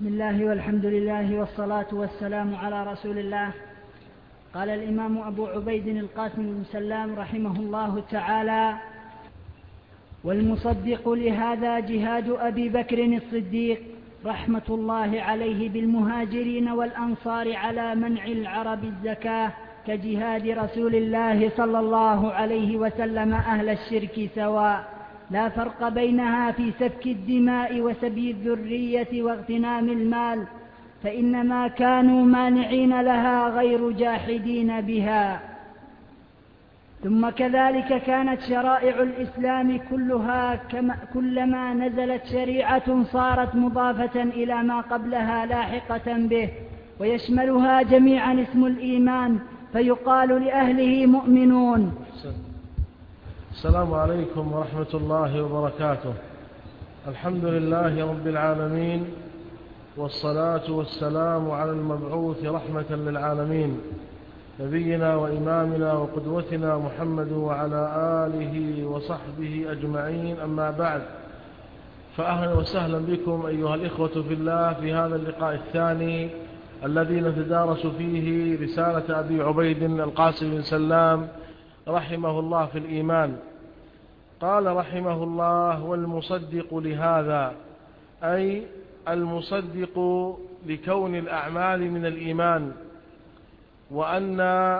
بسم الله والحمد لله والصلاة والسلام على رسول الله. قال الإمام أبو عبيد القاسم بن سلام رحمه الله تعالى: والمصدق لهذا جهاد أبي بكر الصديق رحمة الله عليه بالمهاجرين والأنصار على منع العرب الزكاة، كجهاد رسول الله صلى الله عليه وسلم أهل الشرك سواء، لا فرق بينها في سفك الدماء وسبي الذرية واغتنام المال، فإنما كانوا مانعين لها غير جاحدين بها. ثم كذلك كانت شرائع الإسلام كلما نزلت شريعة صارت مضافة إلى ما قبلها لاحقة به، ويشملها جميعا اسم الإيمان، فيقال لأهله مؤمنون. السلام عليكم ورحمة الله وبركاته. الحمد لله رب العالمين، والصلاة والسلام على المبعوث رحمة للعالمين، نبينا وإمامنا وقدوتنا محمد وعلى آله وصحبه أجمعين. أما بعد، فأهلا وسهلا بكم أيها الإخوة في الله في هذا اللقاء الثاني الذي نتدارس فيه رسالة أبي عبيد القاسم بن سلام رحمه الله في الإيمان. قال رحمه الله: والمصدق لهذا، أي المصدق لكون الأعمال من الإيمان، وأن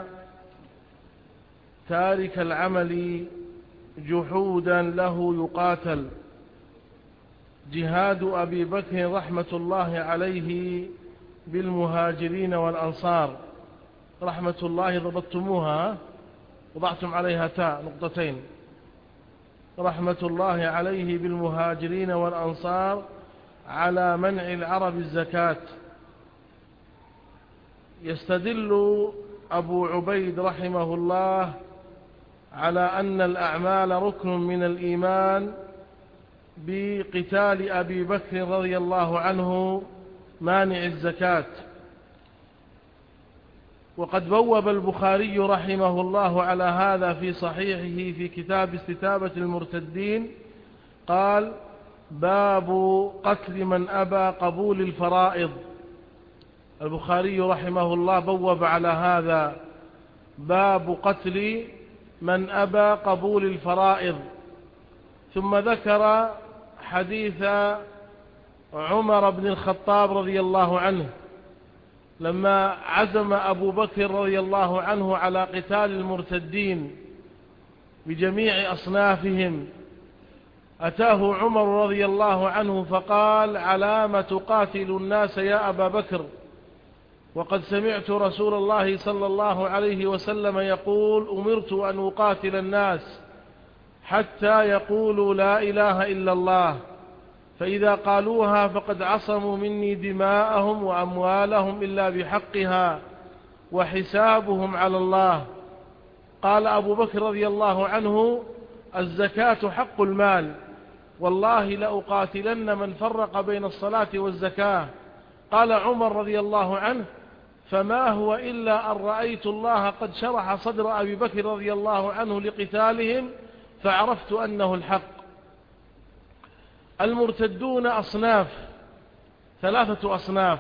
تارك العمل جحودا له يقاتل. جهاد أبي بكر رحمة الله عليه بالمهاجرين والأنصار. رحمة الله ضبطتموها، وضعتم عليها تاء نقطتين. رحمة الله عليه بالمهاجرين والأنصار على منع العرب الزكاة. يستدل أبو عبيد رحمه الله على أن الأعمال ركن من الإيمان بقتال أبي بكر رضي الله عنه مانع الزكاة. وقد بوب البخاري رحمه الله على هذا في صحيحه في كتاب استتابة المرتدين، قال: باب قتل من أبى قبول الفرائض. البخاري رحمه الله بوب على هذا: باب قتل من أبى قبول الفرائض. ثم ذكر حديث عمر بن الخطاب رضي الله عنه لما عزم أبو بكر رضي الله عنه على قتال المرتدين بجميع أصنافهم. أتاه عمر رضي الله عنه فقال: علام تقاتل الناس يا أبا بكر؟ وقد سمعت رسول الله صلى الله عليه وسلم يقول: أمرت أن أقاتل الناس حتى يقولوا لا إله إلا الله، فإذا قالوها فقد عصموا مني دماءهم وأموالهم إلا بحقها، وحسابهم على الله. قال أبو بكر رضي الله عنه: الزكاة حق المال، والله لأقاتلن من فرق بين الصلاة والزكاة. قال عمر رضي الله عنه: فما هو إلا أن رأيت الله قد شرح صدر أبي بكر رضي الله عنه لقتالهم، فعرفت أنه الحق. المرتدون أصناف، 3 أصناف،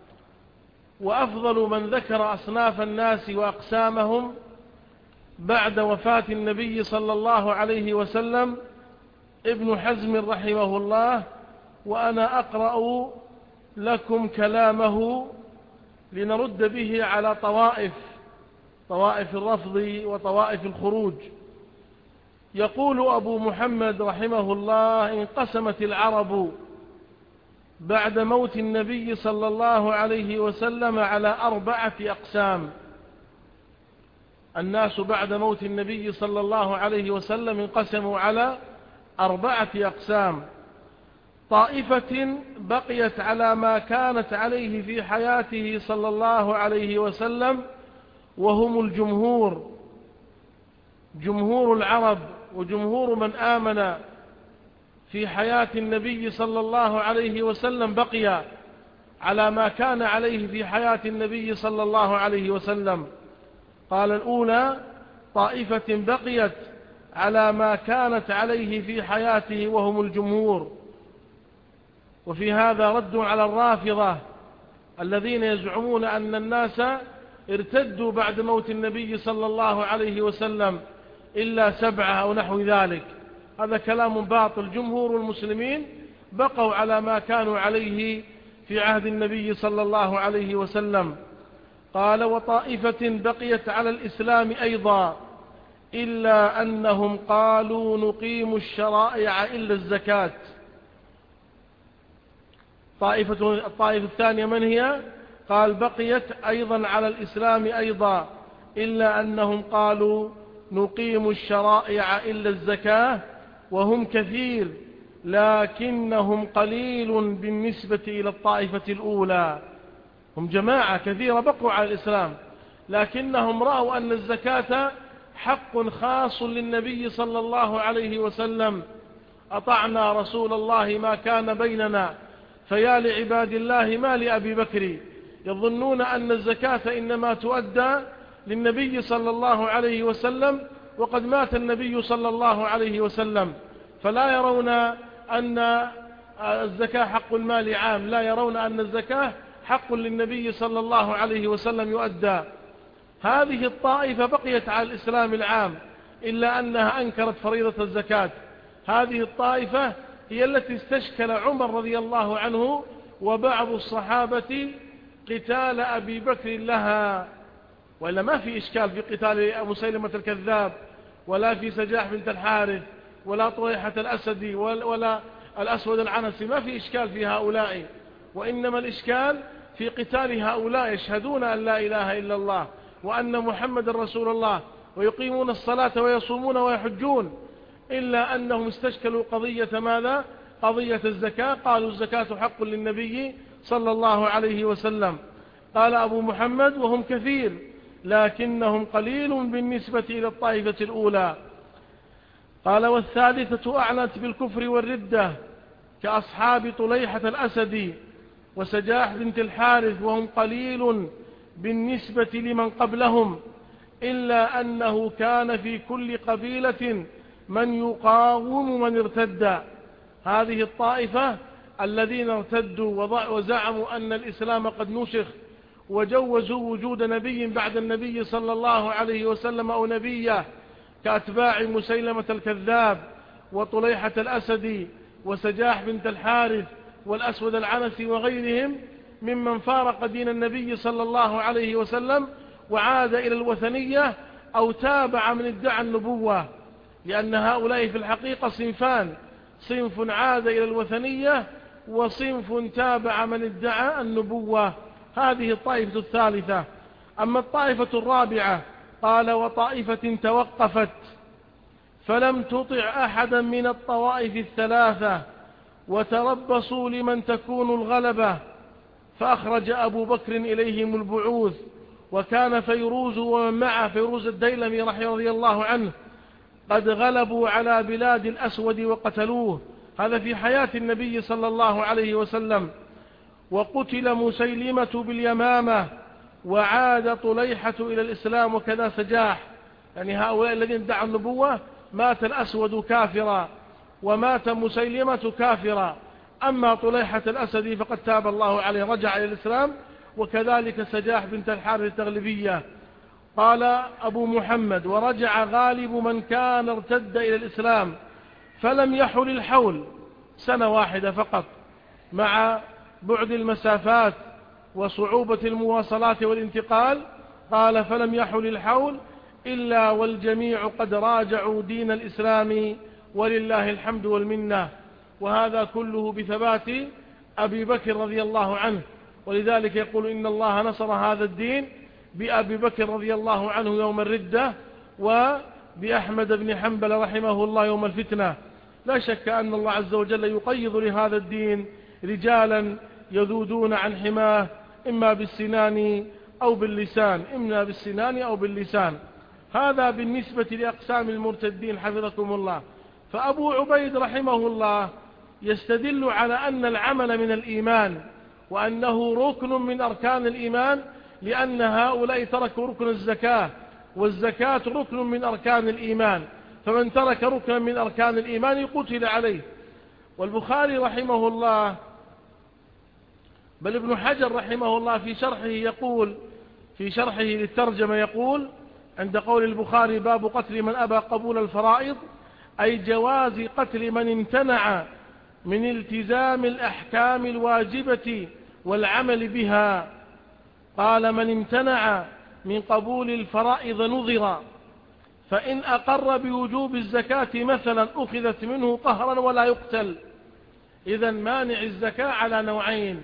وأفضل من ذكر أصناف الناس وأقسامهم بعد وفاة النبي صلى الله عليه وسلم ابن حزم رحمه الله. وأنا أقرأ لكم كلامه لنرد به على طوائف الرفض وطوائف الخروج. يقول أبو محمد رحمه الله: انقسمت العرب بعد موت النبي صلى الله عليه وسلم على 4 أقسام. الناس بعد موت النبي صلى الله عليه وسلم انقسموا على 4 أقسام. طائفة بقيت على ما كانت عليه في حياته صلى الله عليه وسلم، وهم الجمهور، جمهور العرب وجمهور من آمن في حياة النبي صلى الله عليه وسلم بقي على ما كان عليه في حياة النبي صلى الله عليه وسلم. قال: الأولى طائفة بقيت على ما كانت عليه في حياته وهم الجمهور، وفي هذا رد على الرافضة الذين يزعمون أن الناس ارتدوا بعد موت النبي صلى الله عليه وسلم إلا 7 أو نحو ذلك. هذا كلام باطل. جمهور المسلمين بقوا على ما كانوا عليه في عهد النبي صلى الله عليه وسلم. قال: وطائفة بقيت على الإسلام أيضا إلا أنهم قالوا نقيم الشرائع إلا الزكاة. الطائفة الثانية من هي؟ قال: بقيت أيضا على الإسلام أيضا إلا أنهم قالوا نقيم الشرائع إلا الزكاة، وهم كثير لكنهم قليل بالنسبة إلى الطائفة الأولى. هم جماعة كثيرة بقوا على الإسلام، لكنهم رأوا أن الزكاة حق خاص للنبي صلى الله عليه وسلم. أطعنا رسول الله ما كان بيننا فيا لعباد الله ما لأبي بكر. يظنون أن الزكاة إنما تؤدى للنبي صلى الله عليه وسلم، وقد مات النبي صلى الله عليه وسلم، فلا يرون أن الزكاة حق المال عام، لا يرون أن الزكاة حق للنبي صلى الله عليه وسلم يؤدى. هذه الطائفة بقيت على الإسلام العام إلا أنها أنكرت فريضة الزكاة. هذه الطائفة هي التي استشكل عمر رضي الله عنه وبعض الصحابة قتال أبي بكر لها، وإلا ما في إشكال في قتال مسيلمة الكذاب، ولا في سجاح بنت الحارث، ولا طليحة الأسدي، ولا الأسود العنسي، ما في إشكال في هؤلاء، وإنما الإشكال في قتال هؤلاء يشهدون أن لا إله إلا الله وأن محمد رسول الله ويقيمون الصلاة ويصومون ويحجون، إلا أنهم استشكلوا قضية ماذا؟ قضية الزكاة. قالوا الزكاة حق للنبي صلى الله عليه وسلم. قال أبو محمد: وهم كثير لكنهم قليل بالنسبة إلى الطائفة الأولى. قال: والثالثة أعنت بالكفر والردة كأصحاب طليحة الأسدي وسجاح بنت الحارث، وهم قليل بالنسبة لمن قبلهم، إلا أنه كان في كل قبيلة من يقاوم من ارتد. هذه الطائفة الذين ارتدوا وزعموا أن الإسلام قد نسخ، وجوزوا وجود نبي بعد النبي صلى الله عليه وسلم أو نبيه، كأتباع مسيلمة الكذاب وطليحة الأسدي وسجاح بنت الحارث والأسود العنسي وغيرهم ممن فارق دين النبي صلى الله عليه وسلم وعاد إلى الوثنية أو تابع من ادعى النبوة. لأن هؤلاء في الحقيقة صنفان: صنف عاد إلى الوثنية، وصنف تابع من ادعى النبوة. هذه الطائفة الثالثة. أما الطائفة الرابعة قال: وطائفة توقفت فلم تطع أحدا من الطوائف الثلاثة وتربصوا لمن تكون الغلبة، فأخرج أبو بكر إليهم البعوث، وكان فيروز ومن معه فيروز الديلمي رضي الله عنه قد غلبوا على بلاد الأسود وقتلوه. هذا في حياة النبي صلى الله عليه وسلم. وقتل مسيلمة باليمامة، وعاد طليحة إلى الإسلام، وكذا سجاح. يعني هؤلاء الذين ادعوا النبوة مات الأسود كافرا ومات مسيلمة كافرا. أما طليحة الأسدي فقد تاب الله عليه، رجع إلى الإسلام، وكذلك سجاح بنت الحارث التغلبية. قال أبو محمد: ورجع غالب من كان ارتد إلى الإسلام فلم يحل الحول، 1 واحدة فقط، مع بعد المسافات وصعوبة المواصلات والانتقال. قال: فلم يحل الحول إلا والجميع قد راجعوا دين الإسلام ولله الحمد والمنة. وهذا كله بثبات أبي بكر رضي الله عنه. ولذلك يقول: إن الله نصر هذا الدين بأبي بكر رضي الله عنه يوم الردة، وبأحمد بن حنبل رحمه الله يوم الفتنة. لا شك أن الله عز وجل يقيض لهذا الدين رجالا يذودون عن حماه، إما بالسنان أو باللسان، إما بالسنان أو باللسان. هذا بالنسبة لأقسام المرتدين حفظكم الله. فأبو عبيد رحمه الله يستدل على أن العمل من الإيمان، وأنه ركن من أركان الإيمان، لأن هؤلاء تركوا ركن الزكاة، والزكاة ركن من أركان الإيمان، فمن ترك ركنا من أركان الإيمان قتل عليه. والبخاري رحمه الله بل ابن حجر رحمه الله في شرحه للترجمة يقول عند قول البخاري باب قتل من أبى قبول الفرائض، أي جواز قتل من امتنع من التزام الأحكام الواجبة والعمل بها. قال من امتنع من قبول الفرائض نظر، فإن أقر بوجوب الزكاة مثلا أخذت منه قهرا ولا يقتل. إذن مانع الزكاة على نوعين: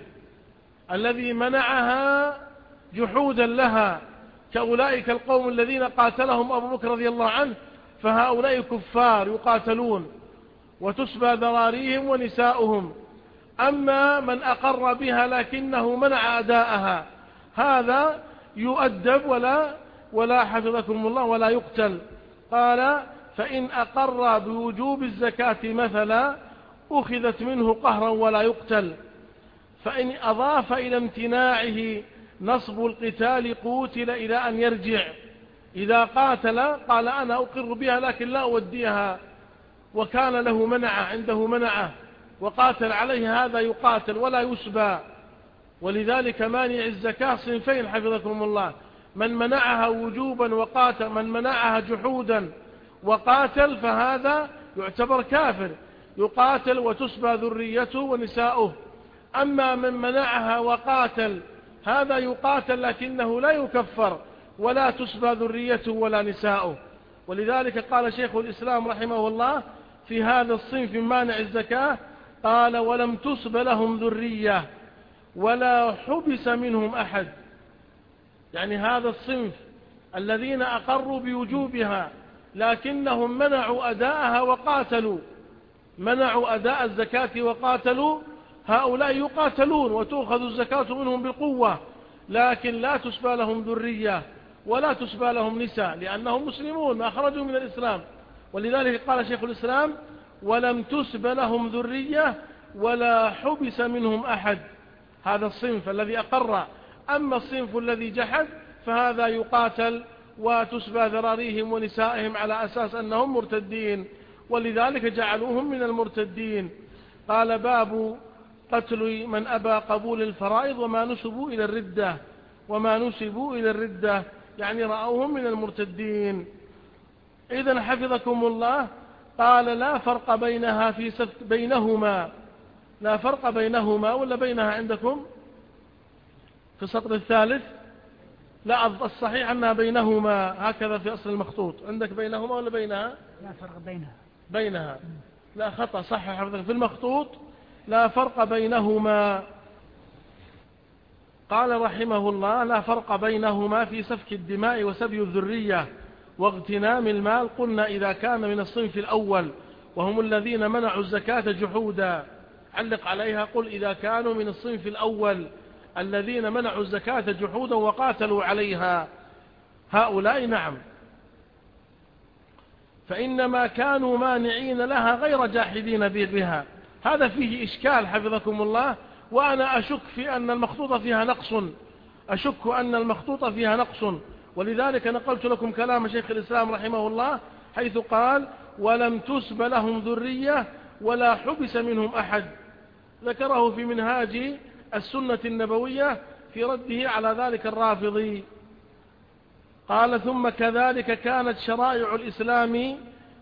الذي منعها جحودا لها كأولئك القوم الذين قاتلهم أبو بكر رضي الله عنه، فهؤلاء كفار يقاتلون وتسبى ذراريهم ونساؤهم. أما من أقر بها لكنه منع أداءها هذا يؤدب ولا حفظكم الله ولا يقتل. قال فإن أقر بوجوب الزكاة مثلا أخذت منه قهرا ولا يقتل. فإن أضاف إلى امتناعه نصب القتال قوتل إلى أن يرجع. إذا قاتل قال أنا أقر بها لكن لا أوديها، وكان له منعة عنده منعة وقاتل عليه، هذا يقاتل ولا يسبى. ولذلك مانع الزكاة صنفين حفظكم الله: من منعها وجوبا وقاتل، من منعها جحودا وقاتل فهذا يعتبر كافر يقاتل وتسبى ذريته ونساؤه. أما من منعها وقاتل هذا يقاتل لكنه لا يكفر ولا تسبى ذريته ولا نساؤه. ولذلك قال شيخ الإسلام رحمه الله في هذا الصنف من مانع الزكاة، قال ولم تسب لهم ذرية ولا حبس منهم أحد. يعني هذا الصنف الذين أقروا بوجوبها لكنهم منعوا أداءها وقاتلوا، منعوا أداء الزكاة وقاتلوا، هؤلاء يقاتلون وتؤخذ الزكاة منهم بالقوة، لكن لا تسبى لهم ذرية ولا تسبى لهم نساء لأنهم مسلمون ما خرجوا من الإسلام. ولذلك قال شيخ الإسلام ولم تسب لهم ذرية ولا حبس منهم أحد. هذا الصنف الذي أقر. أما الصنف الذي جحد فهذا يقاتل وتسبى ذراريهم ونسائهم على أساس أنهم مرتدين، ولذلك جعلوهم من المرتدين. قال باب قتل من أبى قبول الفرائض وما نسبوا إلى الردة، يعني رأوهم من المرتدين. إذن حفظكم الله قال لا فرق بينها في بينهما، لا فرق بينهما ولا بينها عندكم في السطر الثالث؟ لا، الصحيح أنها بينهما هكذا في أصل المخطوط. عندك بينهما ولا بينها؟ لا فرق بينها. لا خطأ، صح حفظك في المخطوط لا فرق بينهما. قال رحمه الله لا فرق بينهما في سفك الدماء وسبي الذرية واغتنام المال. قلنا إذا كان من الصنف الأول وهم الذين منعوا الزكاة جحودا، علق عليها قل إذا كانوا من الصنف الأول الذين منعوا الزكاة جحودا وقاتلوا عليها، هؤلاء نعم، فإنما كانوا مانعين لها غير جاحدين بها. هذا فيه إشكال حفظكم الله، وأنا أشك في أن المخطوط فيها نقص، ولذلك نقلت لكم كلام شيخ الإسلام رحمه الله حيث قال ولم تسب لهم ذرية ولا حبس منهم أحد، ذكره في منهاج السنة النبوية في رده على ذلك الرافضي. قال ثم كذلك كانت شرائع الإسلام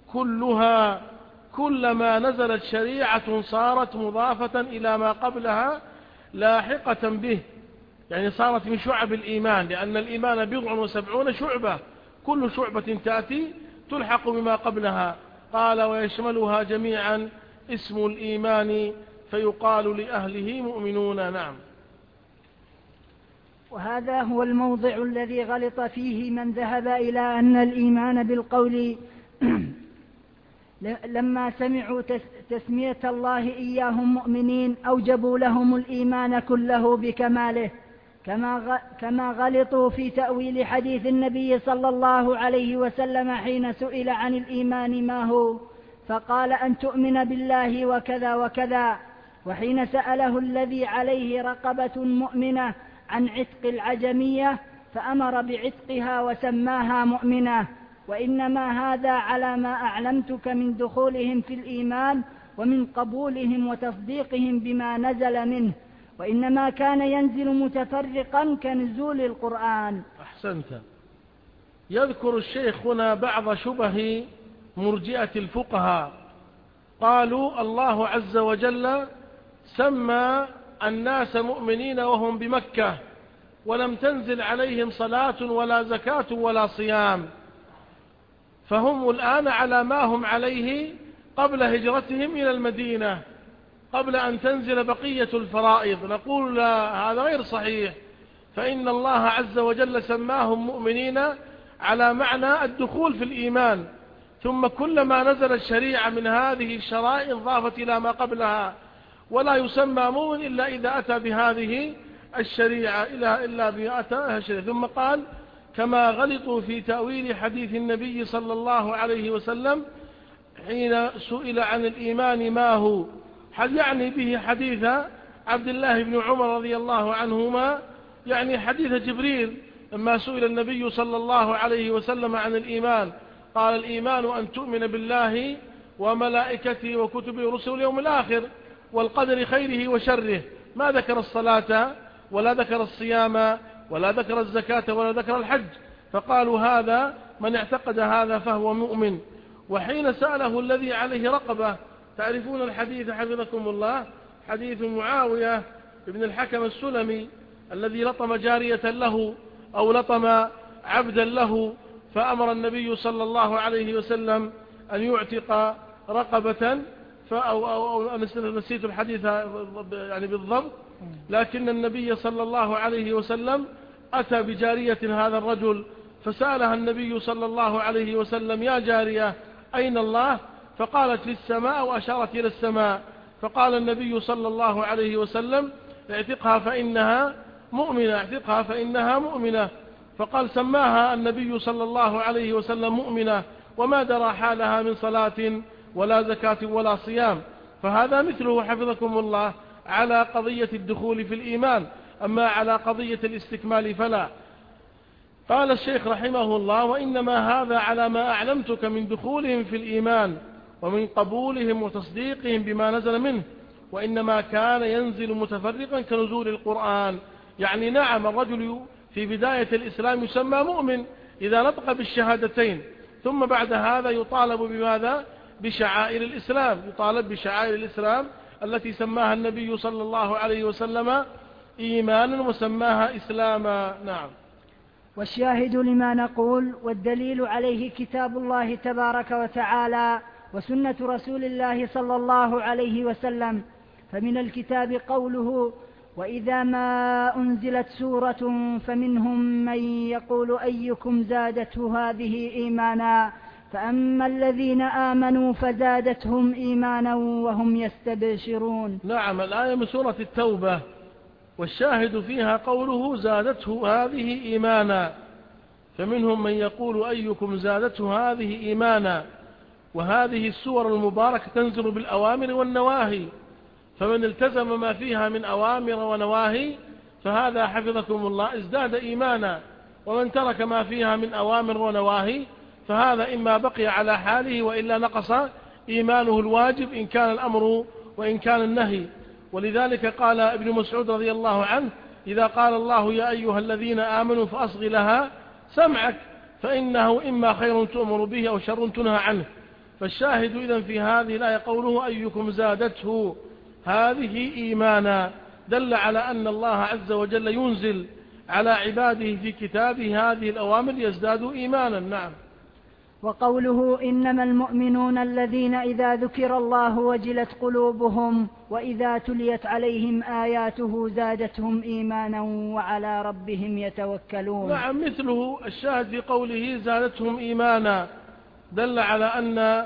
كلما نزلت شريعة صارت مضافة إلى ما قبلها لاحقة به، يعني صارت من شعب الإيمان، لأن الإيمان 70 شعبة، كل شعبة تأتي تلحق بما قبلها. قال ويشملها جميعا اسم الإيمان فيقال لأهله مؤمنون. نعم. وهذا هو الموضع الذي غلط فيه من ذهب إلى أن الإيمان بالقول لما سمعوا تسمية الله إياهم مؤمنين أوجبوا لهم الإيمان كله بكماله، كما غلطوا في تأويل حديث النبي صلى الله عليه وسلم حين سئل عن الإيمان ما هو فقال أن تؤمن بالله وكذا وكذا، وحين سأله الذي عليه رقبة مؤمنة عن عتق العجمية فأمر بعتقها وسماها مؤمنة. وإنما هذا على ما أعلمتك من دخولهم في الإيمان ومن قبولهم وتصديقهم بما نزل منه، وإنما كان ينزل متفرقا كنزول القرآن. أحسنت. يذكر الشيخ هنا بعض شبه مرجئة الفقهاء. قالوا الله عز وجل سمى الناس مؤمنين وهم بمكة ولم تنزل عليهم صلاة ولا زكاة ولا صيام، فهم الآن على ما هم عليه قبل هجرتهم إلى المدينة قبل أن تنزل بقية الفرائض. نقول لا، هذا غير صحيح، فإن الله عز وجل سماهم مؤمنين على معنى الدخول في الإيمان، ثم كلما نزل الشريعة من هذه الشرائع ضافت إلى ما قبلها، ولا يسمى مؤمن إلا إذا أتى بهذه الشريعة ثم قال كما غلطوا في تأويل حديث النبي صلى الله عليه وسلم حين سئل عن الإيمان ما هو، هل يعني به حديث عبد الله بن عمر رضي الله عنهما، يعني حديث جبريل لما سئل النبي صلى الله عليه وسلم عن الإيمان قال الإيمان أن تؤمن بالله وملائكته وكتبه ورسله واليوم الآخر والقدر خيره وشره، ما ذكر الصلاة ولا ذكر الصيام ولا ذكر الزكاة ولا ذكر الحج، فقالوا هذا من اعتقد هذا فهو مؤمن. وحين سأله الذي عليه رقبة، تعرفون الحديث حفظكم الله، حديث معاوية ابن الحكم السلمي الذي لطم جارية له أو لطم عبدا له، فأمر النبي صلى الله عليه وسلم أن يعتق رقبة، أو نسيت الحديث يعني بالضبط، لكن النبي صلى الله عليه وسلم أتى بجارية هذا الرجل فسألها النبي صلى الله عليه وسلم يا جارية أين الله؟ فقالت في السماء وأشارت إلى السماء، فقال النبي صلى الله عليه وسلم اعتقها فإنها مؤمنة، اعتقها فإنها مؤمنة، فقال سماها النبي صلى الله عليه وسلم مؤمنة وما درى حالها من صلاة ولا زكاة ولا صيام. فهذا مثله حفظكم الله على قضية الدخول في الإيمان، أما على قضية الاستكمال فلا. قال الشيخ رحمه الله وإنما هذا على ما أعلمتك من دخولهم في الإيمان ومن قبولهم وتصديقهم بما نزل منه، وإنما كان ينزل متفرقا كنزول القرآن. يعني نعم الرجل في بداية الإسلام يسمى مؤمن إذا نطق بالشهادتين، ثم بعد هذا يطالب بماذا؟ بشعائر الإسلام، يطالب بشعائر الإسلام التي سماها النبي صلى الله عليه وسلم إيمانا وسماها إسلاما. نعم. والشاهد لما نقول والدليل عليه كتاب الله تبارك وتعالى وسنة رسول الله صلى الله عليه وسلم. فمن الكتاب قوله وإذا ما أنزلت سورة فمنهم من يقول أيكم زادته هذه إيمانا فأما الذين آمنوا فزادتهم إيمانا وهم يستبشرون. نعم، الآية من سورة التوبة، والشاهد فيها قوله زادته هذه إيمانا، فمنهم من يقول أيكم زادته هذه إيمانا. وهذه السور المباركة تنزل بالأوامر والنواهي، فمن التزم ما فيها من أوامر ونواهي فهذا حفظكم الله ازداد إيمانا، ومن ترك ما فيها من أوامر ونواهي فهذا إما بقي على حاله وإلا نقص إيمانه الواجب إن كان الأمر وإن كان النهي. ولذلك قال ابن مسعود رضي الله عنه إذا قال الله يا أيها الذين آمنوا فأصغ لها سمعك فإنه إما خير تؤمر به أو شر تنهى عنه. فالشاهد إذن في هذه الآية قوله أيكم زادته هذه إيمانا، دل على أن الله عز وجل ينزل على عباده في كتابه هذه الأوامر يزدادوا إيمانا. نعم. وقوله إنما المؤمنون الذين إذا ذكر الله وجلت قلوبهم وإذا تليت عليهم آياته زادتهم إيمانا وعلى ربهم يتوكلون. نعم، مثله الشاهد في قوله زادتهم إيمانا، دل على أن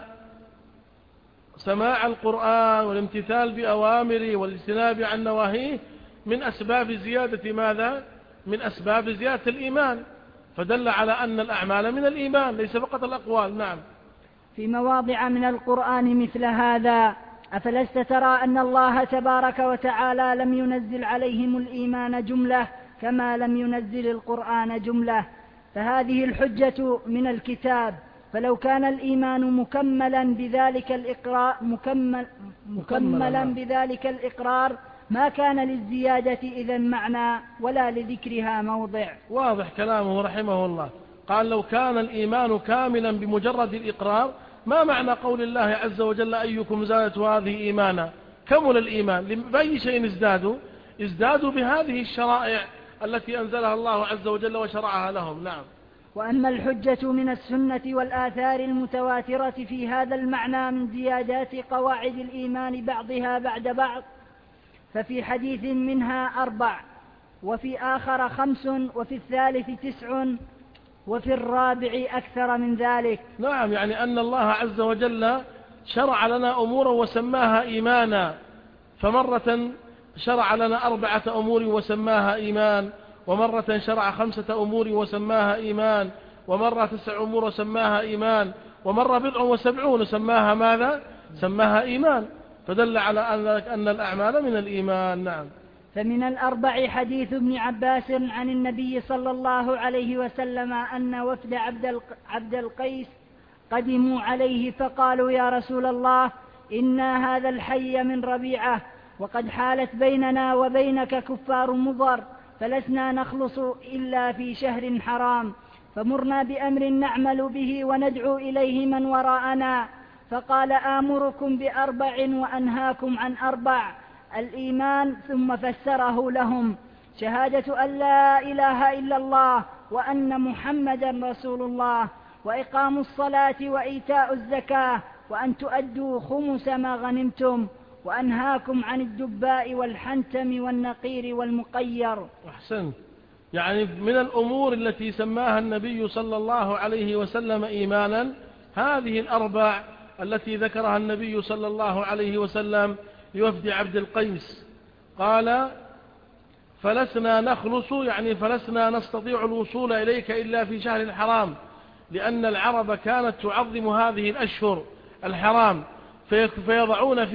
سماع القرآن والامتثال بأوامره والاجتناب عن نواهيه من أسباب زيادة ماذا؟ من أسباب زيادة الإيمان، فدل على أن الأعمال من الإيمان ليس فقط الأقوال. نعم. في مواضع من القرآن مثل هذا أفلست ترى أن الله تبارك وتعالى لم ينزل عليهم الإيمان جملة كما لم ينزل القرآن جملة، فهذه الحجة من الكتاب، فلو كان الإيمان مكملا بذلك الإقرار ما كان للزيادة إذن معنى ولا لذكرها موضع. واضح كلامه رحمه الله. قال لو كان الإيمان كاملا بمجرد الإقرار ما معنى قول الله عز وجل أيكم زادته هذه إيمانا؟ كمل الإيمان. بأي شيء ازدادوا بهذه الشرائع التي أنزلها الله عز وجل وشرعها لهم. نعم. وأما الحجة من السنة والآثار المتواترة في هذا المعنى من زيادات قواعد الإيمان بعضها بعد بعض ففي حديث منها 4 وفي آخر 5 وفي الثالث 9 وفي الرابع أكثر من ذلك. نعم، يعني أن الله عز وجل شرع لنا أمورا وسماها إيمانا، فمرة شرع لنا 4 أمور وسماها إيمان، ومرة شرع 5 أمور وسماها إيمان، ومرة 9 أمور وسماها إيمان، ومرة 79 سماها ماذا؟ سماها إيمان، فدل على أن الأعمال من الإيمان. نعم. فمن 4 حديث ابن عباس عن النبي صلى الله عليه وسلم أن وفد عبد القيس قدموا عليه فقالوا يا رسول الله إنا هذا الحي من ربيعة وقد حالت بيننا وبينك كفار مضر فلسنا نخلص إلا في شهر حرام فمرنا بأمر نعمل به وندعو إليه من وراءنا. فقال آمركم ب4 وأنهاكم عن 4 الإيمان، ثم فسره لهم شهادة أن لا إله إلا الله وأن محمدا رسول الله وإقام الصلاة وإيتاء الزكاة وأن تؤدوا خمس ما غنمتم وأنهاكم عن الدباء والحنتم والنقير والمقير. أحسن. يعني من الأمور التي سماها النبي صلى الله عليه وسلم إيمانا هذه 4 التي ذكرها النبي صلى الله عليه وسلم لوفد عبد القيس. قال فلسنا نخلص، يعني فلسنا نستطيع الوصول إليك إلا في شهر الحرام، لأن العرب كانت تعظم هذه الأشهر الحرام فيضعون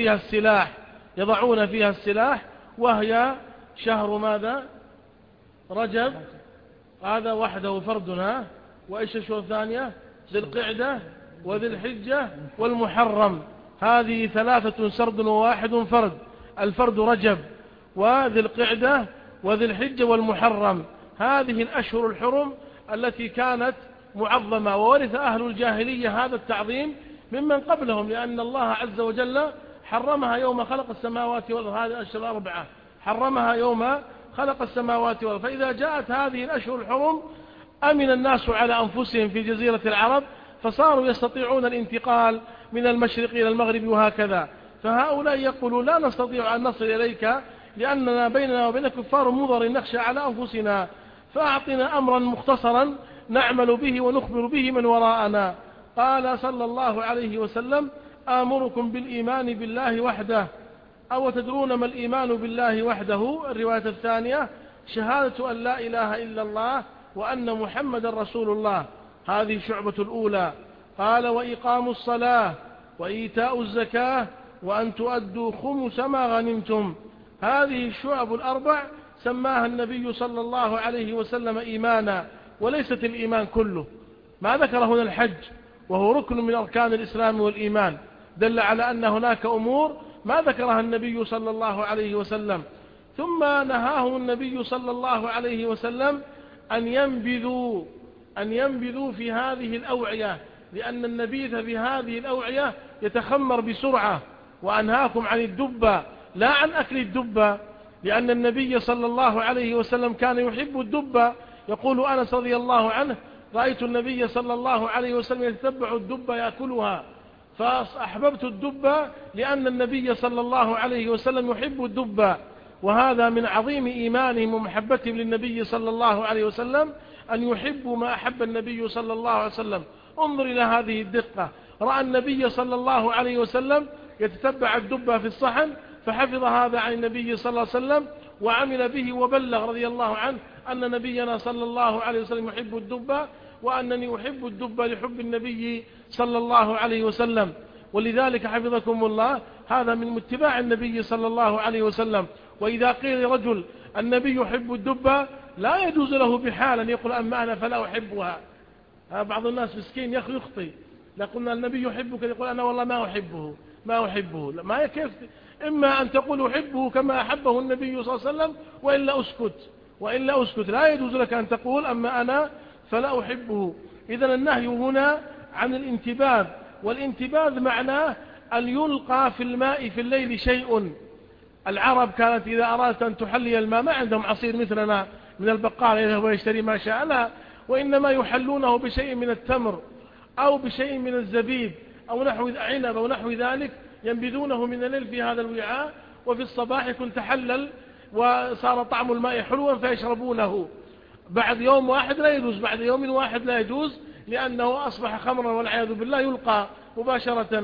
فيها السلاح، وهي شهر ماذا؟ رجب، هذا وحده فردنا، وإيش الشهور الثانية؟ ذي القعدة وذي الحجة والمحرم، هذه 3 سرد وواحد فرد، الفرد رجب وذي القعدة وذي الحجة والمحرم، هذه الأشهر الحرم التي كانت معظمة، وورث أهل الجاهلية هذا التعظيم ممن قبلهم، لأن الله عز وجل حرمها يوم خلق السماوات والأرض، هذه الأشهر 4 حرمها يوم خلق السماوات والأرض. فإذا جاءت هذه الأشهر الحرم أمن الناس على أنفسهم في جزيرة العرب، فصاروا يستطيعون الانتقال من المشرق إلى المغرب وهكذا. فهؤلاء يقولون لا نستطيع أن نصل إليك لأننا بيننا وبين كفار مضر نخشى على أنفسنا، فأعطنا أمرا مختصرا نعمل به ونخبر به من وراءنا. قال صلى الله عليه وسلم آمركم بالإيمان بالله وحده، أو تدرون ما الإيمان بالله وحده؟ الرواية الثانية شهادة أن لا إله إلا الله وأن محمد رسول الله، هذه الشعبة الأولى. قال وإقام الصلاة وإيتاء الزكاة وأن تؤدوا خمس ما غنمتم، هذه الشعب 4 سماها النبي صلى الله عليه وسلم إيمانا، وليست الإيمان كله. ما ذكر هنا الحج وهو ركن من أركان الإسلام والإيمان، دل على أن هناك أمور ما ذكرها النبي صلى الله عليه وسلم. ثم نهاهم النبي صلى الله عليه وسلم أن ينبذوا في هذه الأوعية، لأن النبيذ في هذه الأوعية يتخمر بسرعة. وأنهاكم عن الدبة، لا عن أكل الدبة، لأن النبي صلى الله عليه وسلم كان يحب الدبة. يقول أنس رضي الله عنه رأيت النبي صلى الله عليه وسلم يتتبع الدبة يأكلها، فأحببت الدبة لأن النبي صلى الله عليه وسلم يحب الدبة. وهذا من عظيم إيمانهم ومحبتهم للنبي صلى الله عليه وسلم أن يحبوا ما أحب النبي صلى الله عليه وسلم. انظر إلى هذه الدقة، رأى النبي صلى الله عليه وسلم يتتبع الدبة في الصحن، فحفظ هذا عن النبي صلى الله عليه وسلم وعمل به وبلغ رضي الله عنه أن نبينا صلى الله عليه وسلم يحب الدبة، وأنني أحب الدبة لحب النبي صلى الله عليه وسلم. ولذلك حفظكم الله هذا من اتباع النبي صلى الله عليه وسلم. وإذا قيل لرجل النبي يحب الدبة لا يجوز له بحال أن يقول أما أنا فلا أحبها. بعض الناس مسكين يخطئ، لا قلنا النبي يحبك يقول أنا والله ما أحبه. ما كيف إما أن تقول أحبه كما أحبه النبي صلى الله عليه وسلم وإلا أسكت لا يجوز لك أن تقول أما أنا فلا أحبه. إذن النهي هنا عن الانتباذ، والانتباذ معناه أن يلقى في الماء في الليل شيء. العرب كانت إذا أرادت أن تحلي الماء ما عندهم عصير مثلنا من البقال يذهب ويشتري ما شاء، لا، وإنما يحلونه بشيء من التمر أو بشيء من الزبيب أو نحو عنب أو نحو ذلك، ينبذونه من الليل في هذا الوعاء، وفي الصباح يكون تحلل وصار طعم الماء حلوا فيشربونه. بعد يوم واحد لا يجوز، بعد يوم واحد لا يجوز، لأنه أصبح خمرا والعياذ بالله يلقى مباشرة.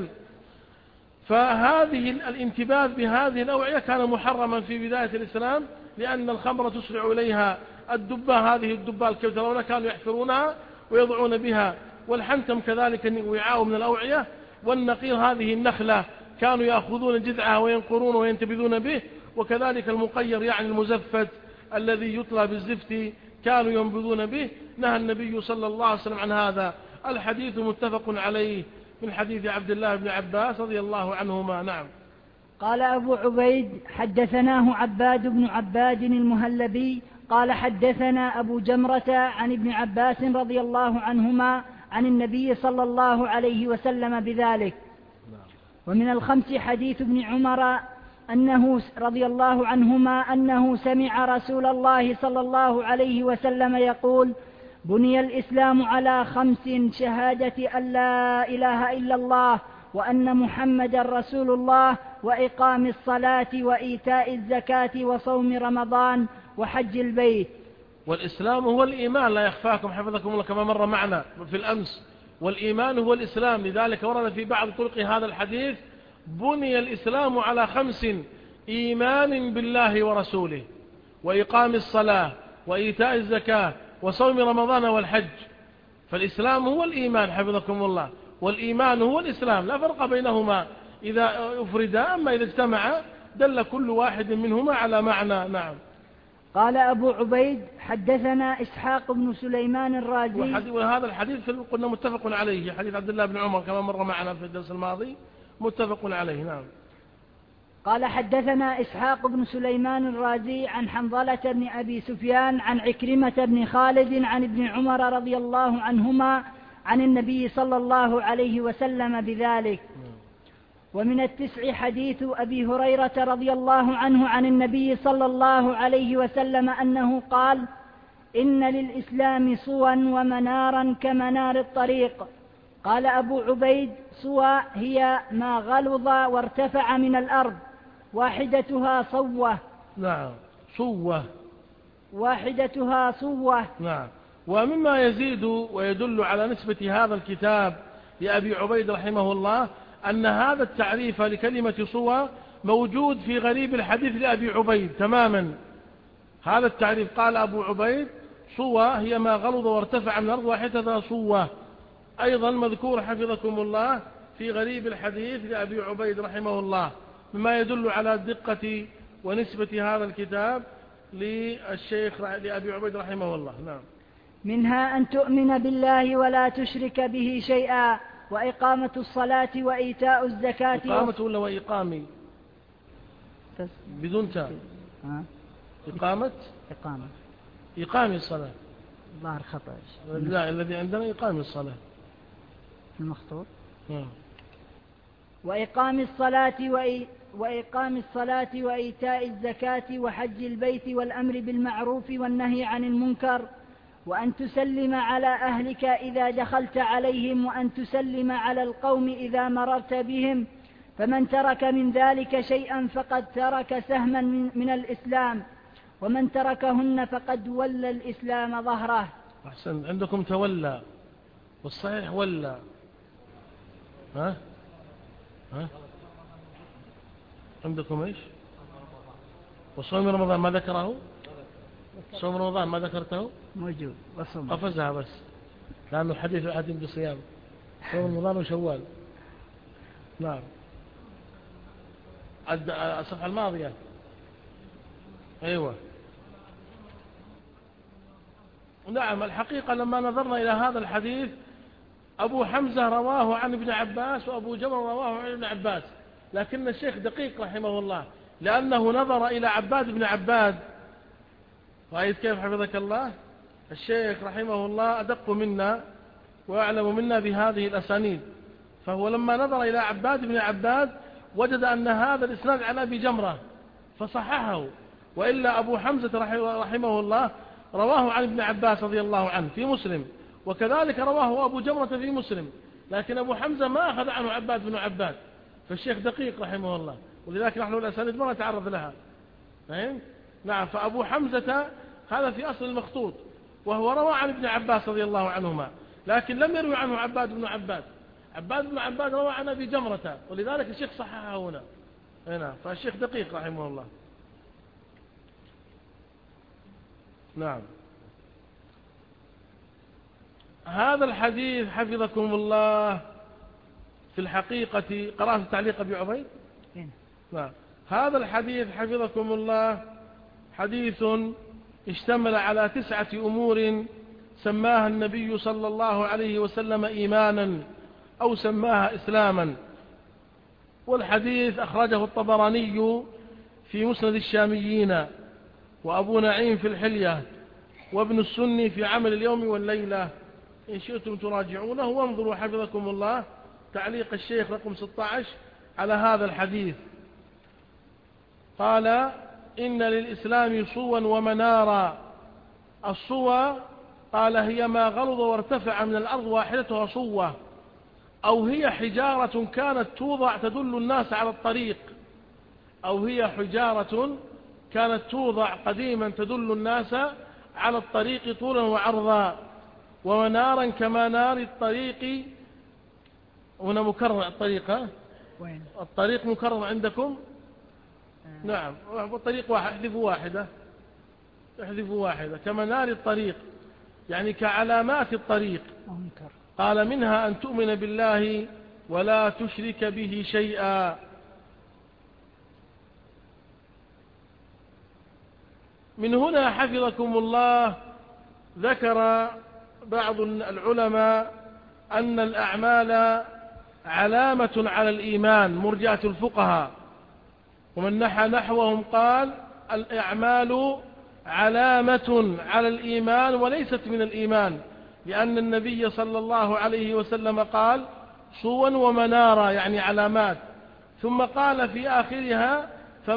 فهذه الانتباذ بهذه الأوعية كان محرما في بداية الإسلام، لأن الخمر تسرع إليها الدبة، هذه الدبة الكوثرون كانوا يحفرونها ويضعون بها، والحنتم كذلك وعاء من الأوعية، والنقير هذه النخلة كانوا يأخذون جذعها وينقرون وينتبذون به، وكذلك المقير يعني المزفت الذي يطلى بالزفت كانوا ينبذون به. نهى النبي صلى الله عليه وسلم عن هذا. الحديث متفق عليه من حديث عبد الله بن عباس رضي الله عنهما. نعم. قال أبو عبيد حدثناه عباد بن عباد المهلبي قال حدثنا أبو جمرة عن ابن عباس رضي الله عنهما عن النبي صلى الله عليه وسلم بذلك. ومن الخمس حديث ابن عمر أنه رضي الله عنهما أنه سمع رسول الله صلى الله عليه وسلم يقول: بني الإسلام على 5: شهادة أن لا إله إلا الله وأن محمدا رسول الله وإقام الصلاة وإيتاء الزكاة وصوم رمضان وحج البيت. والإسلام هو الإيمان، لا يخفاكم حفظكم الله كما مر معنا في الأمس، والإيمان هو الإسلام. لذلك ورد في بعض طرق هذا الحديث: بني الإسلام على 5: إيمان بالله ورسوله وإقام الصلاة وإيتاء الزكاة وصوم رمضان والحج. فالإسلام هو الإيمان حفظكم الله، والإيمان هو الإسلام، لا فرق بينهما إذا أفردا، أما إذا اجتمع دل كل واحد منهما على معنى. نعم. قال أبو عبيد حدثنا إسحاق بن سليمان الرازي، وهذا الحديث قلنا متفق عليه، حديث عبد الله بن عمر كما مر معنا في الدرس الماضي، متفق عليه. نعم. قال حدثنا إسحاق بن سليمان الرازي عن حنظلة بن أبي سفيان عن عكرمة بن خالد عن ابن عمر رضي الله عنهما عن النبي صلى الله عليه وسلم بذلك. ومن 9 حديث أبي هريرة رضي الله عنه عن النبي صلى الله عليه وسلم أنه قال: إن للإسلام صوا ومنارا كمنار الطريق. قال أبو عبيد: صوى هي ما غلظ وارتفع من الأرض، واحدتها صوة. نعم. صوة، واحدتها صوة. نعم. ومما يزيد ويدل على نسبة هذا الكتاب لأبي عبيد رحمه الله أن هذا التعريف لكلمة صوى موجود في غريب الحديث لأبي عبيد تماما. هذا التعريف قال أبو عبيد: صوى هي ما غلظ وارتفع من الأرض، واحدتها صوة، أيضا مذكور حفظكم الله في غريب الحديث لأبي عبيد رحمه الله، مما يدل على دقة ونسبة هذا الكتاب للشيخ لأبي عبيد رحمه الله. نعم. منها أن تؤمن بالله ولا تشرك به شيئا، وإقامة الصلاة وإيتاء الزكاة. إقامة ولا وإقامي؟ بدون تاء. إقامة. إقام الصلاة. ظاهر خطأ. لا، الذي عندنا إقام الصلاة المخطوط. وإقام الصلاة وإيتاء الزكاة وحج البيت والأمر بالمعروف والنهي عن المنكر، وأن تسلم على أهلك إذا دخلت عليهم، وأن تسلم على القوم إذا مررت بهم، فمن ترك من ذلك شيئا فقد ترك سهما من الإسلام، ومن تركهن فقد ولى الإسلام ظهره. أحسن. عندكم تولى والصحيح ولى. ها عندكم إيش؟ وصوم رمضان ما ذكره؟ صوم رمضان ما ذكرته؟ موجود. وصوم قفزها بس لأنه حديث عهد بصيام صوم رمضان وشوال. نعم. الصفحة الماضية. أيوة. نعم. الحقيقة لما نظرنا إلى هذا الحديث، أبو حمزة رواه عن ابن عباس وأبو جمر رواه عن ابن عباس، لكن الشيخ دقيق رحمه الله، لأنه نظر إلى عباد بن عباد. رأيت كيف حفظك الله؟ الشيخ رحمه الله أدق منا وأعلم منا بهذه الأسانيد، فهو لما نظر إلى عباد بن عباد وجد أن هذا الإسناد عن أبي جمرة فصححه، وإلا أبو حمزة رحمه الله رواه عن ابن عباس رضي الله عنه في مسلم، وكذلك رواه أبو جمرة في مسلم، لكن أبو حمزة ما أخذ عنه عباد بن عباد. فالشيخ دقيق رحمه الله، ولذلك نحن الأسانيد ما نتعرض لها. فهم؟ نعم. فأبو حمزة هذا في أصل المخطوط، وهو روى عن ابن عباس رضي الله عنهما، لكن لم يروي عنه عباد بن عباد. عباد بن عباد روى عن أبي جمرة، ولذلك الشيخ صححه هنا. فالشيخ دقيق رحمه الله. نعم. هذا الحديث حفظكم الله في الحقيقة، قرأت تعليق أبي عبيد؟ نعم. هذا الحديث حفظكم الله حديث اشتمل على 9 أمور سماها النبي صلى الله عليه وسلم إيمانا أو سماها إسلاما. والحديث أخرجه الطبراني في مسند الشاميين، وأبو نعيم في الحلية، وابن السني في عمل اليوم والليلة. إن شئتم تراجعونه، وانظروا حفظكم الله تعليق الشيخ رقم 16 على هذا الحديث. قال: إن للإسلام صوا ومنارا. الصوى قال هي ما غلظ وارتفع من الأرض واحدتها صوة، أو هي حجارة كانت توضع تدل الناس على الطريق، أو هي حجارة كانت توضع قديما تدل الناس على الطريق طولا وعرضا. ومنارا كمنار الطريق. هنا مكرر الطريق، ها؟ وين الطريق مكرر عندكم؟ نعم. الطريق واحد، احذفوا واحدة كمنار الطريق، يعني كعلامات الطريق. قال: منها أن تؤمن بالله ولا تشرك به شيئا. من هنا حفظكم الله ذكر بعض العلماء أن الأعمال علامة على الإيمان، مرجئة الفقهاء، ومن نحى نحوهم قال: الأعمال علامة على الإيمان وليست من الإيمان، لأن النبي صلى الله عليه وسلم قال: صوا ومنارا، يعني علامات. ثم قال في آخرها: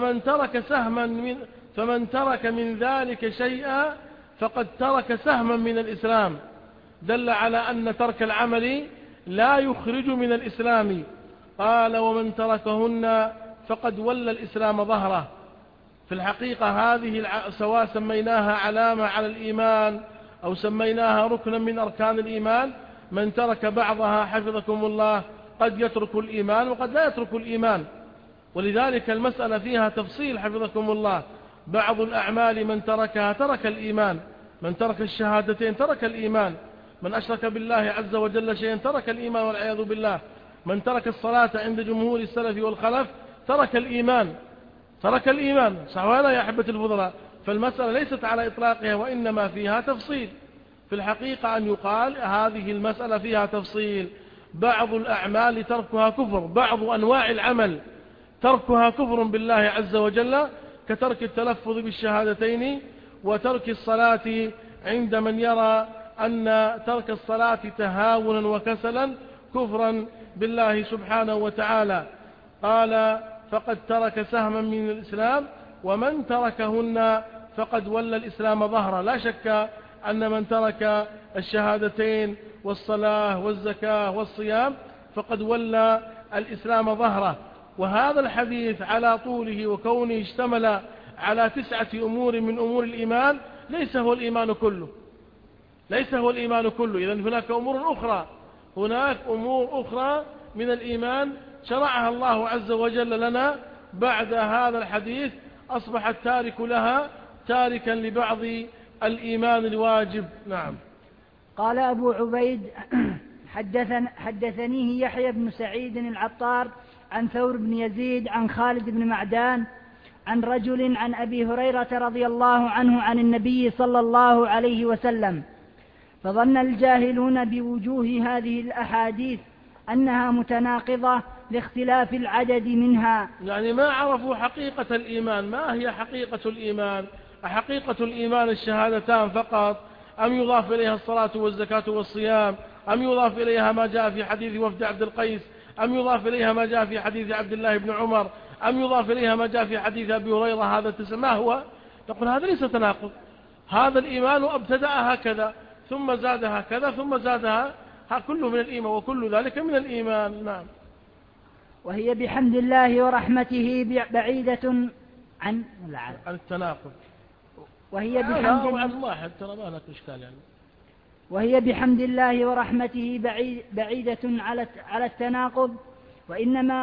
فمن ترك من ذلك شيئا فقد ترك سهما من الإسلام، دل على أن ترك العمل لا يخرج من الإسلام. قال: ومن تركهن فقد ولى الإسلام ظهره. في الحقيقة هذه سواء سميناها علامة على الإيمان أو سميناها ركنا من أركان الإيمان، من ترك بعضها حفظكم الله قد يترك الإيمان وقد لا يترك الإيمان. ولذلك المسألة فيها تفصيل حفظكم الله. بعض الأعمال من تركها ترك الإيمان، من ترك الشهادتين ترك الإيمان، من أشرك بالله عز وجل شيئا ترك الإيمان والعياذ بالله، من ترك الصلاة عند جمهور السلف والخلف ترك الإيمان. صح ولا يا أحبة الفضلاء؟ فالمسألة ليست على إطلاقها، وإنما فيها تفصيل. في الحقيقة أن يقال هذه المسألة فيها تفصيل. بعض الأعمال تركها كفر، بعض أنواع العمل تركها كفر بالله عز وجل، كترك التلفظ بالشهادتين وترك الصلاة، عند من يرى أن ترك الصلاة تهاونا وكسلا كفرا بالله سبحانه وتعالى. قال: فقد ترك سهما من الإسلام، ومن تركهن فقد ولى الإسلام ظهرا. لا شك أن من ترك الشهادتين والصلاة والزكاة والصيام فقد ولى الإسلام ظهره. وهذا الحديث على طوله وكونه اشتمل على 9 أمور من أمور الإيمان ليس هو الإيمان كله. إذن هناك أمور أخرى من الإيمان شرعها الله عز وجل لنا بعد هذا الحديث، أصبح التارك لها تاركا لبعض الإيمان الواجب. نعم. قال أبو عبيد: حدثنيه يحيى بن سعيد العطار عن ثور بن يزيد عن خالد بن معدان عن رجل عن أبي هريرة رضي الله عنه عن النبي صلى الله عليه وسلم: فظن الجاهلون بوجوه هذه الأحاديث أنها متناقضة، لاختلاف العدد منها. يعني ما عرفوا حقيقة الإيمان. ما هي حقيقة الإيمان؟ أحقيقة الإيمان الشهادتان فقط، أم يضاف إليها الصلاة والزكاة والصيام، أم يضاف إليها ما جاء في حديث وفد عبد القيس، أم يضاف إليها ما جاء في حديث عبد الله بن عمر، أم يضاف إليها ما جاء في حديث أبي هريرة؟ هذا ما هو؟ نقول هذا ليس تناقض. هذا الإيمان ابتدأ هكذا ثم زاد هكذا ثم زادها، كله من الإيمان وكل ذلك من الإيمان. نعم. وهي بحمد الله ورحمته بعيدة عن التناقض. وهي بحمد الله حتى ما هناك إشكال يعني. وهي بحمد الله ورحمته بعيدة على التناقض، وإنما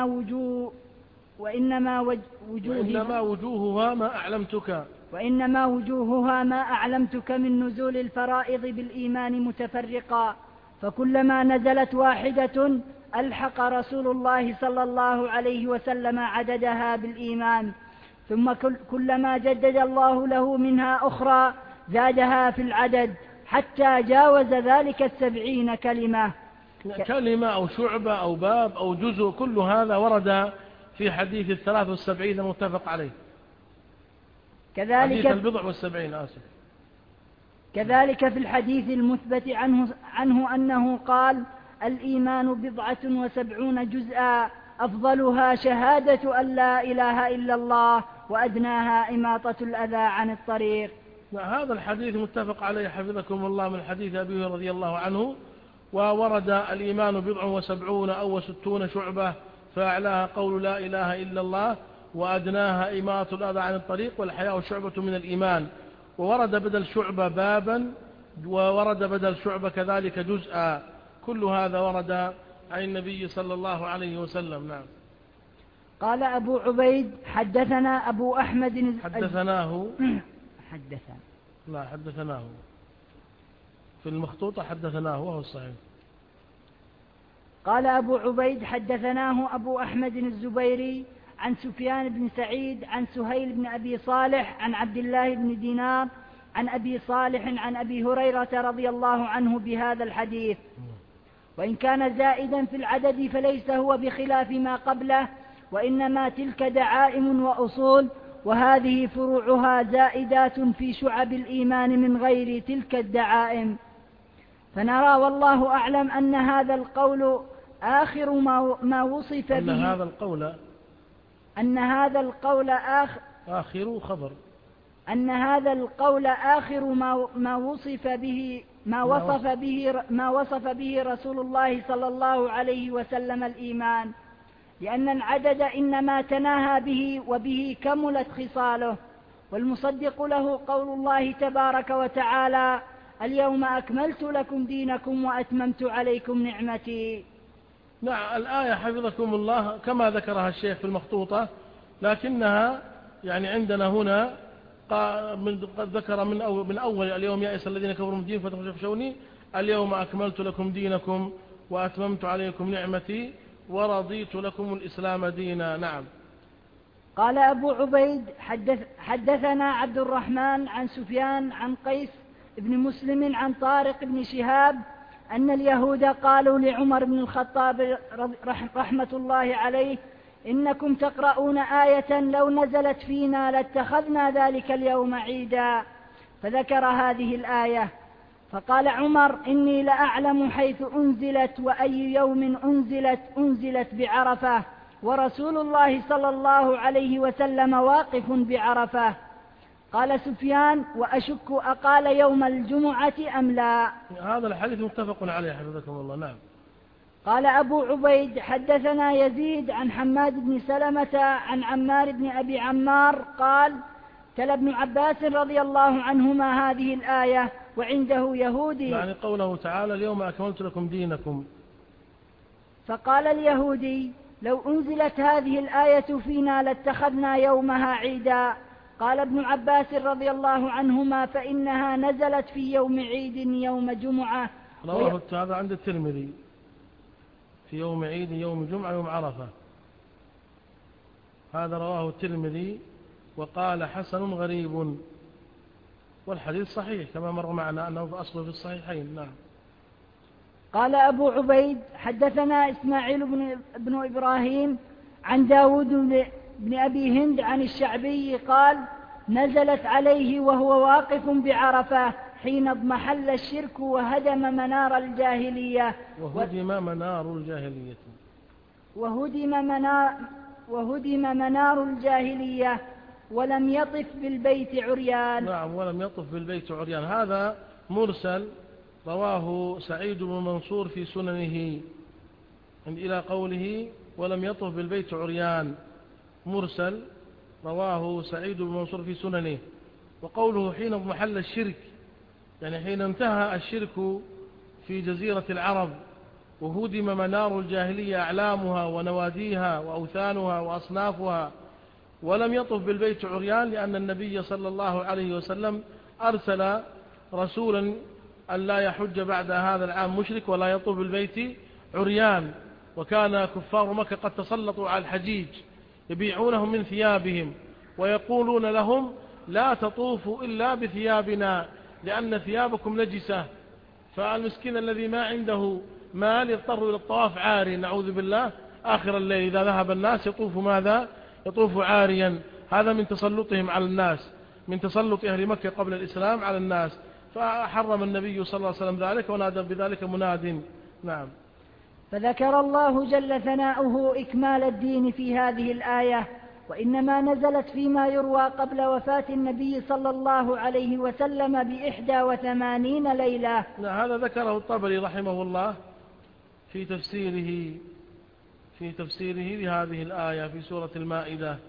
وجوهها ما أعلمتك من نزول الفرائض بالإيمان متفرقا، فكلما نزلت واحدة ألحق رسول الله صلى الله عليه وسلم عددها بالإيمان، ثم كلما جدد الله له منها أخرى زادها في العدد حتى جاوز ذلك 70 كلمة أو شعبة أو باب أو جزء، كل هذا ورد في حديث 73 المتفق عليه. حديث البضع والسبعين كذلك في الحديث المثبت عنه أنه قال: الإيمان 79 جزءا، أفضلها شهادة أن لا إله إلا الله، وأدناها إماطة الأذى عن الطريق. هذا الحديث متفق عليه حفظكم الله من حديث أبي رضي الله عنه. وورد الإيمان 79 أو 60 شعبة، فأعلاها قول لا إله إلا الله، وأدناها إماطة الأذى عن الطريق، والحياء شعبة من الإيمان. وورد بدل شعبة بابا، وورد بدل شعبة كذلك جزءا. كل هذا ورد عن النبي صلى الله عليه وسلم. نعم. قال أبو عبيد: حدثنا أبو أحمد. حدثناه حدثناه في المخطوطة حدثناه وهو الصحيح. قال أبو عبيد: حدثناه أبو أحمد الزبيري عن سفيان بن سعيد عن سهيل بن أبي صالح عن عبد الله بن دينار عن أبي صالح عن أبي هريرة رضي الله عنه بهذا الحديث. وإن كان زائدا في العدد فليس هو بخلاف ما قبله، وإنما تلك دعائم وأصول، وهذه فروعها زائدات في شعب الإيمان من غير تلك الدعائم. فنرى والله أعلم أن هذا القول آخر ما وصف به. أن هذا القول آخر خبر. أن هذا القول آخر ما وصف به رسول الله صلى الله عليه وسلم الإيمان، لأن العدد إنما تناهى به، وبه كملت خصاله. والمصدق له قول الله تبارك وتعالى: اليوم أكملت لكم دينكم وأتممت عليكم نعمتي. نعم. الآية حفظكم الله كما ذكرها الشيخ في المخطوطة، لكنها يعني عندنا هنا قد ذكر من أول: اليوم يئس الذين كفروا من دين فتخشوني، اليوم أكملت لكم دينكم وأتممت عليكم نعمتي ورضيت لكم الإسلام دينا. نعم. قال أبو عبيد: حدثنا عبد الرحمن عن سفيان عن قيس بن مسلم عن طارق بن شهاب أن اليهود قالوا لعمر بن الخطاب رحمة الله عليه: إنكم تقرؤون آية لو نزلت فينا لاتخذنا ذلك اليوم عيدا، فذكر هذه الآية. فقال عمر: إني لأعلم حيث أنزلت وأي يوم أنزلت بعرفة، ورسول الله صلى الله عليه وسلم واقف بعرفة. قال سفيان: وأشك أقال يوم الجمعة أم لا. هذا الحديث متفق عليه حفظكم الله. نعم. قال أبو عبيد: حدثنا يزيد عن حماد بن سلمة عن عمار بن أبي عمار قال: تلا ابن عباس رضي الله عنهما هذه الآية وعنده يهودي، يعني قوله تعالى: اليوم أكملت لكم دينكم. فقال اليهودي: لو أنزلت هذه الآية فينا لاتخذنا يومها عيدا. قال ابن عباس رضي الله عنهما: فإنها نزلت في يوم عيد يوم جمعة. رواه هذا عند الترمذي في يوم عيد يوم جمعة يوم عرفة. هذا رواه الترمذي وقال: حسن غريب. والحديث صحيح كما مر معنا أنه أصله في الصحيحين. نعم. قال أبو عبيد حدثنا إسماعيل بن إبراهيم عن داود بن أبي هند عن الشعبي قال نزلت عليه وهو واقف بعرفة حين اضمحل الشرك وهدم منار الجاهلية وهدم منار الجاهلية ولم يطف بالبيت عريان. نعم، ولم يطف بالبيت عريان. هذا مرسل رواه سعيد بن منصور في سننه إلى قوله ولم يطف بالبيت عريان، مرسل رواه سعيد بن منصور في سننه. وقوله حين اضمحل الشرك يعني حين انتهى الشرك في جزيرة العرب وهدم منار الجاهلية أعلامها ونواديها وأوثانها وأصنافها، ولم يطف بالبيت عريان لأن النبي صلى الله عليه وسلم أرسل رسولا أن لا يحج بعد هذا العام مشرك ولا يطف بالبيت عريان. وكان كفار مكة قد تسلطوا على الحجيج يبيعونهم من ثيابهم ويقولون لهم لا تطوفوا إلا بثيابنا لأن ثيابكم نجسة. فالمسكين الذي ما عنده مال يضطر إلى الطواف عاري نعوذ بالله آخر الليل، إذا ذهب الناس يطوف ماذا؟ يطوف عاريا. هذا من تسلطهم على الناس، من تسلط أهل مكة قبل الإسلام على الناس، فحرم النبي صلى الله عليه وسلم ذلك ونادى بذلك مناد. نعم. فذكر الله جل ثناؤه إكمال الدين في هذه الآية، وإنما نزلت فيما يروى قبل وفاة النبي صلى الله عليه وسلم ب81 ليلة. هذا ذكره الطبري رحمه الله في تفسيره لهذه الآية في سورة المائدة،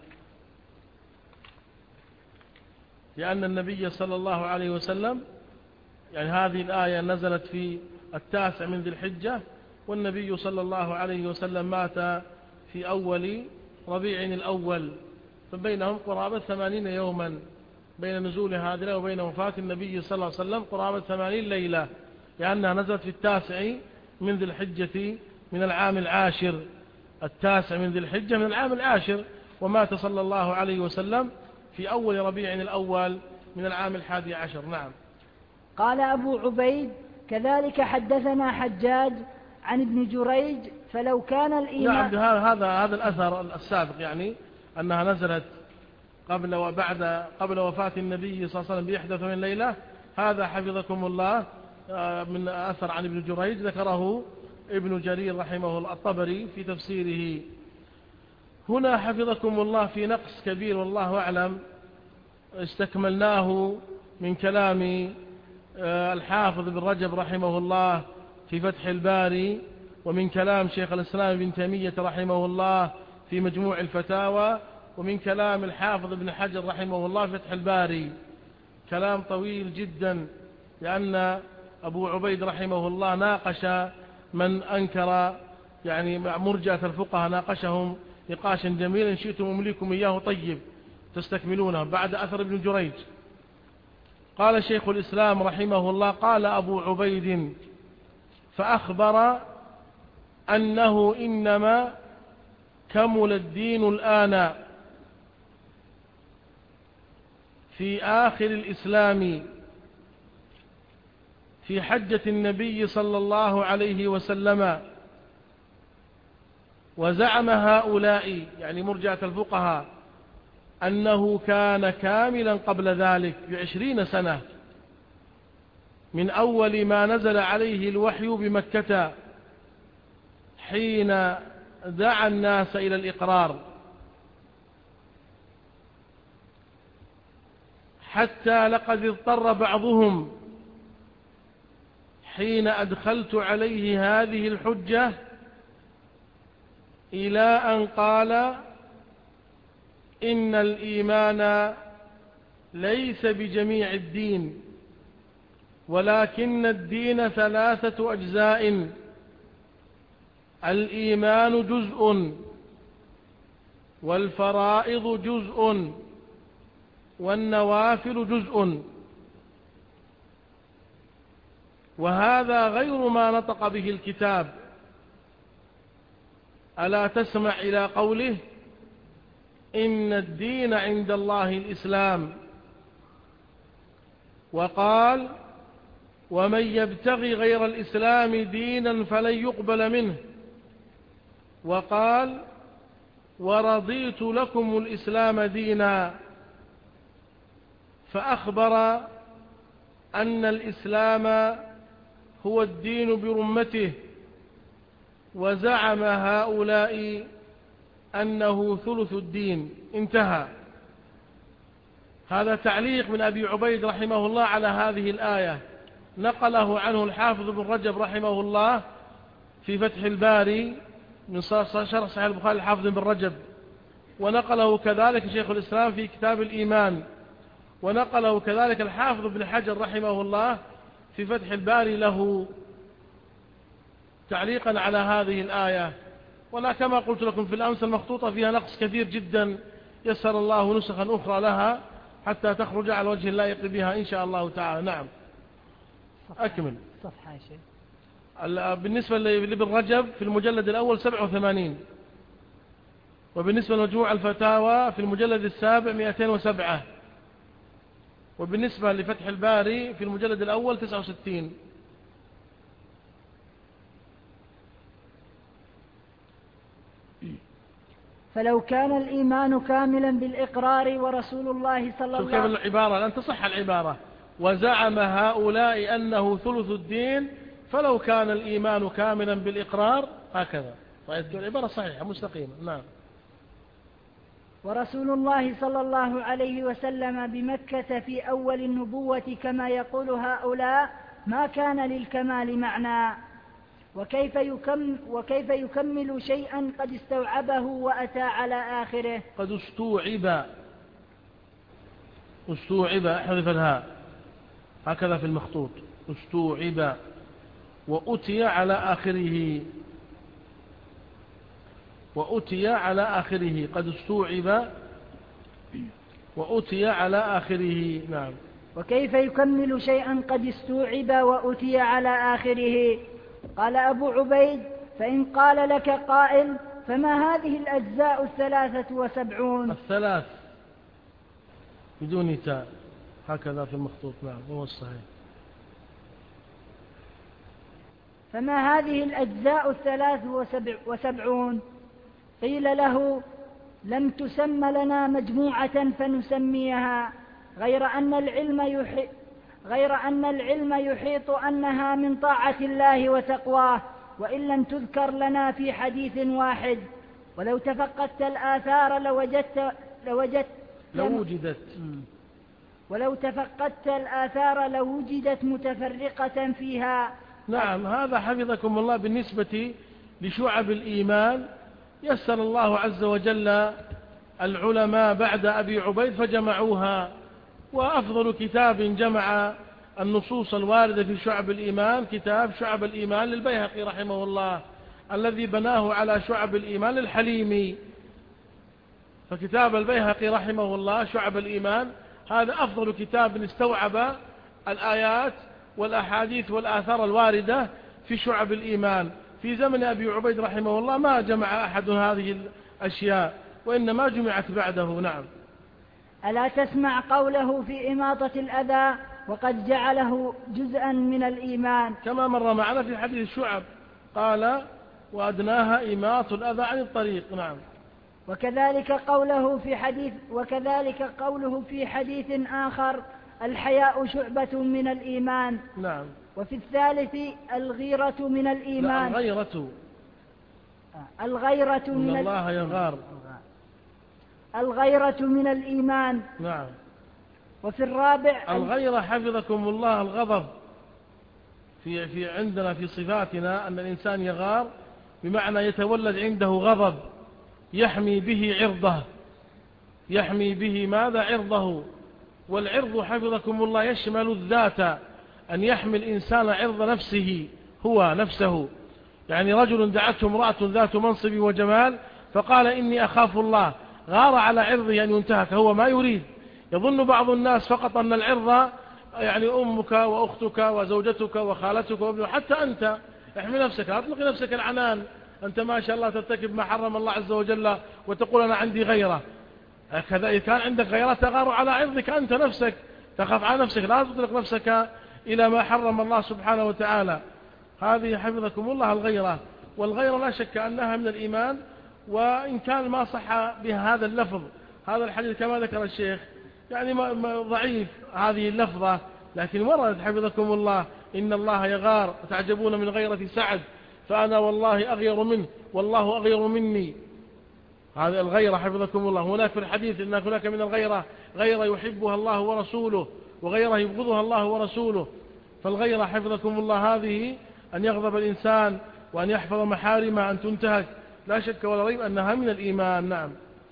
لأن النبي صلى الله عليه وسلم يعني هذه الآية نزلت في 9 من ذي الحجة، والنبي صلى الله عليه وسلم مات في أول ربيع الأول، فبينهم قرابة 80 يوما بين نزول هذه وبين وفاة النبي صلى الله عليه وسلم قرابة 80 ليلة، لأنها نزلت في 9 من ذي الحجة من العام العاشر، 9 من ذي الحجة من العام العاشر، ومات صلى الله عليه وسلم في أول ربيع الأول من العام 11. نعم. قال أبو عبيد كذلك حدثنا حجاج عن ابن جريج فلو كان الإيمان. نعم، هذا الأثر السابق يعني أنها نزلت قبل وفاة النبي صلى الله عليه وسلم ب81 ليلة، هذا حفظكم الله من أثر عن ابن جريج ذكره ابن جرير رحمه الله الطبري في تفسيره. هنا حفظكم الله في نقص كبير والله أعلم استكملناه من كلام الحافظ بن رجب رحمه الله في فتح الباري، ومن كلام شيخ الإسلام ابن تيمية رحمه الله في مجموع الفتاوى، ومن كلام الحافظ ابن حجر رحمه الله في فتح الباري. كلام طويل جدا، لأن أبو عبيد رحمه الله ناقش من أنكر يعني مرجئة الفقهاء، ناقشهم نقاشا جميلا شئتم أمليكم إياه طيب تستكملونه بعد أثر ابن جريج. قال شيخ الإسلام رحمه الله قال أبو عبيد فأخبر أنه إنما كمل الدين الآن في آخر الإسلام في حجة النبي صلى الله عليه وسلم، وزعم هؤلاء يعني مرجئة الفقهاء أنه كان كاملا قبل ذلك ب20 سنة من أول ما نزل عليه الوحي بمكة حين دعا الناس إلى الإقرار، حتى لقد اضطر بعضهم حين أدخلت عليه هذه الحجة إلى أن قال إن الإيمان ليس بجميع الدين، ولكن الدين 3 أجزاء: الإيمان جزء، والفرائض جزء، والنوافل جزء. وهذا غير ما نطق به الكتاب. ألا تسمع إلى قوله إن الدين عند الله الإسلام، وقال ومن يبتغي غير الإسلام دينا فلن يقبل منه. وقال ورضيت لكم الإسلام دينا، فأخبر أن الإسلام هو الدين برمته، وزعم هؤلاء أنه ثلث الدين. انتهى. هذا تعليق من أبي عبيد رحمه الله على هذه الآية، نقله عنه الحافظ بن رجب رحمه الله في فتح الباري من شرح صحيح البخاري الحافظ بن رجب، ونقله كذلك شيخ الإسلام في كتاب الإيمان، ونقله كذلك الحافظ بن حجر رحمه الله في فتح الباري له تعليقا على هذه الآية. ولا كما قلت لكم في الأمس المخطوطة فيها نقص كثير جدا، يسر الله نسخا أخرى لها حتى تخرج على وجه اللائق بها إن شاء الله تعالى. نعم أكمل. صفحة يا شيخ. بالنسبة لابن رجب في المجلد الأول 87، وبالنسبة لمجموع الفتاوى في المجلد السابع 207، وبالنسبة لفتح الباري في المجلد الأول 69. فلو كان الإيمان كاملا بالإقرار ورسول الله صلى الله عليه وسلم. شوف كيف العبارة، لن تصح العبارة. وزعم هؤلاء أنه ثلث الدين فلو كان الإيمان كاملا بالإقرار، هكذا العبارة صحيحة مستقيمة. نعم. ورسول الله صلى الله عليه وسلم بمكة في أول النبوة كما يقول هؤلاء ما كان للكمال معنى، وكيف يكمل شيئا قد استوعبه وأتى على آخره. قد استوعب احذف الهاء هكذا في المخطوط، استوعب وأتي على آخره، وأتي على آخره، قد استوعب وأتي على آخره. نعم. وكيف يكمل شيئا قد استوعب وأتي على آخره. قال أبو عبيد فإن قال لك قائل فما هذه الأجزاء 73؟ الثلاث بدون تاء هكذا في المخطوط. نعم هو الصحيح. فما هذه الأجزاء 73؟ قيل له لم تسم لنا مجموعة فنسميها، غير أن العلم يحيط أنها من طاعة الله وتقواه، وإن لم تذكر لنا في حديث واحد. ولو تفقدت الآثار لوجدت متفرقة فيها. نعم. هذا حفظكم الله بالنسبة لشعب الإيمان. يسر الله عز وجل العلماء بعد أبي عبيد فجمعوها، وأفضل كتاب جمع النصوص الواردة في شعب الإيمان كتاب شعب الإيمان للبيهقي رحمه الله، الذي بناه على شعب الإيمان للحليمي. فكتاب البيهقي رحمه الله شعب الإيمان هذا أفضل كتاب استوعب الآيات والأحاديث والآثار الواردة في شعب الإيمان. في زمن أبي عبيد رحمه الله ما جمع أحد هذه الأشياء، وإنما جمعت بعده. نعم. ألا تسمع قوله في إماطة الأذى وقد جعله جزءا من الإيمان، كما مر معنا في حديث الشعب قال وأدناها إماطة الأذى عن الطريق. نعم. وكذلك قوله في حديث آخر الحياء شعبة من الإيمان. نعم. وفي الثالث الغيرة من الإيمان. الغيرة من الله يغار. الغيرة من الإيمان. نعم. وفي الرابع الغيرة حفظكم الله الغضب. في عندنا في صفاتنا أن الإنسان يغار بمعنى يتولد عنده غضب يحمي به عرضه، يحمي به ماذا؟ عرضه. والعرض حفظكم الله يشمل الذات، أن يحمي الإنسان عرض نفسه هو نفسه. يعني رجل دعته امرأة ذات منصب وجمال فقال إني أخاف الله، غار على عرضه أن ينتهك، هو ما يريد. يظن بعض الناس فقط أن العرض يعني أمك وأختك وزوجتك وخالتك وابنك، حتى أنت احمي نفسك، أطلق نفسك العنان. أنت ما شاء الله ترتكب ما حرم الله عز وجل وتقول أنا عندي غيرة. هكذا إذا كان عندك غيرة تغار على عرضك أنت نفسك، تخاف على نفسك، لا تطلق نفسك إلى ما حرم الله سبحانه وتعالى. هذه حفظكم الله الغيرة، والغيرة لا شك أنها من الإيمان، وإن كان ما صح بها هذا اللفظ، هذا الحديث كما ذكر الشيخ يعني ضعيف هذه اللفظة، لكن وردت حفظكم الله إن الله يغار وتعجبون من غيرة سعد فأنا والله أغير منه والله أغير مني. هذا الغيرة حفظكم الله. هناك في الحديث إن هناك من الغيرة غيرة يحبها الله ورسوله وغيرة يبغضها الله ورسوله. فالغيرة حفظكم الله هذه أن يغضب الإنسان وأن يحفظ محارمه أن تنتهك، لا شك ولا ريب أنها من الإيمان. نعم.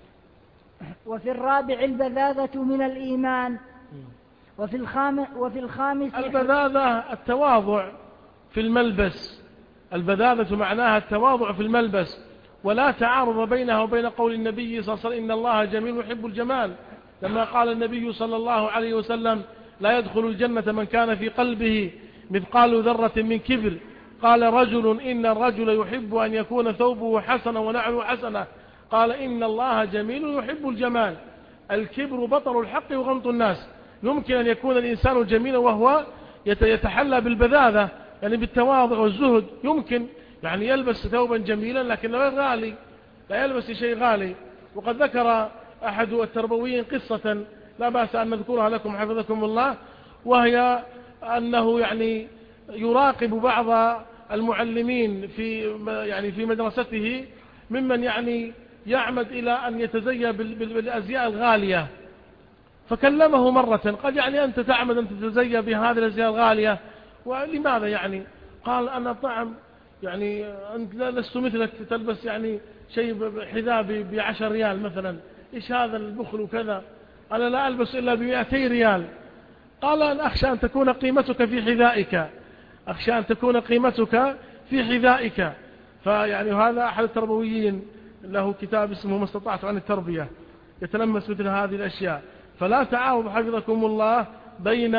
وفي الرابع البذاذة من الإيمان. وفي الخامس البذاذة التواضع في الملبس. البذاذة معناها التواضع في الملبس، ولا تعارض بينها وبين قول النبي صلى الله عليه وسلم إن الله جميل يحب الجمال، لما قال النبي صلى الله عليه وسلم لا يدخل الجنة من كان في قلبه مثقال ذرة من كبر. قال رجل إن الرجل يحب أن يكون ثوبه حسنا ونعله حسنة، قال إن الله جميل يحب الجمال. الكبر بطر الحق وغمط الناس. يمكن أن يكون الإنسان جميلا وهو يتحلى بالبذاذة، يعني بالتواضع والزهد. يمكن يعني يلبس ثوبا جميلا لكن غير غالي، لا يلبس شيء غالي. وقد ذكر أحد التربويين قصة لا بأس أن نذكرها لكم حفظكم الله، وهي أنه يعني يراقب بعض المعلمين في مدرسته ممن يعني يعمد إلى أن يتزيى بالأزياء الغالية، فكلمه مرة قال يعني أنت تعمد أن تتزيى بهذه الأزياء الغالية ولماذا يعني؟ قال أنا طعم يعني أنت لست مثلك تلبس يعني شيء حذاء ب10 ريال مثلا، إيش هذا البخل وكذا، أنا لا ألبس إلا ب200 ريال. قال أنا أخشى أن تكون قيمتك في حذائك، أخشى أن تكون قيمتك في حذائك. فيعني هذا أحد التربويين له كتاب اسمه ما استطعت عن التربية، يتلمس مثل هذه الأشياء. فلا تعارض حفظكم الله بين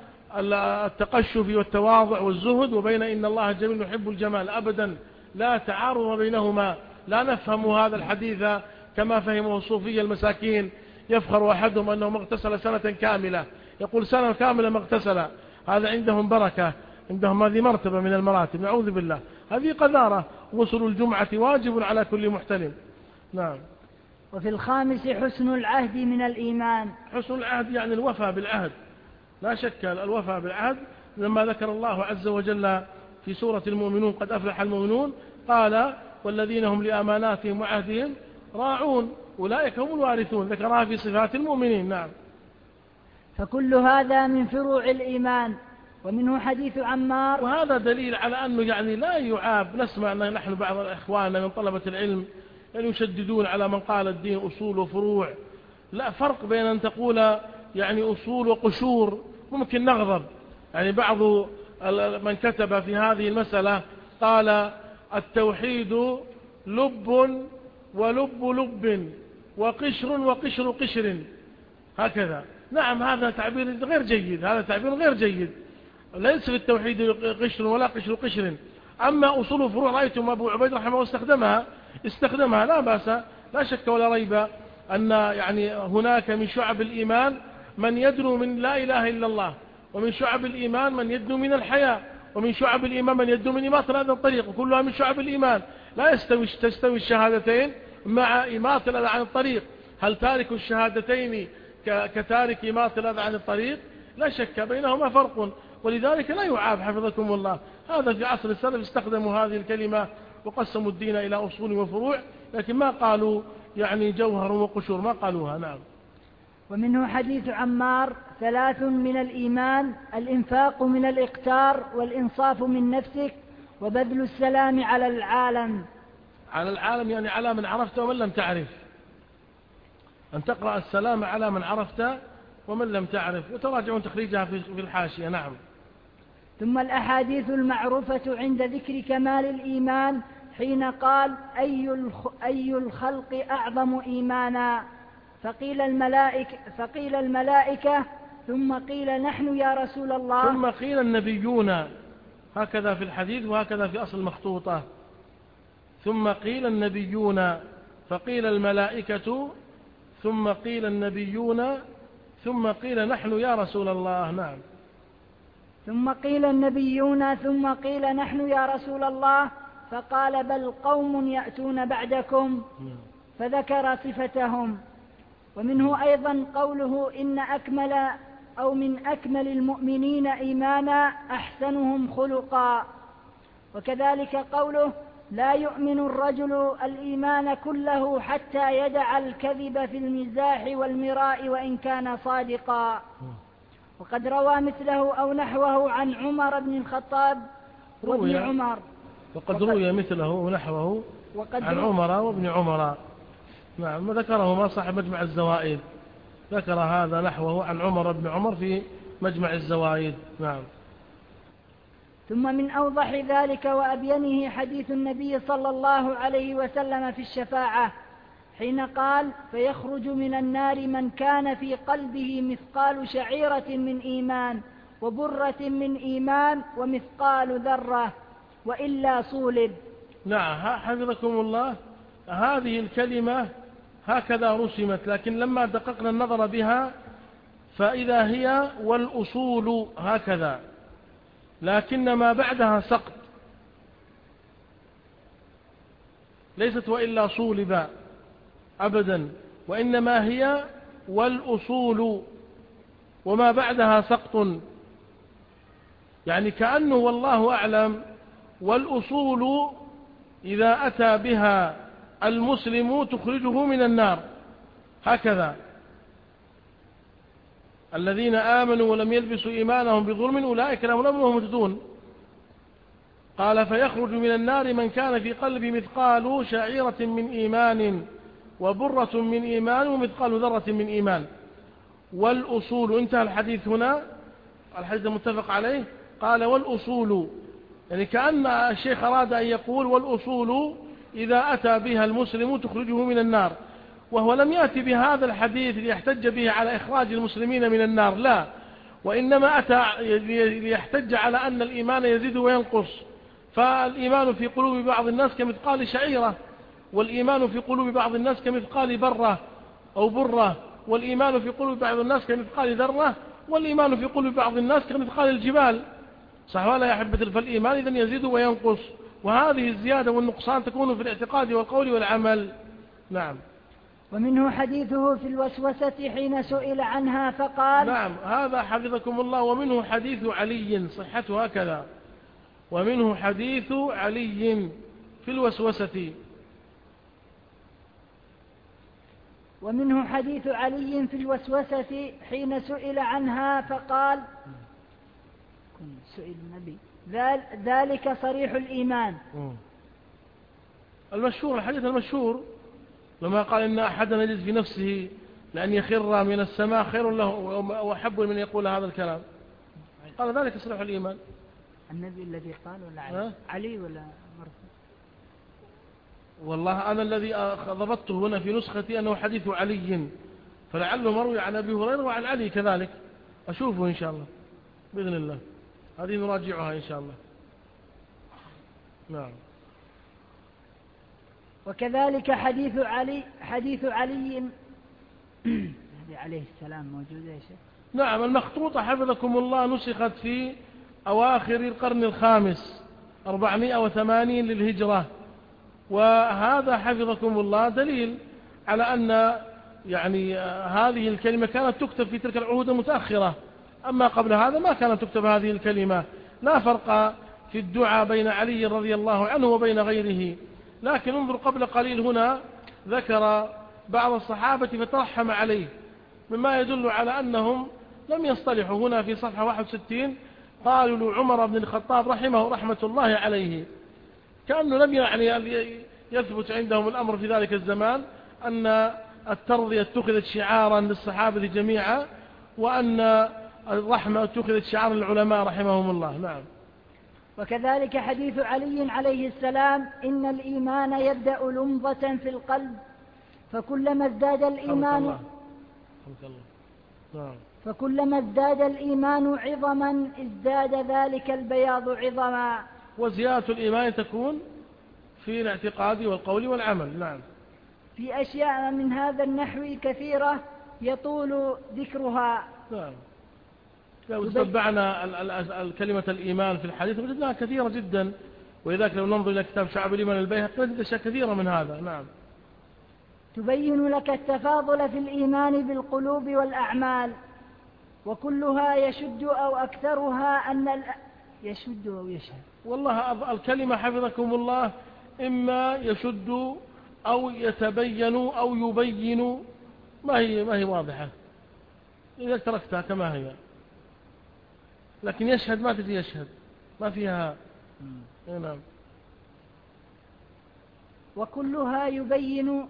التقشف والتواضع والزهد وبين إن الله جميل يحب الجمال، أبدا لا تعارض بينهما. لا نفهم هذا الحديث كما فهمه الصوفية المساكين، يفخر أحدهم أنه ما اغتسل سنة كاملة، يقول سنة كاملة ما اغتسل، هذا عندهم بركة، عندهم هذه مرتبة من المراتب، نعوذ بالله، هذه قذارة. وصل الجمعة واجب على كل محتلم. نعم. وفي الخامس حسن العهد من الإيمان. حسن العهد يعني الوفاء بالعهد، لا شك الوفاء بالعهد. لما ذكر الله عز وجل في سورة المؤمنون قد أفلح المؤمنون قال والذين هم لأماناتهم وعهدهم راعون أولئك هم الوارثون، ذكرها في صفات المؤمنين. نعم. فكل هذا من فروع الإيمان. ومنه حديث عمار. وهذا دليل على أنه يعني لا يعاب. نسمع أن نحن بعض إخواننا من طلبة العلم يعني يشددون على من قال الدين أصول وفروع. لا فرق بين أن تقول يعني أصول وقشور، ممكن نغضب. يعني بعض من كتب في هذه المسألة قال التوحيد لب ولب لب وقشر وقشر قشر، هكذا. نعم هذا تعبير غير جيد، هذا تعبير غير جيد. ليس في التوحيد قشر ولا قشر قشر. أما أصول وفروع رأيتم أبو عبيد رحمه استخدمها لا بأس، لا شك ولا ريب أن يعني هناك من شعب الإيمان من يدنو من لا إله إلا الله، ومن شعب الإيمان من يدنو من الحياة، ومن شعب الإيمان من يدنو من إماطة هذا الطريق، وكلها من شعب الإيمان. لا تستوي الشهادتين مع إماطة الأذى عن الطريق. هل تارك الشهادتين كتارك إماطة الأذى عن الطريق؟ لا شك بينهما فرق، ولذلك لا يعاب حفظكم الله. هذا في عصر السلف استخدموا هذه الكلمة وقسموا الدين إلى أصول وفروع، لكن ما قالوا يعني جوهر وقشور، ما قالوها. نعم. ومنه حديث عمار 3 من الإيمان: الإنفاق من الإقتار، والإنصاف من نفسك، وبذل السلام على العالم. على العالم يعني على من عرفت ومن لم تعرف، أن تقرأ السلام على من عرفت ومن لم تعرف، وتراجعون تخريجها في الحاشية. نعم. ثم الأحاديث المعروفة عند ذكر كمال الإيمان حين قال أي الخلق أعظم إيمانا، فقيل الملائكة، ثم قيل نحن يا رسول الله، ثم قيل النبيون، هكذا في الحديث وهكذا في أصل المخطوطة. ثم قيل النبيون، فقيل الملائكة، ثم قيل النبيون، ثم قيل نحن يا رسول الله. نعم. ثم قيل النبيون ثم قيل نحن يا رسول الله، فقال بل قوم يأتون بعدكم، فذكر صفتهم. ومنه أيضا قوله إن أكمل أو من أكمل المؤمنين إيمانا أحسنهم خلقا. وكذلك قوله لا يؤمن الرجل الإيمان كله حتى يدع الكذب في المزاح والمراء وإن كان صادقا. وقد روى مثله أو نحوه عن عمر بن الخطاب وابن عمر. وقد روي مثله ونحوه عن عمر وابن عمر. نعم، وذكره صاحب مجمع الزوائد، ذكر هذا نحوه عن عمر بن عمر في مجمع الزوائد. نعم. ثم من أوضح ذلك وأبينه حديث النبي صلى الله عليه وسلم في الشفاعة حين قال فيخرج من النار من كان في قلبه مثقال شعيرة من إيمان وبرة من إيمان ومثقال ذرة وإلا صولب. نعم، حفظكم الله، هذه الكلمة هكذا رسمت، لكن لما دققنا النظر بها فإذا هي والأصول هكذا، لكن ما بعدها سقط، ليست وإلا صولب أبدا، وإنما هي والأصول وما بعدها سقط، يعني كأنه والله أعلم والأصول إذا أتى بها المسلم تخرجه من النار، هكذا الذين آمنوا ولم يلبسوا إيمانهم بظلم أولئك لهم الأمن وهم مهتدون. قال فيخرج من النار من كان في قلبه مثقال شعيرة من إيمان وبرة من إيمان ومثقال ذرة من إيمان والأصول. انتهى الحديث هنا، الحديث المتفق عليه. قال والأصول، يعني كأن الشيخ أراد أن يقول والأصول إذا أتى بها المسلم تخرجه من النار، وهو لم يأتي بهذا الحديث ليحتج به على إخراج المسلمين من النار، لا، وإنما أتى ليحتج على أن الإيمان يزيد وينقص، فالإيمان في قلوب بعض الناس كمثقال شعيرة، والإيمان في قلوب بعض الناس كمثقال برة أو برة، والإيمان في قلوب بعض الناس كمثقال ذرة، والإيمان في قلوب بعض الناس كمثقال الجبال. صح ولا يا أحبتي؟ فالإيمان إذن يزيد وينقص، وهذه الزيادة والنقصان تكون في الاعتقاد والقول والعمل. نعم. ومنه حديثه في الوسوسة حين سئل عنها فقال. نعم، هذا حفظكم الله. ومنه حديث علي، صحته هكذا، ومنه حديث علي في الوسوسة. ومنه حديث علي في الوسوسة حين سئل عنها فقال سئل النبي ذلك صريح الإيمان. المشهور، الحديث المشهور لما قال إن أحدنا يجد في نفسه لأن يخر من السماء خير له وأحب من يقول هذا الكلام، قال ذلك صريح الإيمان. النبي الذي قال ولا علي ولا مرفوع؟ والله أنا الذي ضبطته هنا في نسختي أنه حديث علي، فلعله مروي عن أبي هريرة وعن علي كذلك، أشوفه إن شاء الله بإذن الله، هذه نراجعها إن شاء الله. نعم. وكذلك حديث علي عليه السلام موجود يا شيخ. نعم، المخطوطة حفظكم الله نسخت في أواخر القرن الخامس 480 للهجرة، وهذا حفظكم الله دليل على أن يعني هذه الكلمة كانت تكتب في تلك العهود المتأخرة، أما قبل هذا ما كانت تكتب هذه الكلمة. لا فرق في الدعاء بين علي رضي الله عنه وبين غيره، لكن انظر قبل قليل هنا ذكر بعض الصحابة فترحم عليه، مما يدل على أنهم لم يصطلحوا. هنا في صفحة 61 قالوا لعمر بن الخطاب رحمه رحمة الله عليه، كأنه لم يعني يثبت عندهم الأمر في ذلك الزمان أن الترضية اتخذت شعارا للصحابة جميعا، وأن الرحمة اتخذت شعارا للعلماء رحمهم الله. نعم. وكذلك حديث علي عليه السلام إن الإيمان يبدأ لمضة في القلب فكلما ازداد الإيمان فكلما ازداد الإيمان عظما ازداد ذلك البياض عظما. وزيادة الإيمان تكون في الاعتقاد والقول والعمل. نعم. في أشياء من هذا النحو كثيرة يطول ذكرها. نعم. لو تتبعنا كلمة الإيمان في الحديث وجدناها كثيرة جدا، ولذلك لو ننظر إلى كتاب شعب الإيمان البيهقي نجد أشياء كثيرة من هذا. نعم. تبين لك التفاضل في الإيمان بالقلوب والأعمال، وكلها يشد أو أكثرها أن يشد أو يشهد. والله الكلمة حفظكم الله إما يشد أو يتبين أو يبين، ما هي واضحة إذا تركتها كما هي، لكن يشهد ما تجي يشهد، ما فيها. نعم. وكلها يبين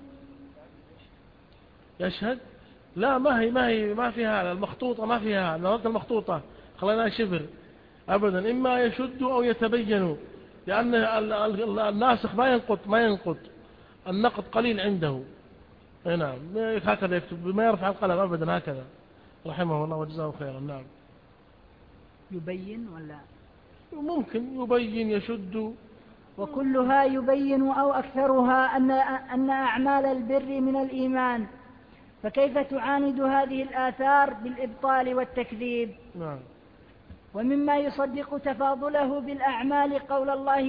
يشهد، لا ما فيها المخطوطة، ما فيها نظرت المخطوطة خلينا شبر أبدا. إما يشد أو يتبين، لأن الناسخ ما ينقض النقد قليل عنده. نعم. هكذا يكتب، ما يرفع القلم أبدا، هكذا رحمه الله وجزاه خيرا. نعم. يبين ولا ممكن يبين يشد. وكلها يبين أو أكثرها أن أعمال البر من الإيمان، فكيف تعاند هذه الآثار بالإبطال والتكذيب؟ نعم. ومما يصدق تفاضله بالأعمال قول الله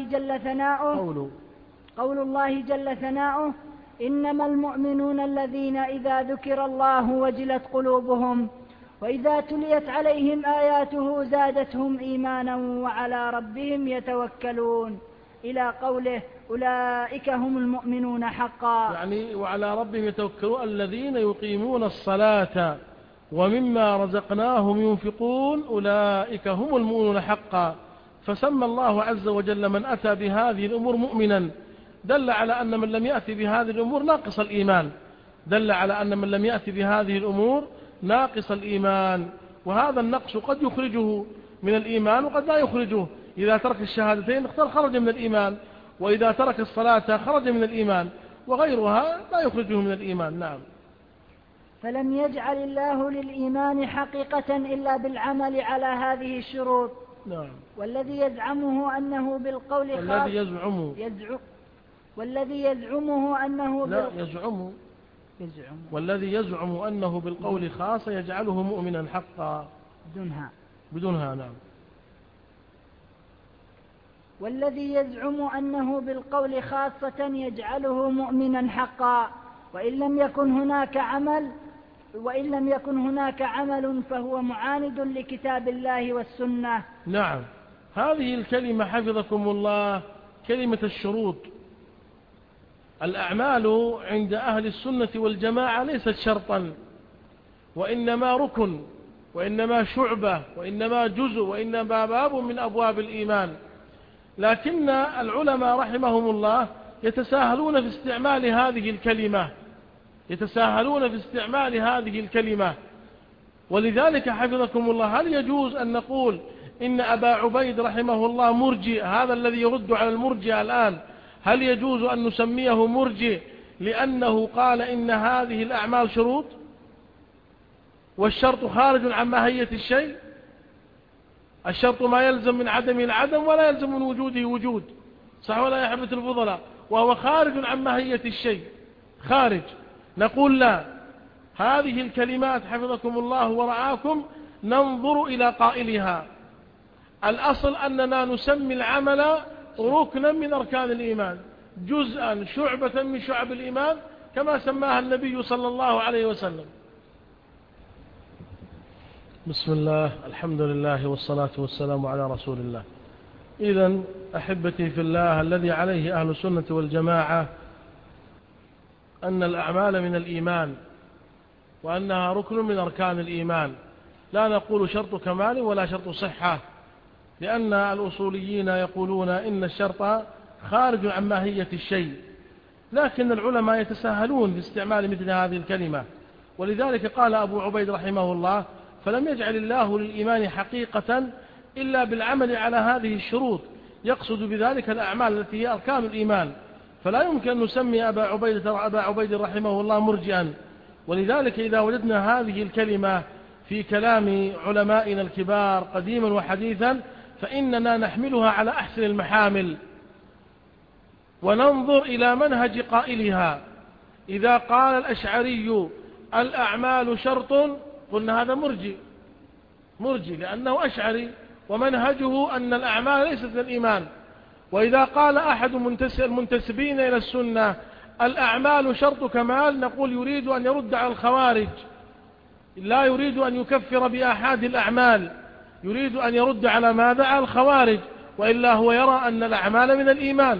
جل ثناؤه إنما المؤمنون الذين إذا ذكر الله وجلت قلوبهم وإذا تليت عليهم آياته زادتهم إيمانا وعلى ربهم يتوكلون، إلى قوله أولئك هم المؤمنون حقا. يعني وعلى ربهم يتوكلون الذين يقيمون الصلاة ومما رزقناهم ينفقون أولئك هم المؤمنون حقا. فسمى الله عز وجل من أتى بهذه الأمور مؤمنا، دل على أن من لم يأتي بهذه الأمور ناقص الإيمان، دل على أن من لم يأتي بهذه الأمور ناقص الإيمان، وهذا النقص قد يخرجه من الإيمان وقد لا يخرجه. إذا ترك الشهادتين خرج من الإيمان، وإذا ترك الصلاة خرج من الإيمان، وغيرها لا يخرجه من الإيمان. نعم. فلم يجعل الله للإيمان حقيقة إلا بالعمل على هذه الشروط. نعم. والذي يزعمه أنه بالقول خاص والذي يزعمه أنه والذي يزعم أنه بالقول خاص يجعله مؤمنا حقا بدونها. نعم. والذي يزعم أنه بالقول خاصة يجعله مؤمنا حقا، وإن لم يكن هناك عمل فهو معاند لكتاب الله والسنة. نعم. هذه الكلمة حفظكم الله كلمة الشروط. الأعمال عند أهل السنة والجماعة ليست شرطا، وإنما ركن، وإنما شعبة، وإنما جزء، وإنما باب من أبواب الإيمان. لكن العلماء رحمهم الله يتساهلون في استعمال هذه الكلمة، ولذلك حفظكم الله هل يجوز أن نقول إن أبا عبيد رحمه الله مرجئ، هذا الذي يرد على المرجئ الآن، هل يجوز أن نسميه مرجئ لأنه قال إن هذه الأعمال شروط والشرط خارج عن ماهية الشيء؟ الشرط ما يلزم من عدمه العدم ولا يلزم من وجوده وجود، صح ولا يا حبة الفضلاء؟ وهو خارج عن ماهية الشيء، خارج. نقول لا، هذه الكلمات حفظكم الله ورعاكم ننظر إلى قائلها. الأصل أننا نسمي العمل ركنا من أركان الإيمان، جزءا، شعبة من شعب الإيمان، كما سماها النبي صلى الله عليه وسلم. بسم الله، الحمد لله والصلاة والسلام على رسول الله. إذن أحبتي في الله، الذي عليه أهل السنة والجماعة أن الأعمال من الإيمان، وأنها ركن من أركان الإيمان، لا نقول شرط كمال ولا شرط صحة، لأن الأصوليين يقولون إن الشرط خارج عن ماهية الشيء، لكن العلماء يتساهلون في استعمال مثل هذه الكلمة. ولذلك قال أبو عبيد رحمه الله فلم يجعل الله للإيمان حقيقة إلا بالعمل على هذه الشروط، يقصد بذلك الأعمال التي هي أركان الإيمان، فلا يمكن أن نسمي أبا عبيد رحمه الله مرجئا. ولذلك إذا وجدنا هذه الكلمة في كلام علمائنا الكبار قديما وحديثا فإننا نحملها على أحسن المحامل وننظر إلى منهج قائلها. إذا قال الأشعري الأعمال شرط قلنا هذا مرجئ، مرجي لأنه أشعري ومنهجه أن الأعمال ليست من الإيمان. وإذا قال أحد المنتسبين إلى السنة الأعمال شرط كمال، نقول يريد أن يرد على الخوارج، لا يريد أن يكفر بآحاد الأعمال، يريد أن يرد على ماذا؟ على الخوارج، وإلا هو يرى أن الأعمال من الإيمان.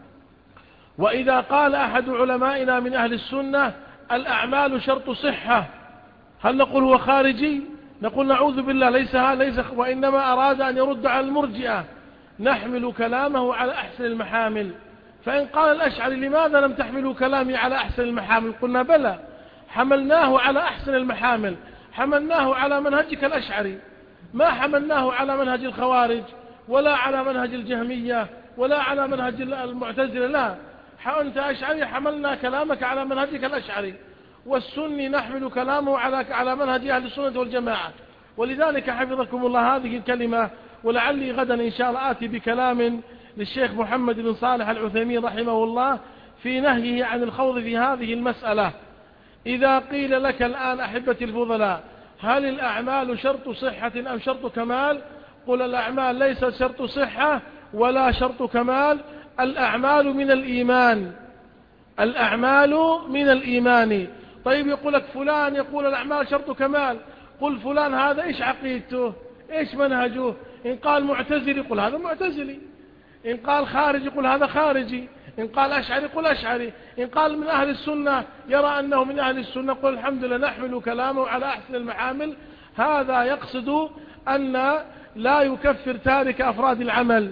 وإذا قال أحد علمائنا من أهل السنة الأعمال شرط صحة، هل نقول هو خارجي؟ نقول نعوذ بالله، ليس وإنما أراد أن يرد على المرجئة. نحمل كلامه على أحسن المحامل. فإن قال الأشعري لماذا لم تحملوا كلامي على أحسن المحامل؟ قلنا بلى، حملناه على أحسن المحامل، حملناه على منهجك الأشعري، ما حملناه على منهج الخوارج ولا على منهج الجهمية ولا على منهج المعتزلة، لا، أنت أشعري حملنا كلامك على منهجك الأشعري، والسني نحمل كلامه على منهج أهل السنة والجماعة. ولذلك حفظكم الله هذه الكلمة، ولعلي غدا إن شاء الله آتي بكلام للشيخ محمد بن صالح العثيمين رحمه الله في نهيه عن الخوض في هذه المسألة. إذا قيل لك الآن أحبتي الفضلاء هل الأعمال شرط صحة أم شرط كمال؟ قل الأعمال ليست شرط صحة ولا شرط كمال، الأعمال من الإيمان، الأعمال من الإيمان. طيب يقول لك فلان يقول الأعمال شرط كمال، قل فلان هذا إيش عقيدته، إيش منهجه؟ إن قال معتزلي قل هذا معتزلي، إن قال خارجي قل هذا خارجي، إن قال أشعري قل أشعري، إن قال من أهل السنة يرى أنه من أهل السنة قل الحمد لله نحمل كلامه على أحسن المحامل. هذا يقصد أن لا يكفر تارك أفراد العمل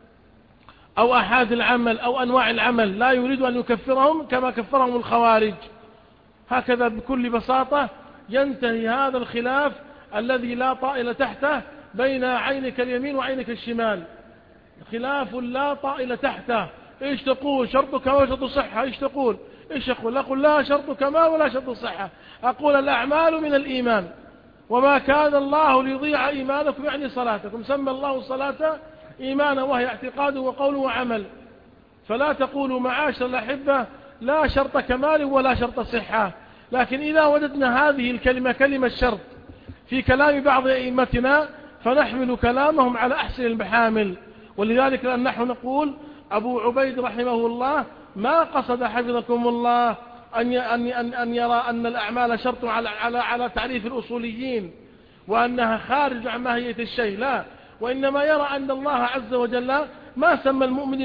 أو أحاد العمل أو أنواع العمل، لا يريد أن يكفرهم كما كفرهم الخوارج. هكذا بكل بساطة ينتهي هذا الخلاف الذي لا طائل تحته بين عينك اليمين وعينك الشمال، خلاف لا طائل تحته. إيش تقول؟ شرط كمال وشرط صحة. إيش تقول؟ إيش أقول؟ أقول لا شرط كمال ولا شرط صحة، أقول الأعمال من الإيمان، وما كان الله ليضيع إيمانكم يعني صلاتكم، سمى الله الصلاة إيمانا وهي اعتقاد وقول وعمل. فلا تقولوا معاشر الأحبة لا شرط كمال ولا شرط صحة. لكن إذا وجدنا هذه الكلمة كلمة شرط في كلام بعض أئمتنا فنحمل كلامهم على أحسن المحامل. ولذلك نحن نقول أبو عبيد رحمه الله ما قصد حفظكم الله أن يرى أن الأعمال شرط على تعريف الأصوليين وأنها خارج عن ماهية الشيء، لا، وإنما يرى أن الله عز وجل ما سمى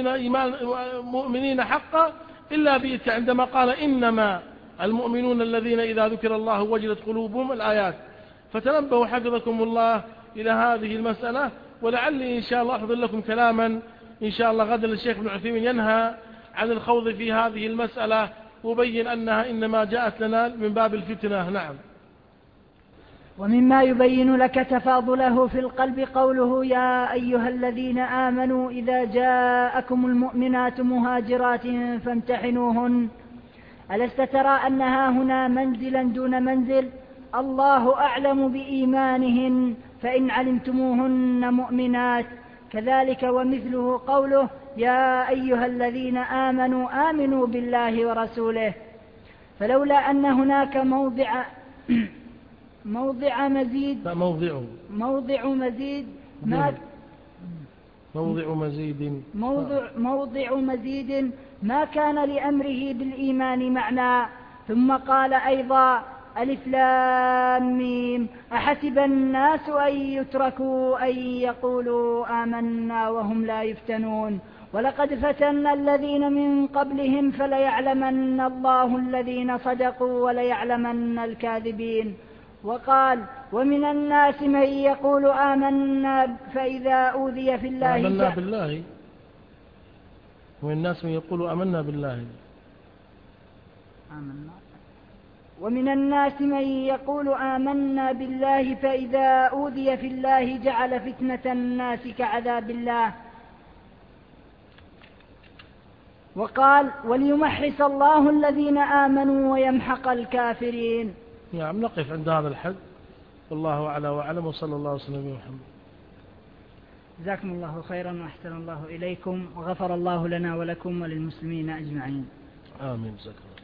المؤمنين حقا إلا عندما قال إنما المؤمنون الذين إذا ذكر الله وجلت قلوبهم، الآيات. فتنبهوا حفظكم الله إلى هذه المسألة. ولعلي إن شاء الله أحضر لكم كلاما إن شاء الله غدا للشيخ ابن عثيمين ينهى عن الخوض في هذه المسألة وبين أنها إنما جاءت لنا من باب الفتنة. نعم. ومما يبين لك تفاضله في القلب قوله يا أيها الذين آمنوا إذا جاءكم المؤمنات مهاجرات فامتحنوهن. ألست ترى أنها هنا منزلا دون منزل؟ الله أعلم بإيمانهن فإن علمتموهن مؤمنات. كذلك ومثله قوله يا أيها الذين آمنوا آمنوا بالله ورسوله. فلولا أن هناك موضع مزيد ما كان لأمره بالإيمان معنى. ثم قال أيضا ألف لام ميم أحسب الناس أن يتركوا أن يقولوا آمنا وهم لا يفتنون ولقد فتنا الذين من قبلهم فليعلمن الله الذين صدقوا وليعلمن الكاذبين. وقال ومن الناس من يقول آمنا فإذا أوذي في الله آمنا بالله، ومن الناس من يقول آمنا بالله ومن الناس من يقول آمنا بالله فإذا أوذي في الله جعل فتنة الناس كعذاب الله. وقال وليمحص الله الذين آمنوا ويمحق الكافرين. نعم. نقف عند هذا الحد، والله أعلى وأعلم، وصلى الله وسلم على محمد. جزاكم الله خيرا وأحسن الله إليكم وغفر الله لنا ولكم وللمسلمين أجمعين. آمين. جزاك الله.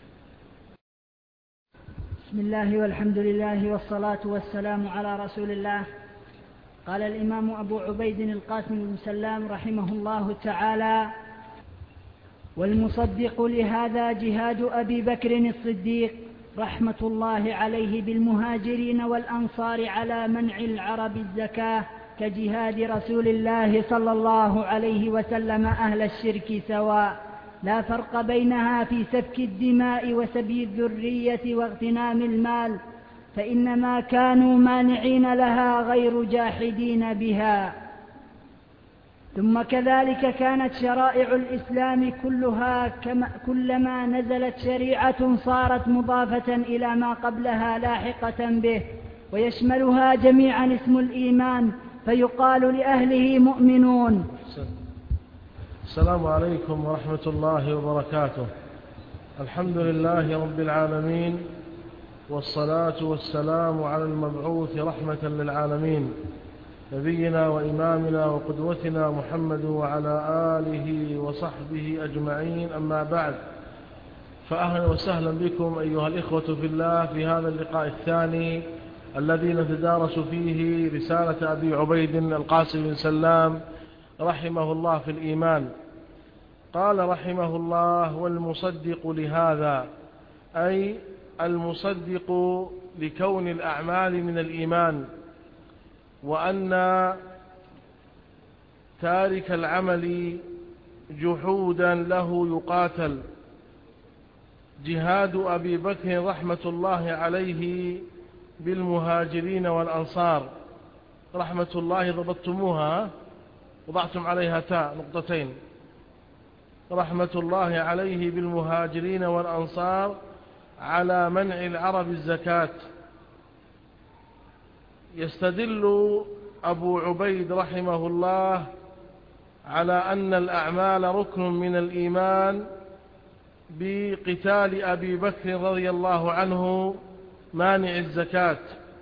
بسم الله والحمد لله والصلاة والسلام على رسول الله. قال الإمام أبو عبيد القاسم بن سلام رحمه الله تعالى: والمصدق لهذا جهاد أبي بكر الصديق رحمة الله عليه بالمهاجرين والأنصار على منع العرب الزكاة كجهاد رسول الله صلى الله عليه وسلم أهل الشرك سواء، لا فرق بينها في سفك الدماء وسبي الذرية واغتنام المال، فإنما كانوا مانعين لها غير جاحدين بها. ثم كذلك كانت شرائع الإسلام كلما نزلت شريعة صارت مضافة إلى ما قبلها لاحقة به، ويشملها جميعا اسم الإيمان، فيقال لأهله مؤمنون. السلام عليكم ورحمة الله وبركاته. الحمد لله رب العالمين، والصلاة والسلام على المبعوث رحمة للعالمين، نبينا وإمامنا وقدوتنا محمد وعلى آله وصحبه أجمعين. أما بعد، فأهلا وسهلا بكم أيها الإخوة في الله في هذا اللقاء الثاني الذي نتدارس فيه رسالة أبي عبيد القاسم بن سلام رحمه الله في الإيمان. قال رحمه الله: والمصدق لهذا، أي المصدق لكون الأعمال من الإيمان، وأن تارك العمل جحودا له يقاتل. جهاد أبي بكر رحمة الله عليه بالمهاجرين والأنصار، رحمة الله ضبطتموها، وضعتم عليها تاء نقطتين، رحمة الله عليه بالمهاجرين والأنصار على منع العرب الزكاة. يستدل أبو عبيد رحمه الله على أن الأعمال ركن من الإيمان بقتال أبي بكر رضي الله عنه مانع الزكاة.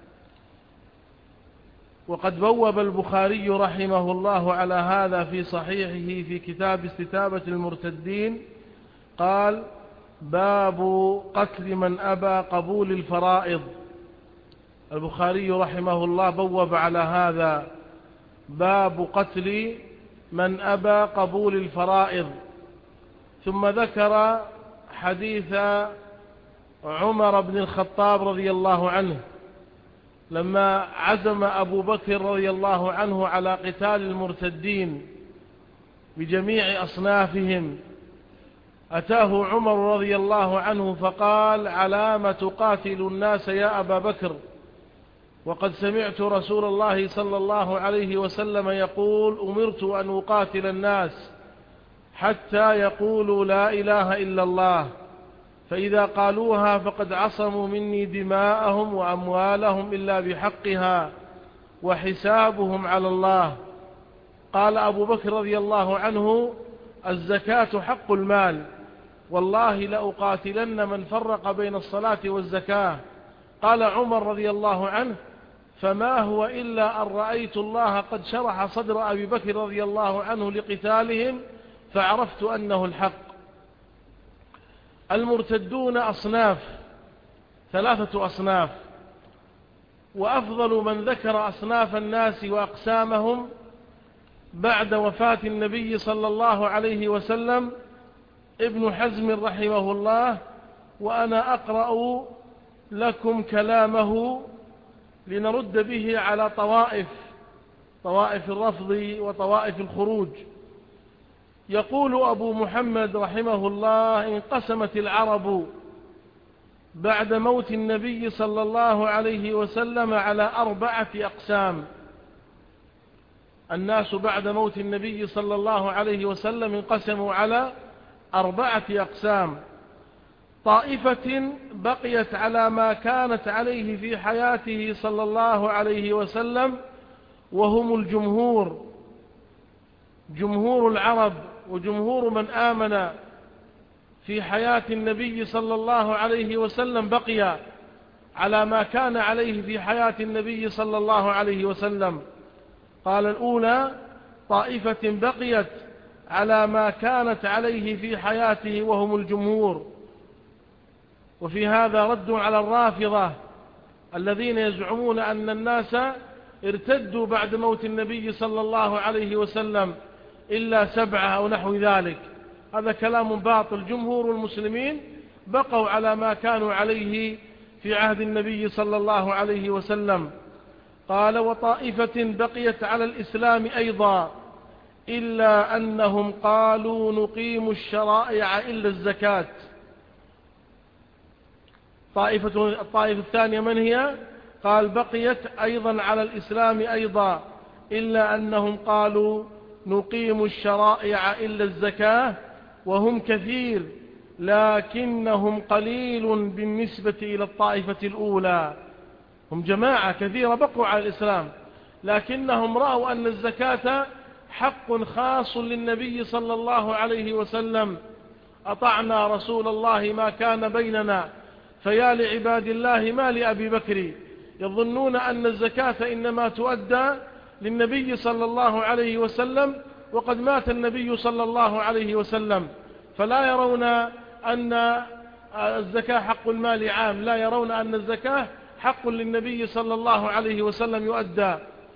وقد بوب البخاري رحمه الله على هذا في صحيحه في كتاب استتابة المرتدين، قال: باب قتل من أبى قبول الفرائض. البخاري رحمه الله بوب على هذا: باب قتل من أبى قبول الفرائض. ثم ذكر حديث عمر بن الخطاب رضي الله عنه لما عزم أبو بكر رضي الله عنه على قتال المرتدين بجميع أصنافهم، أتاه عمر رضي الله عنه فقال: علام تقاتل الناس يا أبا بكر؟ وقد سمعت رسول الله صلى الله عليه وسلم يقول: أمرت أن أقاتل الناس حتى يقولوا لا إله إلا الله، فإذا قالوها فقد عصموا مني دماءهم وأموالهم إلا بحقها، وحسابهم على الله. قال أبو بكر رضي الله عنه: الزكاة حق المال، والله لأقاتلن من فرق بين الصلاة والزكاة. قال عمر رضي الله عنه: فما هو إلا أن رأيت الله قد شرح صدر أبي بكر رضي الله عنه لقتالهم فعرفت أنه الحق. المرتدون أصناف، 3 أصناف، وأفضل من ذكر أصناف الناس وأقسامهم بعد وفاة النبي صلى الله عليه وسلم ابن حزم رحمه الله، وأنا أقرأ لكم كلامه لنرد به على طوائف الرفض وطوائف الخروج. يقول أبو محمد رحمه الله: انقسمت العرب بعد موت النبي صلى الله عليه وسلم على 4 أقسام. الناس بعد موت النبي صلى الله عليه وسلم انقسموا على 4 أقسام: طائفة بقيت على ما كانت عليه في حياته صلى الله عليه وسلم، وهم الجمهور، جمهور العرب وجمهور من آمن في حياة النبي صلى الله عليه وسلم بقي على ما كان عليه في حياة النبي صلى الله عليه وسلم. قال: الأولى طائفة بقيت على ما كانت عليه في حياته وهم الجمهور. وفي هذا رد على الرافضة الذين يزعمون أن الناس ارتدوا بعد موت النبي صلى الله عليه وسلم إلا 7 أو نحو ذلك. هذا كلام باطل. جمهور المسلمين بقوا على ما كانوا عليه في عهد النبي صلى الله عليه وسلم. قال: وطائفة بقيت على الإسلام أيضا إلا أنهم قالوا نقيم الشرائع إلا الزكاة. الطائفة الثانية من هي؟ قال: بقيت أيضا على الإسلام أيضا إلا أنهم قالوا نقيم الشرائع إلا الزكاة، وهم كثير لكنهم قليل بالنسبة إلى الطائفة الأولى. هم جماعة كثيرة بقوا على الإسلام، لكنهم رأوا أن الزكاة حق خاص للنبي صلى الله عليه وسلم. أطعنا رسول الله ما كان بيننا فيا لعباد الله ما لأبي بكر. يظنون أن الزكاة إنما تؤدى للنبي صلى الله عليه وسلم، وقد مات النبي صلى الله عليه وسلم، فلا يرون أن الزكاة حق المال عام، لا يرون أن الزكاة حق للنبي صلى الله عليه وسلم يؤدى.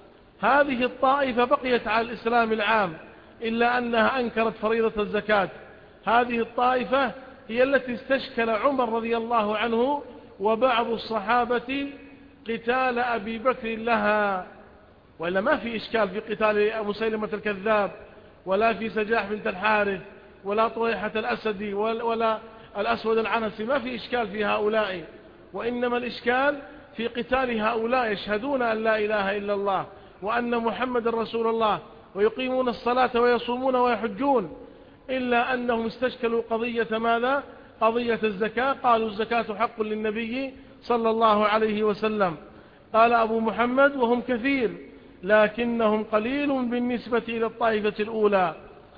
هذه الطائفة بقيت على الإسلام العام إلا أنها أنكرت فريضة الزكاة. هذه الطائفة هي التي استشكل عمر رضي الله عنه وبعض الصحابة قتال أبي بكر لها، وإلا ما في إشكال في قتال مسيلمة الكذاب، ولا في سجاح بنت الحارث، ولا طليحة الأسدي، ولا الأسود العنسي، ما في إشكال في هؤلاء، وإنما الإشكال في قتال هؤلاء يشهدون أن لا إله إلا الله وأن محمد رسول الله ويقيمون الصلاة ويصومون ويحجون، إلا أنهم استشكلوا قضية ماذا؟ قضية الزكاة. قالوا الزكاة حق للنبي صلى الله عليه وسلم. قال أبو محمد: وهم كثير لكنهم قليل بالنسبة إلى الطائفة الأولى.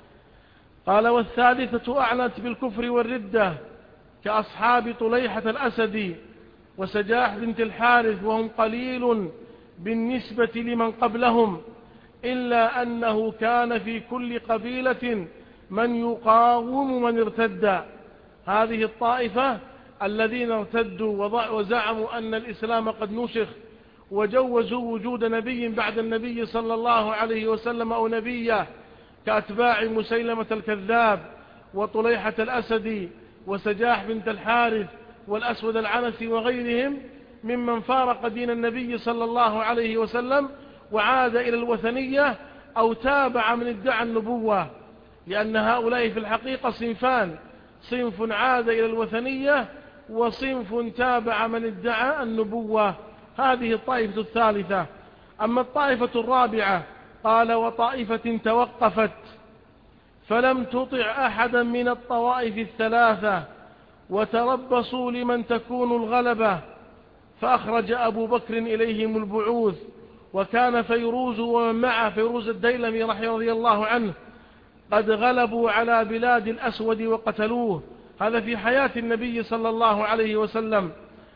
قال: والثالثة أعلنت بالكفر والردة كأصحاب طليحة الأسدي وسجاح بنت الحارث، وهم قليل بالنسبة لمن قبلهم، إلا أنه كان في كل قبيلة من يقاوم من ارتد. هذه الطائفة الذين ارتدوا وزعموا أن الإسلام قد نسخ، وجوزوا وجود نبي بعد النبي صلى الله عليه وسلم أو نبيه، كأتباع مسيلمة الكذاب وطليحة الأسدي وسجاح بنت الحارث والأسود العنسي وغيرهم ممن فارق دين النبي صلى الله عليه وسلم وعاد إلى الوثنية أو تابع من ادعى النبوة. لأن هؤلاء في الحقيقة صنفان: صنف عاد إلى الوثنية، وصنف تابع من ادعى النبوة. هذه الطائفة الثالثة. أما الطائفة الرابعة قال: وطائفة توقفت فلم تطع أحدا من الطوائف الثلاثة وتربصوا لمن تكون الغلبة، فأخرج أبو بكر إليهم البعوث، وكان فيروز ومن معه فيروز الديلمي رضي الله عنه قد غلبوا على بلاد الأسود وقتلوه. هذا في حياة النبي صلى الله عليه وسلم.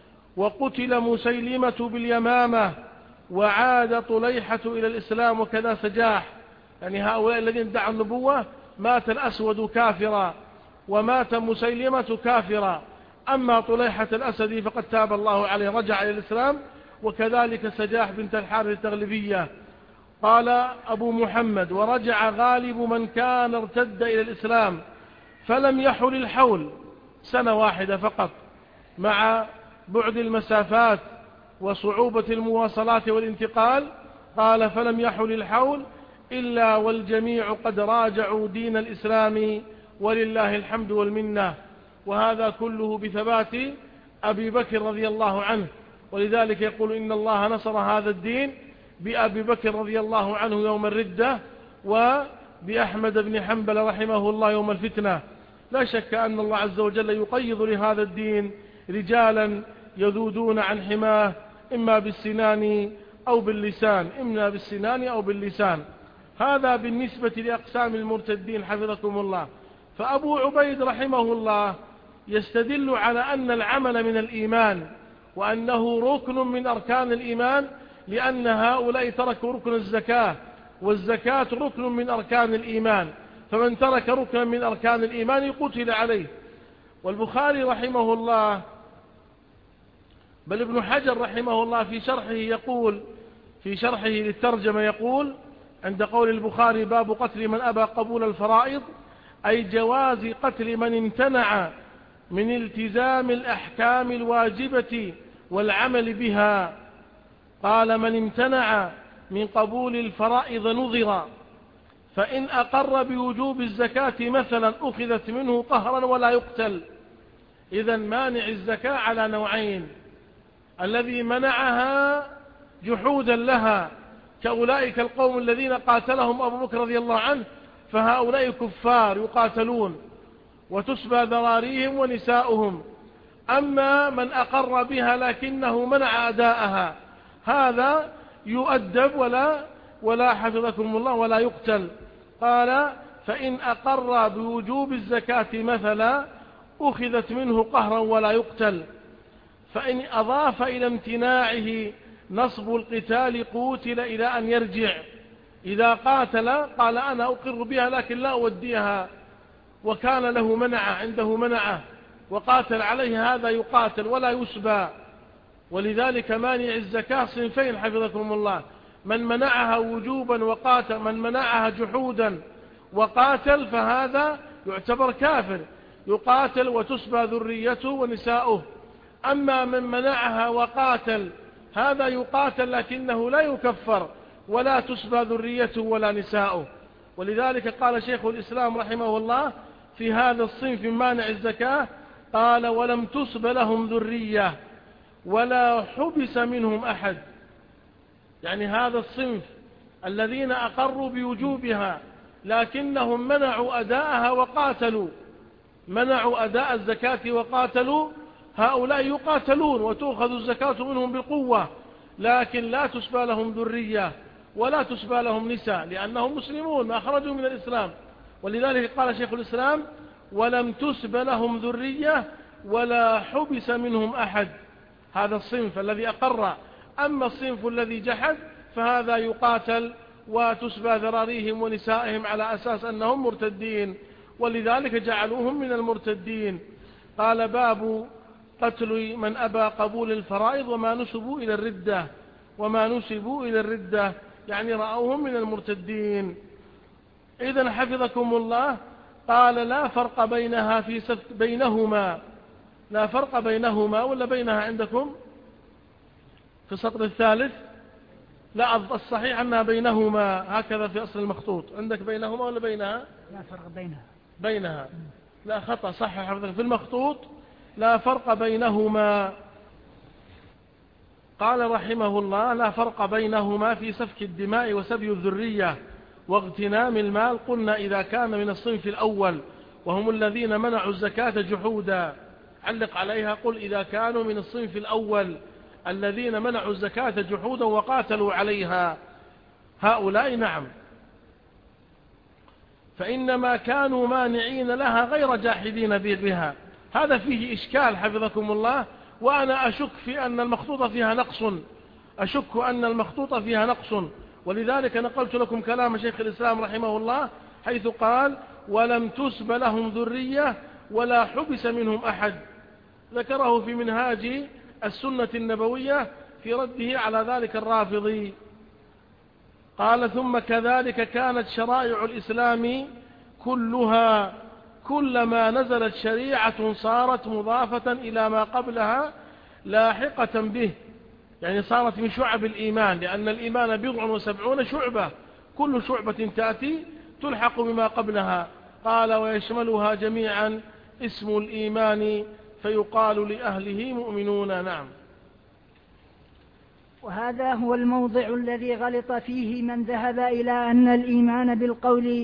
وقتل مسيلمة باليمامة، وعاد طليحة إلى الإسلام، وكذا سجاح. يعني هؤلاء الذين ادعوا النبوة مات الأسود كافرا ومات مسيلمة كافرا. أما طليحة الأسدي فقد تاب الله عليه، رجع إلى الإسلام، وكذلك سجاح بنت الحارث التغلبية. قال أبو محمد: ورجع غالب من كان ارتد إلى الإسلام، فلم يحل الحول 1 سنة فقط، مع بعد المسافات وصعوبة المواصلات والانتقال. قال: فلم يحل الحول إلا والجميع قد راجعوا دين الإسلام، ولله الحمد والمنة. وهذا كله بثبات أبي بكر رضي الله عنه. ولذلك يقول: إن الله نصر هذا الدين بأبي بكر رضي الله عنه يوم الردة، وبأحمد بن حنبل رحمه الله يوم الفتنة. لا شك أن الله عز وجل يقيض لهذا الدين رجالا يذودون عن حماه، إما بالسنان أو باللسان، إما بالسنان أو باللسان. هذا بالنسبة لأقسام المرتدين حفظكم الله. فأبو عبيد رحمه الله يستدل على أن العمل من الإيمان، وأنه ركن من أركان الإيمان، لأن هؤلاء تركوا ركن الزكاة، والزكاة ركن من أركان الإيمان، فمن ترك ركنا من أركان الإيمان قتل عليه. والبخاري رحمه الله، بل ابن حجر رحمه الله في شرحه يقول: في شرحه للترجمة يقول عند قول البخاري باب قتل من أبى قبول الفرائض، أي جواز قتل من امتنع من التزام الأحكام الواجبة والعمل بها. قال من امتنع من قبول الفرائض نظر، فإن أقر بوجوب الزكاة مثلا أخذت منه قهرا ولا يقتل. إذن مانع الزكاة على نوعين: الذي منعها جحودا لها كأولئك القوم الذين قاتلهم أبو بكر رضي الله عنه، فهؤلاء كفار يقاتلون وتسبى ذراريهم ونساؤهم. أما من أقر بها لكنه منع أداءها هذا يؤدب ولا حفظكم الله ولا يقتل. قال فإن أقر بوجوب الزكاة مثلا أخذت منه قهرا ولا يقتل. فإن أضاف إلى امتناعه نصب القتال قوتل إلى أن يرجع. إذا قاتل قال أنا أقر بها لكن لا أوديها، وكان له منعه عنده منعه وقاتل عليه، هذا يقاتل ولا يسبى. ولذلك مانع الزكاة صنفين حفظكم الله: من منعها وجوبا وقاتل، من منعها جحودا وقاتل فهذا يعتبر كافر يقاتل وتسبى ذريته ونساؤه. أما من منعها وقاتل هذا يقاتل لكنه لا يكفر ولا تسبى ذريته ولا نساؤه. ولذلك قال شيخ الإسلام رحمه الله في هذا الصنف من مانع الزكاة، قال ولم تسب لهم ذرية ولا حبس منهم أحد. يعني هذا الصنف الذين أقروا بوجوبها لكنهم منعوا أداءها وقاتلوا، منعوا أداء الزكاة وقاتلوا، هؤلاء يقاتلون وتؤخذ الزكاة منهم بالقوة، لكن لا تسبى لهم ذرية ولا تسبى لهم نساء لأنهم مسلمون ما خرجوا من الإسلام. ولذلك قال شيخ الإسلام ولم تسب لهم ذرية ولا حبس منهم أحد. هذا الصنف الذي أقر. أما الصنف الذي جحد فهذا يقاتل وتسبى ذراريهم ونسائهم على أساس أنهم مرتدين، ولذلك جعلوهم من المرتدين. قال باب قتل من أبى قبول الفرائض وما نسبوا إلى الردة، وما نسبوا إلى الردة يعني رأوهم من المرتدين. إذن حفظكم الله قال لا فرق بينها في بينهما، لا فرق بينهما ولا بينها عندكم في السطر الثالث؟ لا الصحيح أنها بينهما هكذا في أصل المخطوط. عندك بينهما ولا بينها؟ لا فرق بينها. بينها لا خطأ صح حفظك في المخطوط لا فرق بينهما. قال رحمه الله لا فرق بينهما في سفك الدماء وسبي الذرية واغتنام المال. قلنا إذا كان من الصنف الأول وهم الذين منعوا الزكاة جحودا، علق عليها قل إذا كانوا من الصنف الأول الذين منعوا الزكاة جحودا وقاتلوا عليها، هؤلاء نعم، فإنما كانوا مانعين لها غير جاحدين بها. هذا فيه إشكال حفظكم الله، وأنا أشك في أن المخطوط فيها نقص، أشك أن المخطوط فيها نقص. ولذلك نقلت لكم كلام شيخ الإسلام رحمه الله حيث قال ولم تسب لهم ذرية ولا حبس منهم أحد، ذكره في منهاج السنة النبوية في رده على ذلك الرافضي. قال ثم كذلك كانت شرائع الإسلام كلها كلما نزلت شريعة صارت مضافة إلى ما قبلها لاحقة به، يعني صارت من شعب الإيمان، لأن الإيمان 70 شعبة، كل شعبة تأتي تلحق بما قبلها. قال ويشملها جميعا اسم الإيمان فيقال لأهله مؤمنون. نعم. وهذا هو الموضع الذي غلط فيه من ذهب إلى أن الإيمان بالقول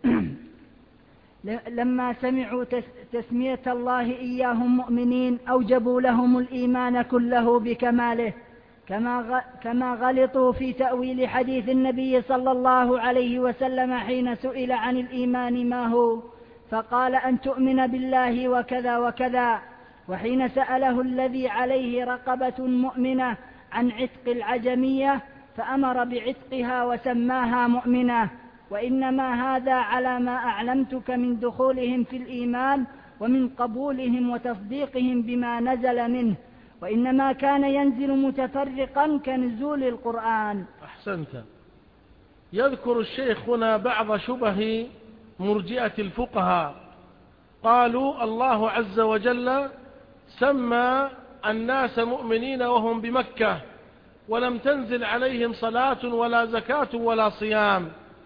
لما سمعوا تسمية الله إياهم مؤمنين أوجبوا لهم الإيمان كله بكماله، كما غلطوا في تأويل حديث النبي صلى الله عليه وسلم حين سئل عن الإيمان ما هو فقال أن تؤمن بالله وكذا وكذا، وحين سأله الذي عليه رقبة مؤمنة عن عتق العجمية فأمر بعتقها وسماها مؤمنة. وإنما هذا على ما أعلمتك من دخولهم في الإيمان ومن قبولهم وتصديقهم بما نزل منه، وإنما كان ينزل متفرقا كنزول القرآن. أحسنت. يذكر الشيخ هنا بعض شبه مرجئة الفقهاء. قالوا الله عز وجل سمى الناس مؤمنين وهم بمكة ولم تنزل عليهم صلاة ولا زكاة ولا صيام،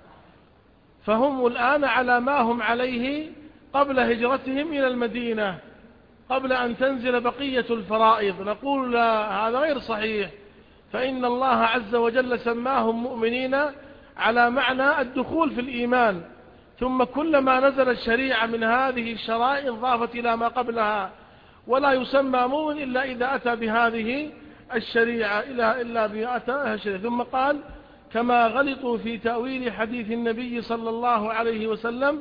فهم الآن على ما هم عليه قبل هجرتهم إلى المدينة قبل أن تنزل بقية الفرائض. نقول لا، هذا غير صحيح، فإن الله عز وجل سماهم مؤمنين على معنى الدخول في الإيمان، ثم كلما نزل الشريعة من هذه الشرائع ضافت إلى ما قبلها، ولا يسمى مؤمن إلا إذا أتى بهذه الشريعة ثم قال كما غلطوا في تأويل حديث النبي صلى الله عليه وسلم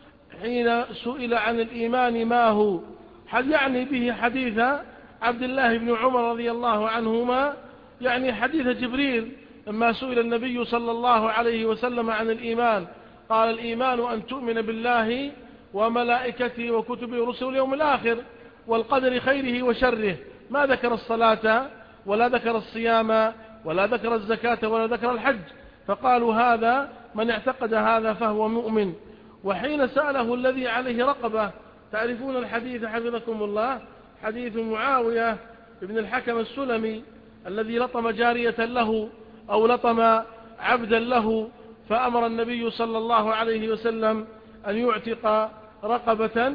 حين سئل عن الإيمان ما هو، هل يعني به حديث عبد الله بن عمر رضي الله عنهما، يعني حديث جبريل لما سئل النبي صلى الله عليه وسلم عن الإيمان قال الإيمان أن تؤمن بالله وملائكته وكتبه ورسله واليوم الآخر والقدر خيره وشره، ما ذكر الصلاة ولا ذكر الصيام ولا ذكر الزكاة ولا ذكر الحج، فقالوا هذا من اعتقد هذا فهو مؤمن. وحين سأله الذي عليه رقبة، تعرفون الحديث حفظكم الله، حديث معاوية ابن الحكم السلمي الذي لطم جارية له أو لطم عبدا له، فأمر النبي صلى الله عليه وسلم أن يعتق رقبة،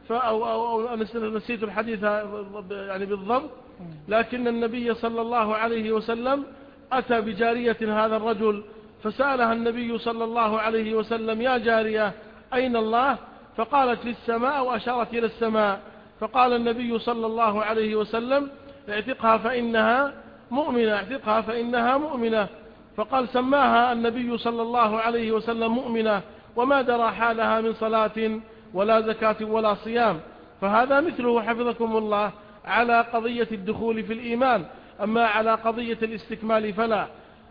أو نسيت الحديث يعني بالضبط، لكن النبي صلى الله عليه وسلم أتى بجارية هذا الرجل فسألها النبي صلى الله عليه وسلم يا جارية أين الله؟ فقالت للسماء وأشارت إلى السماء، فقال النبي صلى الله عليه وسلم اعتقها فإنها مؤمنة، اعتقها فإنها مؤمنة. فقال سماها النبي صلى الله عليه وسلم مؤمنة وما درى حالها من صلاة ولا زكاة ولا صيام، فهذا مثله حفظكم الله على قضية الدخول في الإيمان، أما على قضية الاستكمال فلا.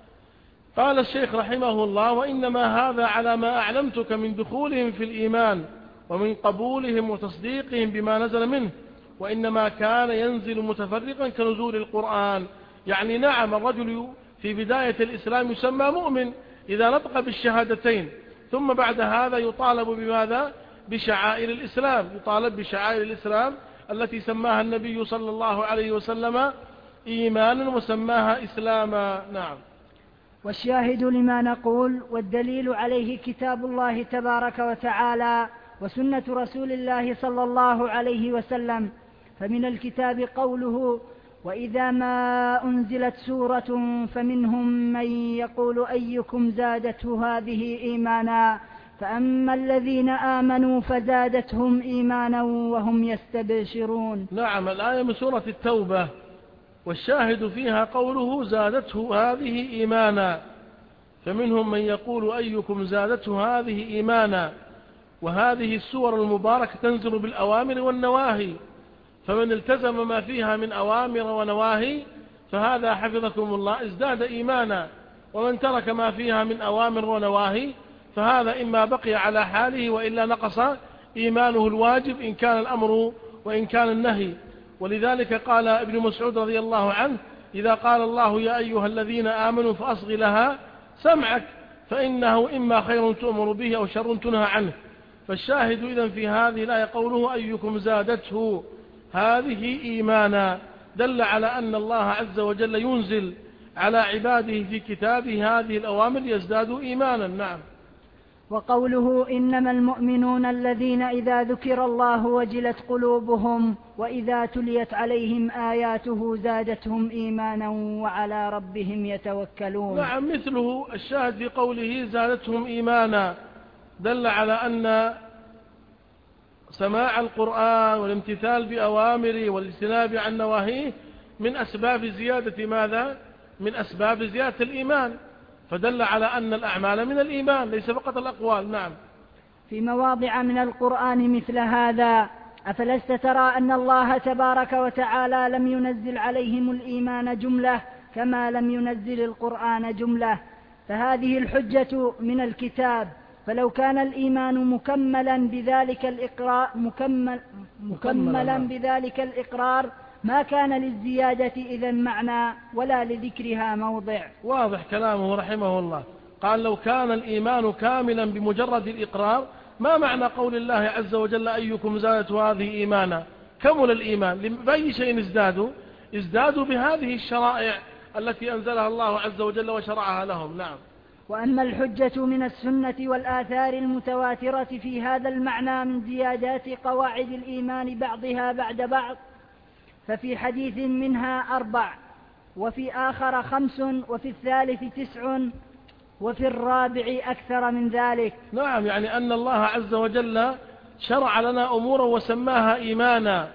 قال الشيخ رحمه الله وإنما هذا على ما أعلمتك من دخولهم في الإيمان ومن قبولهم وتصديقهم بما نزل منه، وإنما كان ينزل متفرقا كنزول القرآن. يعني نعم الرجل في بداية الإسلام يسمى مؤمن إذا نطق بالشهادتين، ثم بعد هذا يطالب بماذا؟ بشعائر الإسلام، يطالب بشعائر الإسلام التي سماها النبي صلى الله عليه وسلم إيمانا وسماها إسلاما. نعم. والشاهد لما نقول والدليل عليه كتاب الله تبارك وتعالى وسنة رسول الله صلى الله عليه وسلم. فمن الكتاب قوله وإذا ما أنزلت سورة فمنهم من يقول أيكم زادته هذه إيمانا فأما الذين آمنوا فزادتهم إيمانا وهم يستبشرون. نعم، الآية من سورة التوبة، والشاهد فيها قوله زادته هذه إيمانا، فمنهم من يقول أيكم زادته هذه إيمانا. وهذه السور المباركة تنزل بالأوامر والنواهي، فمن التزم ما فيها من أوامر ونواهي فهذا حفظكم الله ازداد إيمانا، ومن ترك ما فيها من أوامر ونواهي فهذا إما بقي على حاله وإلا نقص إيمانه الواجب إن كان الأمر وإن كان النهي. ولذلك قال ابن مسعود رضي الله عنه إذا قال الله يا أيها الذين آمنوا فأصغ لها سمعك فإنه إما خير تؤمر به أو شر تنهى عنه. فالشاهد إذن في هذه الآية قوله أيكم زادته هذه إيمانا، دل على أن الله عز وجل ينزل على عباده في كتابه هذه الأوامر يزدادوا إيمانا. نعم. وقوله إنما المؤمنون الذين إذا ذكر الله وجلت قلوبهم وإذا تليت عليهم آياته زادتهم إيمانا وعلى ربهم يتوكلون. نعم، مثله الشاهد في قوله زادتهم إيمانا، دل على أن سماع القرآن والامتثال بأوامره والاجتناب عن نواهيه من أسباب زيادة ماذا؟ من أسباب زيادة الإيمان، فدل على أن الأعمال من الإيمان ليس فقط الأقوال. نعم. في مواضع من القرآن مثل هذا أفلست ترى أن الله تبارك وتعالى لم ينزل عليهم الإيمان جملة كما لم ينزل القرآن جملة، فهذه الحجة من الكتاب، فلو كان الإيمان مكملا بذلك الإقرار ما كان للزيادة إذن معنى ولا لذكرها موضع. واضح كلامه رحمه الله. قال لو كان الإيمان كاملا بمجرد الإقرار ما معنى قول الله عز وجل أيكم زادت هذه إيمانا؟ كمل الإيمان. بأي شيء ازدادوا بهذه الشرائع التي أنزلها الله عز وجل وشرعها لهم. نعم. وأما الحجة من السنة والآثار المتواترة في هذا المعنى من زيادات قواعد الإيمان بعضها بعد بعض ففي حديث منها 4 وفي آخر 5 وفي الثالث 9 وفي الرابع أكثر من ذلك. نعم، يعني أن الله عز وجل شرع لنا أمورا وسماها إيمانا،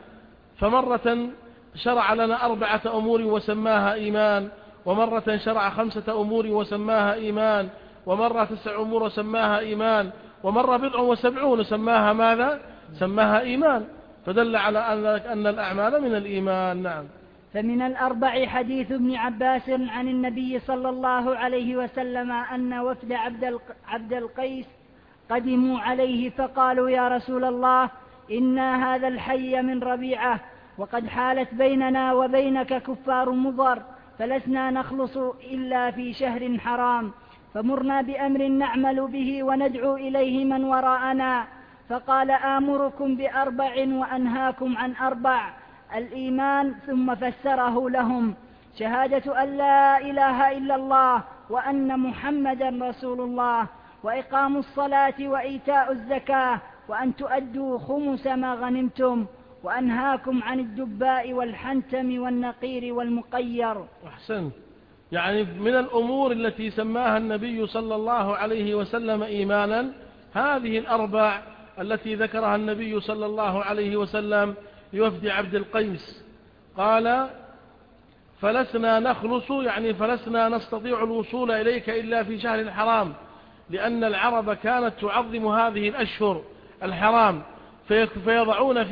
فمرة شرع لنا 4 أمور وسماها إيمان، ومرة شرع 5 أمور وسماها إيمان، ومرة 9 أمور وسماها إيمان، ومرة 79 سماها ماذا؟ سماها إيمان، فدل على أن الأعمال من الإيمان. نعم. فمن ال4 حديث ابن عباس عن النبي صلى الله عليه وسلم أن وفد عبد القيس قدموا عليه فقالوا يا رسول الله إنا هذا الحي من ربيعة وقد حالت بيننا وبينك كفار مضر فلسنا نخلص إلا في شهر حرام فمرنا بأمر نعمل به وندعو إليه من وراءنا. فقال آمركم ب4 وأنهاكم عن 4 الإيمان، ثم فسره لهم شهادة أن لا إله إلا الله وأن محمدا رسول الله وإقام الصلاة وإيتاء الزكاة وأن تؤدوا خمس ما غنمتم وأنهاكم عن الدباء والحنتم والنقير والمقير. أحسنت. يعني من الأمور التي سماها النبي صلى الله عليه وسلم إيمانا هذه ال4 التي ذكرها النبي صلى الله عليه وسلم لوفد عبد القيس. قال فلسنا نخلص، يعني فلسنا نستطيع الوصول إليك إلا في شهر الحرام، لأن العرب كانت تعظم هذه الأشهر الحرام فيضعون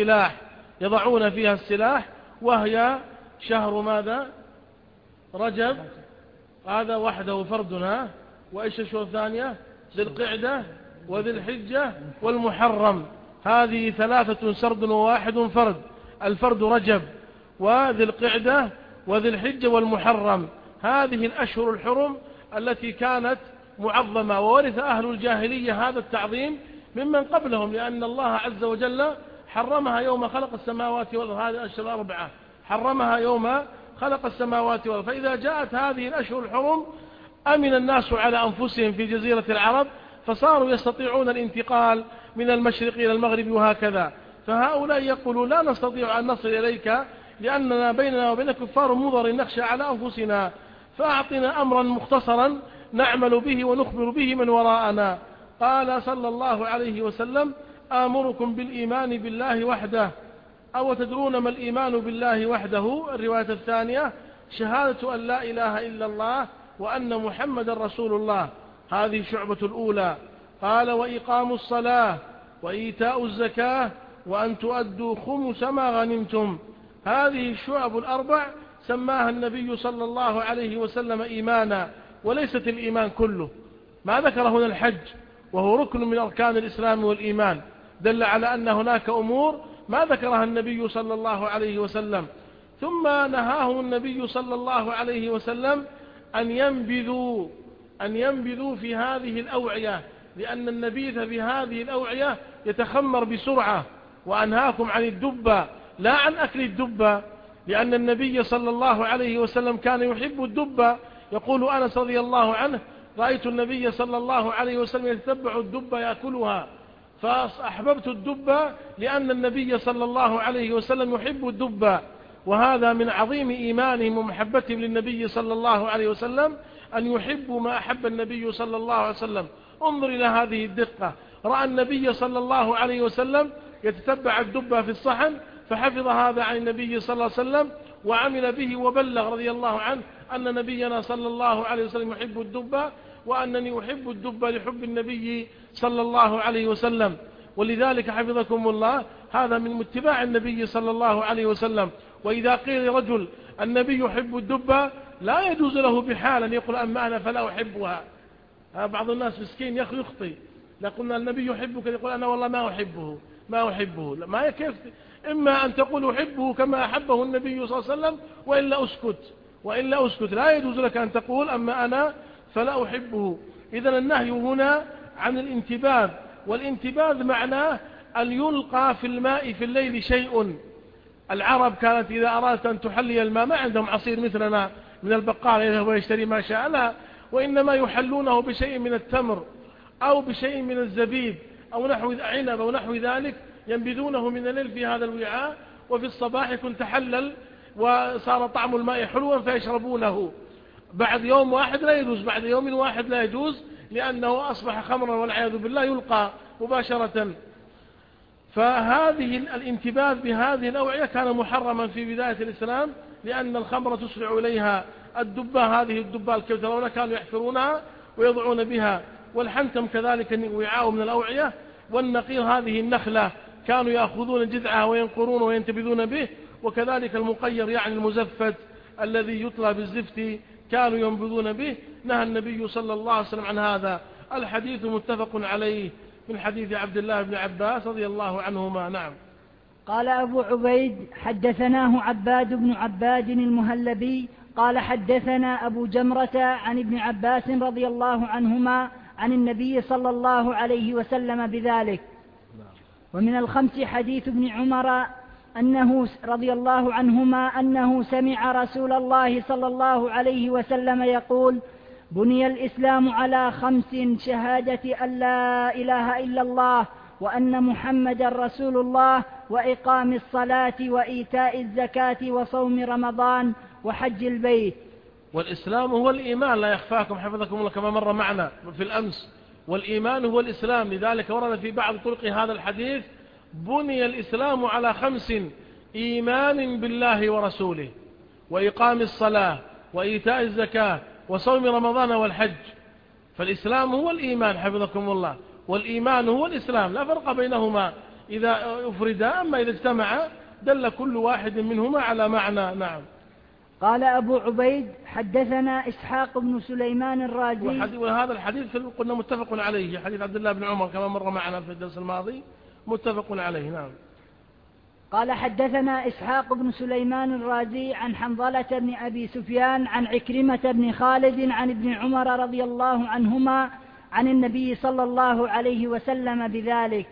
فيها السلاح، وهي شهر ماذا؟ رجب، هذا وحده فردنا، وإيش الشهور الثانية؟ ذي القعدة وذي الحجة والمحرم، هذه 3 سرد وواحد فرد، الفرد رجب وذي القعدة وذي الحجة والمحرم، هذه الأشهر الحرم التي كانت معظمة، وورث أهل الجاهلية هذا التعظيم ممن قبلهم، لأن الله عز وجل حرمها يوم خلق السماوات والأرض، هذه الأشهر 4 حرمها يوم خلق السماوات والأرض. فإذا جاءت هذه الأشهر الحرم أمن الناس على أنفسهم في جزيرة العرب، فصاروا يستطيعون الانتقال من المشرق إلى المغرب وهكذا. فهؤلاء يقولون لا نستطيع أن نصل إليك لأننا بيننا وبين كفار مضر نخشى على أنفسنا، فأعطنا أمرا مختصرا نعمل به ونخبر به من وراءنا. قال صلى الله عليه وسلم آمركم بالإيمان بالله وحده. أو تدرون ما الإيمان بالله وحده؟ الرواية الثانية شهادة أن لا إله إلا الله وأن محمد رسول الله، هذه شعبة الأولى. قال وإقام الصلاة وإيتاء الزكاة وأن تؤدوا خمس ما غنمتم، هذه الشعب ال4 سماها النبي صلى الله عليه وسلم إيمانا، وليست الإيمان كله. ما ذكر هنا الحج وهو ركن من أركان الإسلام والإيمان، دل على أن هناك أمور ما ذكرها النبي صلى الله عليه وسلم. ثم نهاهم النبي صلى الله عليه وسلم أن ينبذوا في هذه الأوعية، لأن النبيذ في هذه الأوعية يتخمر بسرعة. وأنهاكم عن الدبة، لا عن أكل الدبة، لأن النبي صلى الله عليه وسلم كان يحب الدبة. يقول أنس رضي الله عنه رأيت النبي صلى الله عليه وسلم يتبع الدبة يأكلها، فأحببت الدبة لأن النبي صلى الله عليه وسلم يحب الدبة. وهذا من عظيم إيمانهم ومحبتهم للنبي صلى الله عليه وسلم أن يحبوا ما أحب النبي صلى الله عليه وسلم. انظر إلى هذه الدقة، رأى النبي صلى الله عليه وسلم يتتبع الدبة في الصحن، فحفظ هذا عن النبي صلى الله عليه وسلم وعمل به وبلغ رضي الله عنه أن نبينا صلى الله عليه وسلم يحب الدبة، وأنني أحب الدبة لحب النبي صلى الله عليه وسلم. ولذلك حفظكم الله هذا من اتباع النبي صلى الله عليه وسلم. وإذا قيل لرجل النبي يحب الدبة لا يجوز له بحال أن يقول أما أنا فلا أحبها. بعض الناس مسكين يخطئ، لا قلنا النبي يحبك يقول أنا والله ما أحبه. ما كيف إما أن تقول أحبه كما أحبه النبي صلى الله عليه وسلم وإلا أسكت لا يجوز لك أن تقول أما أنا فلا أحبه. إذن النهي هنا عن الانتباذ، والانتباذ معناه أن يلقى في الماء في الليل شيء. العرب كانت إذا أرادت أن تحلي الماء ما عندهم عصير مثلنا من البقال يذهب ويشتري ما شاء، لا، وإنما يحلونه بشيء من التمر أو بشيء من الزبيب أو نحو عنب أو نحو ذلك، ينبذونه من الليل في هذا الوعاء، وفي الصباح يكون تحلل وصار طعم الماء حلوا فيشربونه. بعد يوم واحد لا يجوز، بعد يوم واحد لا يجوز، لأنه أصبح خمرا والعياذ بالله يلقى مباشرة. فهذه الانتباه بهذه الأوعية كان محرما في بداية الإسلام، لأن الخمر تسرع إليها الدبة، هذه الدبة الكوثرون كانوا يحفرونها ويضعون بها، والحنتم كذلك وعاء من الأوعية، والنقير هذه النخلة كانوا يأخذون جذعها وينقرون وينتبذون به، وكذلك المقير يعني المزفت الذي يطلى بالزفت كانوا ينبذون به. نهى النبي صلى الله عليه وسلم عن هذا. الحديث متفق عليه من حديث عبد الله بن عباس رضي الله عنهما. نعم. قال أبو عبيد حدثناه عباد بن عباد المهلبي قال حدثنا أبو جمرة عن ابن عباس رضي الله عنهما عن النبي صلى الله عليه وسلم بذلك. ومن الخمس حديث ابن عمر أنه رضي الله عنهما أنه سمع رسول الله صلى الله عليه وسلم يقول: بني الإسلام على 5: شهادة أن لا إله إلا الله وأن محمد رسول الله وإقام الصلاة وإيتاء الزكاة وصوم رمضان وحج البيت. والإسلام هو الإيمان، لا يخفاكم حفظكم الله كما مر معنا في الأمس، والإيمان هو الإسلام. لذلك ورد في بعض طرق هذا الحديث: بني الإسلام على 5: إيمان بالله ورسوله، وإقام الصلاة، وإيتاء الزكاة، وصوم رمضان والحج. فالإسلام هو الإيمان حفظكم الله، والإيمان هو الإسلام، لا فرق بينهما إذا أفردا، أما إذا اجتمعا دل كل واحد منهما على معنى. نعم. قال أبو عبيد حدثنا إسحاق بن سليمان الرازي. وهذا الحديث قلنا متفق عليه، حديث عبد الله بن عمر كما مر معنا في الدرس الماضي، متفق عليه. نعم. قال حدثنا إسحاق بن سليمان الرازي عن حنظلة بن أبي سفيان عن عكرمة بن خالد عن ابن عمر رضي الله عنهما عن النبي صلى الله عليه وسلم بذلك.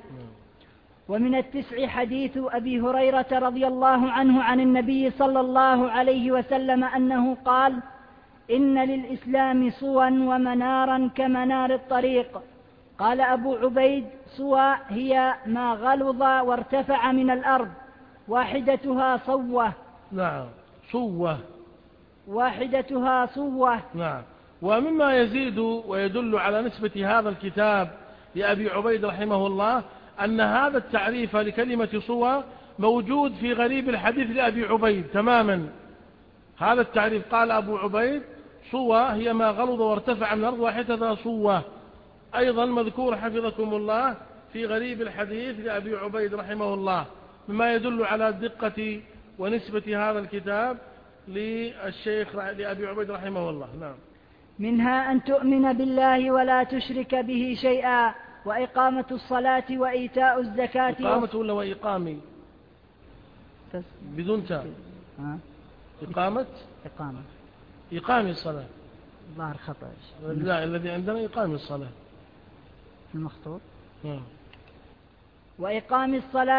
ومن 9 حديث أبي هريرة رضي الله عنه عن النبي صلى الله عليه وسلم أنه قال: إن للإسلام صوا ومنارا كمنار الطريق. قال أبو عبيد: صوا هي ما غلظ وارتفع من الأرض، واحدتها صوة. نعم، صوة، واحدتها صوة. نعم. ومما يزيد ويدل على نسبة هذا الكتاب لأبي عبيد رحمه الله أن هذا التعريف لكلمة صوة موجود في غريب الحديث لأبي عبيد تماما. هذا التعريف قال أبو عبيد: صوة هي ما غلظ وارتفع من الأرض، واحدتها صوة، أيضا مذكور حفظكم الله في غريب الحديث لأبي عبيد رحمه الله، مما يدل على دقة ونسبة هذا الكتاب للشيخ لأبي عبيد رحمه الله. نعم. منها أن تؤمن بالله ولا تشرك به شيئا، وإقامة الصلاة وإيتاء الزكاة. إقامة ولا وإقامي؟ بدون تاء. إقامة. إقام الصلاة. ظاهر خطأ. لا، الذي عندنا إقام الصلاة المخطوط. وإقام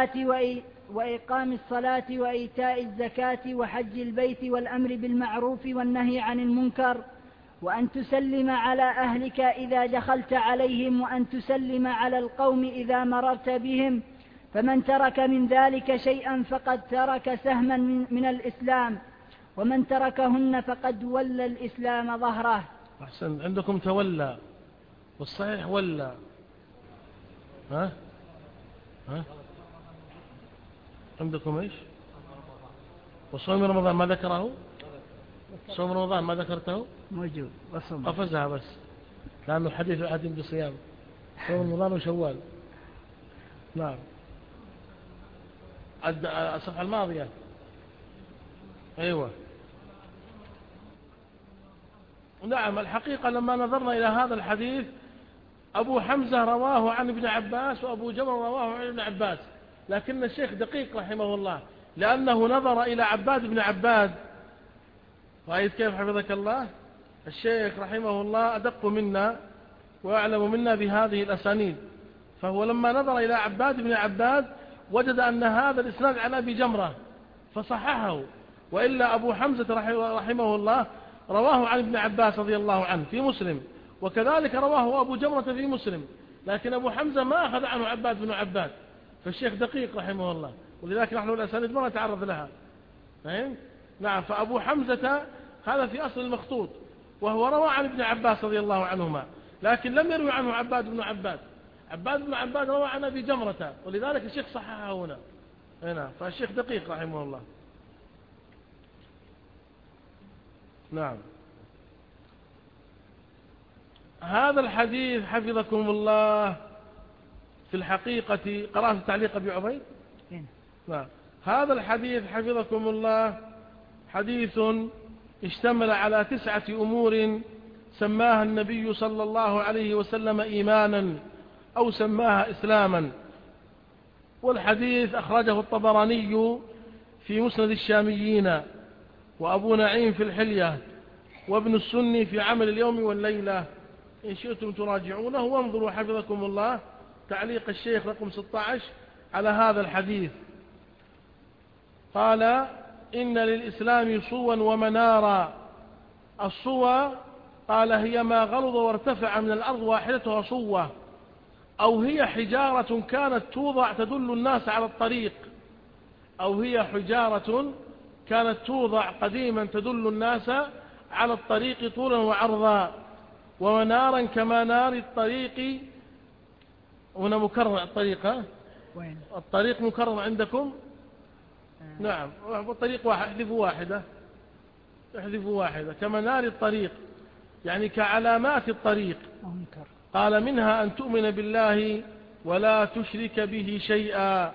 الصلاة وإيتاء الزكاة وحج البيت والأمر بالمعروف والنهي عن المنكر، وأن تسلم على أهلك إذا دخلت عليهم، وأن تسلم على القوم إذا مررت بهم، فمن ترك من ذلك شيئا فقد ترك سهما من الإسلام، ومن تركهن فقد ولى الإسلام ظهره. أحسن. عندكم تولى، والصحيح ولى. ها عندكم إيش؟ وصوم رمضان ما ذكره؟ صوم رمضان ما ذكرته؟ موجود. قفزها بس لأنه حديث أحد بصيام صوم رمضان وشوال. نعم. الصفحة الماضية. أيوة. نعم. الحقيقة لما نظرنا إلى هذا الحديث، أبو حمزة رواه عن ابن عباس، وأبو جمر رواه عن ابن عباس، لكن الشيخ دقيق رحمه الله، لأنه نظر إلى عباد بن عباد. رأيت كيف حفظك الله؟ الشيخ رحمه الله أدق منا وأعلم منا بهذه الأسانيد، فهو لما نظر إلى عباد بن عباد وجد أن هذا الإسناد عن أبي جمرة فصححه، وإلا أبو حمزة رحمه الله رواه عن ابن عباس رضي الله عنه في مسلم، وكذلك رواه أبو جمرة في مسلم، لكن أبو حمزة ما أخذ عنه عباد بن عباد، فالشيخ دقيق رحمه الله، ولذلك نحن الأسانيد ما نتعرض لها. نعم، فأبو حمزة هذا في أصل المخطوط، وهو روى عن ابن عباس رضي الله عنهما، لكن لم يروي عنه عباد بن عباد. عباد بن عباد روى عن أبي جمرة، ولذلك الشيخ صححه هنا. فالشيخ دقيق رحمه الله. نعم. هذا الحديث حفظكم الله في الحقيقة، قرأت تعليق أبي عبيد؟ نعم. هذا الحديث حفظكم الله حديث اشتمل على 9 أمور سماها النبي صلى الله عليه وسلم إيمانا أو سماها إسلاما. والحديث أخرجه الطبراني في مسند الشاميين، وأبو نعيم في الحلية، وابن السني في عمل اليوم والليلة. إن شئتم تراجعونه، وانظروا حفظكم الله تعليق الشيخ رقم 16 على هذا الحديث. قال: إن للإسلام صوا ومنارا. الصوى قال هي ما غلظ وارتفع من الأرض واحدتها صوة، أو هي حجارة كانت توضع تدل الناس على الطريق، أو هي حجارة كانت توضع قديما تدل الناس على الطريق طولا وعرضا. ومنارا كمنار الطريق. هنا مكرر الطريق، وين الطريق مكرر عندكم؟ نعم، الطريق واحد، احذفوا واحدة كمنار الطريق، يعني كعلامات الطريق. قال: منها أن تؤمن بالله ولا تشرك به شيئا.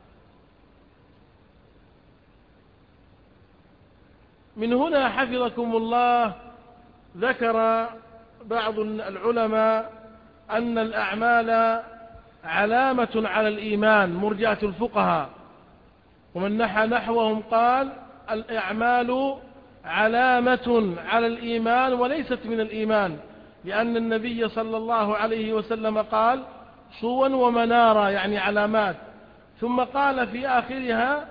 من هنا حفظكم الله ذكر بعض العلماء أن الأعمال علامة على الإيمان، مرجئة الفقهاء، ومن نحى نحوهم قال: الأعمال علامة على الإيمان وليست من الإيمان، لأن النبي صلى الله عليه وسلم قال: صوا ومنارا، يعني علامات. ثم قال في آخرها: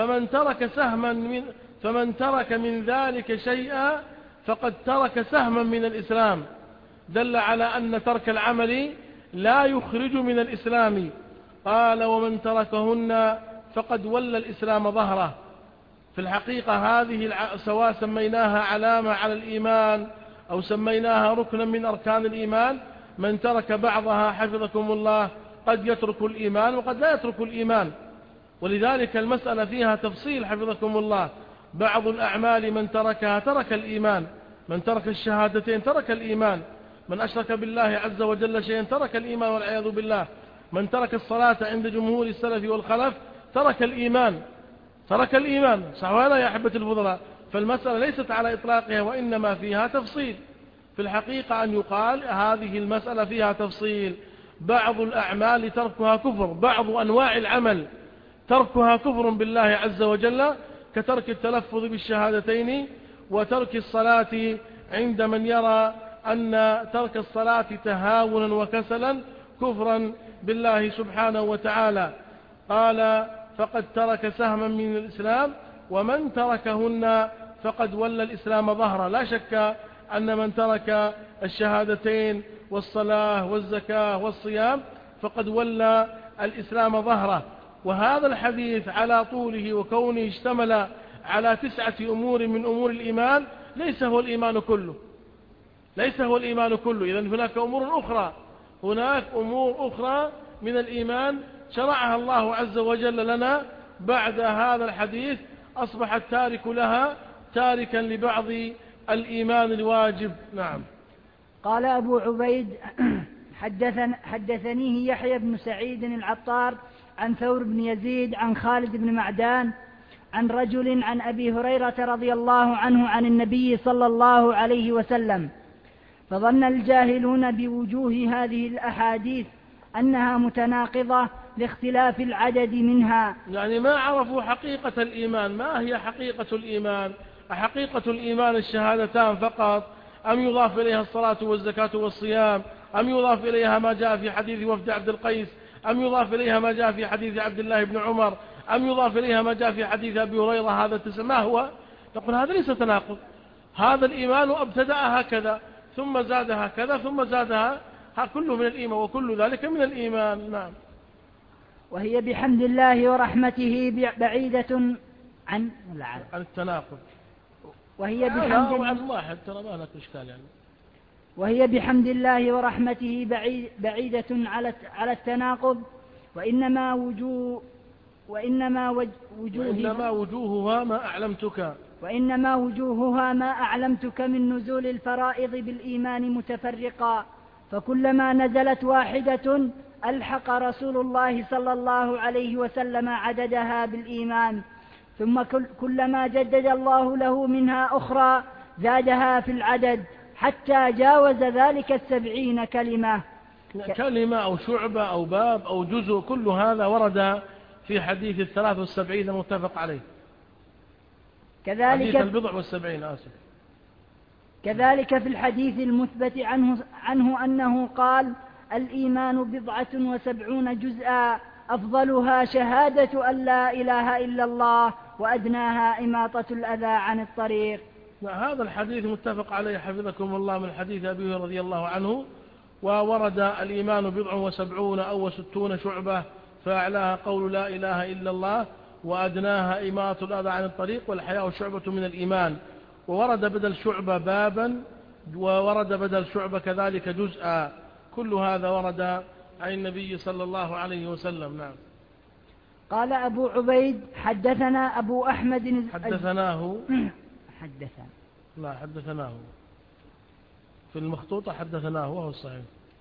فمن ترك من ذلك شيئا فقد ترك سهما من الإسلام، دل على أن ترك العمل لا يخرج من الإسلام. قال: ومن تركهن فقد ولى الإسلام ظهره. في الحقيقة هذه سواء سميناها علامة على الإيمان أو سميناها ركنا من أركان الإيمان، من ترك بعضها حفظكم الله قد يترك الإيمان وقد لا يترك الإيمان، ولذلك المسألة فيها تفصيل حفظكم الله. بعض الأعمال من تركها ترك الإيمان، من ترك الشهادتين ترك الإيمان، من أشرك بالله عز وجل شيئا ترك الإيمان والعياذ بالله، من ترك الصلاة عند جمهور السلف والخلف ترك الإيمان، صح ولا يا أحبة الفضلاء؟ فالمسألة ليست على إطلاقها، وإنما فيها تفصيل. في الحقيقة أن يقال هذه المسألة فيها تفصيل. بعض الأعمال تركها كفر، بعض أنواع العمل تركها كفر بالله عز وجل، كترك التلفظ بالشهادتين وترك الصلاة، عند من يرى أن ترك الصلاة تهاونا وكسلا كفرا بالله سبحانه وتعالى. قال: فقد ترك سهما من الإسلام، ومن تركهن فقد ولى الإسلام ظهرا. لا شك أن من ترك الشهادتين والصلاة والزكاة والصيام فقد ولى الإسلام ظهره. وهذا الحديث على طوله وكونه اشتمل على 9 أمور من أمور الإيمان ليس هو الإيمان كله، إذن هناك أمور أخرى من الإيمان شرعها الله عز وجل لنا بعد هذا الحديث، أصبح التارك لها تاركا لبعض الإيمان الواجب. نعم. قال أبو عبيد: حدثنيه يحيى بن سعيد العطار عن ثور بن يزيد عن خالد بن معدان عن رجل عن أبي هريرة رضي الله عنه عن النبي صلى الله عليه وسلم: فظن الجاهلون بوجوه هذه الأحاديث أنها متناقضة لاختلاف العدد منها. يعني ما عرفوا حقيقة الإيمان. ما هي حقيقة الإيمان؟ أحقيقة الإيمان الشهادتان فقط، أم يضاف إليها الصلاة والزكاة والصيام، أم يضاف إليها ما جاء في حديث وفد عبد القيس، أم يضاف إليها ما جاء في حديث عبد الله بن عمر، أم يضاف إليها ما جاء في حديث أبي هريرة؟ هذا ما هو؟ نقول هذا ليس تناقض. هذا الإيمان ابتدأ هكذا ثم زاد هكذا ثم زادها، كله من الإيمان وكل ذلك من الإيمان. نعم. وهي بحمد الله ورحمته بعيدة عن التناقض. وهي بحمد الله حتى ما لك إشكال يعني. وهي بحمد الله ورحمته بعيدة على التناقض، وإنما وجوهها ما أعلمتك من نزول الفرائض بالإيمان متفرقا، فكلما نزلت واحدة ألحق رسول الله صلى الله عليه وسلم عددها بالإيمان، ثم كلما جدد الله له منها أخرى زادها في العدد حتى جاوز ذلك 70 كلمة. كلمة أو شعبة أو باب أو جزء، كل هذا ورد في حديث 73 المتفق عليه. حديث البضع والسبعين كذلك في الحديث المثبت عنه أنه قال: الإيمان 79 جزءا، أفضلها شهادة أن لا إله إلا الله، وأدناها إماطة الأذى عن الطريق. هذا الحديث متفق عليه حفظكم الله من حديث أبي هريرة رضي الله عنه. وورد الإيمان 79 أو 60 شعبة، فأعلاها قول لا إله إلا الله، وأدناها إماطة الأذى عن الطريق، والحياء شعبة من الإيمان. وورد بدل شعبة بابا، وورد بدل شعبة كذلك جزءا. كل هذا ورد عن النبي صلى الله عليه وسلم. نعم. قال أبو عبيد: حدثنا أبو أحمد. حدثناه لا حدثناه في المخطوطة، حدثناه وهو الصحيح.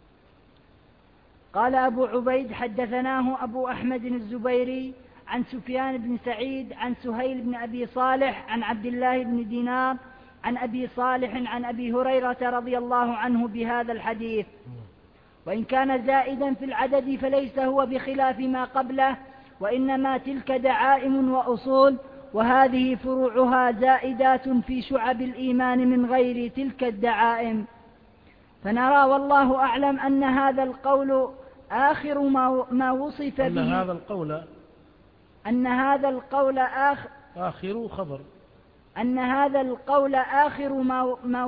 قال أبو عبيد: حدثناه أبو أحمد الزبيري عن سفيان بن سعيد عن سهيل بن أبي صالح عن عبد الله بن دينار عن أبي صالح عن أبي هريرة رضي الله عنه بهذا الحديث. وإن كان زائدا في العدد فليس هو بخلاف ما قبله، وإنما تلك دعائم وأصول، وهذه فروعها زائدات في شعب الإيمان من غير تلك الدعائم. فنرى والله أعلم أن هذا القول آخر ما وصف به. أن هذا القول آخر خبر. أن هذا القول آخر ما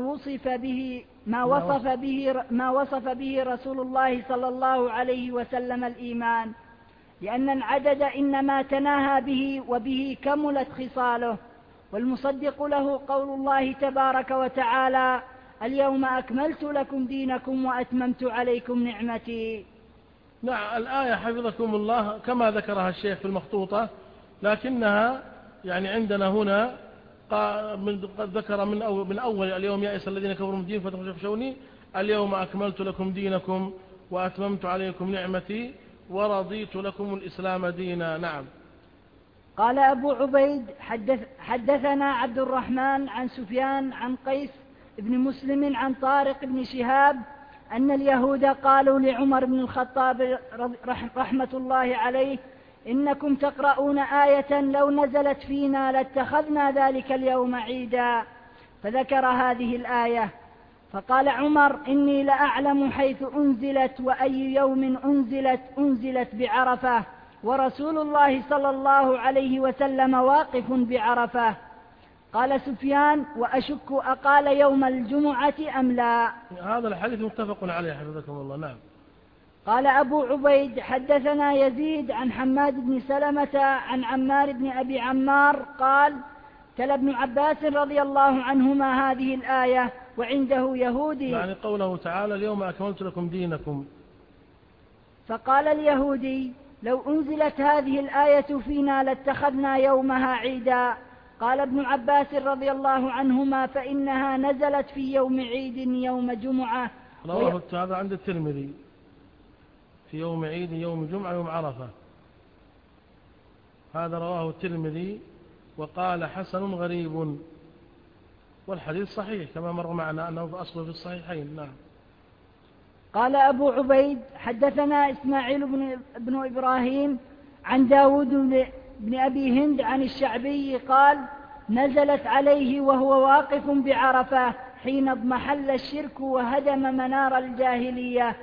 وصف به رسول الله صلى الله عليه وسلم الإيمان، لأن العدد إنما تناهى به وبه كملت خصاله. والمصدق له قول الله تبارك وتعالى: اليوم أكملت لكم دينكم وأتممت عليكم نعمتي. نعم. الآية حفظكم الله كما ذكرها الشيخ في المخطوطة، لكنها يعني عندنا هنا قد ذكر من أول: اليوم يئس الذين كفروا من دين فتخشوني، اليوم أكملت لكم دينكم وأتممت عليكم نعمتي ورضيت لكم الإسلام دينا. نعم. قال أبو عبيد: حدثنا عبد الرحمن عن سفيان عن قيس بن مسلم عن طارق بن شهاب أن اليهود قالوا لعمر بن الخطاب رحمة الله عليه: إنكم تقرؤون آية لو نزلت فينا لاتخذنا ذلك اليوم عيدا، فذكر هذه الآية. فقال عمر: إني لأعلم حيث أنزلت وأي يوم أنزلت بعرفة، ورسول الله صلى الله عليه وسلم واقف بعرفة. قال سفيان: وأشك أقال يوم الجمعة أم لا. هذا الحديث متفق عليه حفظكم الله. نعم. قال أبو عبيد: حدثنا يزيد عن حماد بن سلمة عن عمار بن أبي عمار قال: تلا ابن عباس رضي الله عنهما هذه الآية وعنده يهودي، يعني قوله تعالى: اليوم أكملت لكم دينكم. فقال اليهودي: لو أنزلت هذه الآية فينا لاتخذنا يومها عيدا. قال ابن عباس رضي الله عنهما: فإنها نزلت في يوم عيد يوم جمعة. رواه هذا عند الترمذي في يوم عيد يوم جمعة يوم عرفة. هذا رواه الترمذي وقال: حسن غريب. والحديث صحيح كما مر معنا أنه في أصله في الصحيحين. نعم. قال أبو عبيد حدثنا إسماعيل بن إبراهيم عن داود بن أبي هند عن الشعبي قال نزلت عليه وهو واقف بعرفة حين اضمحل الشرك وهدم منار الجاهلية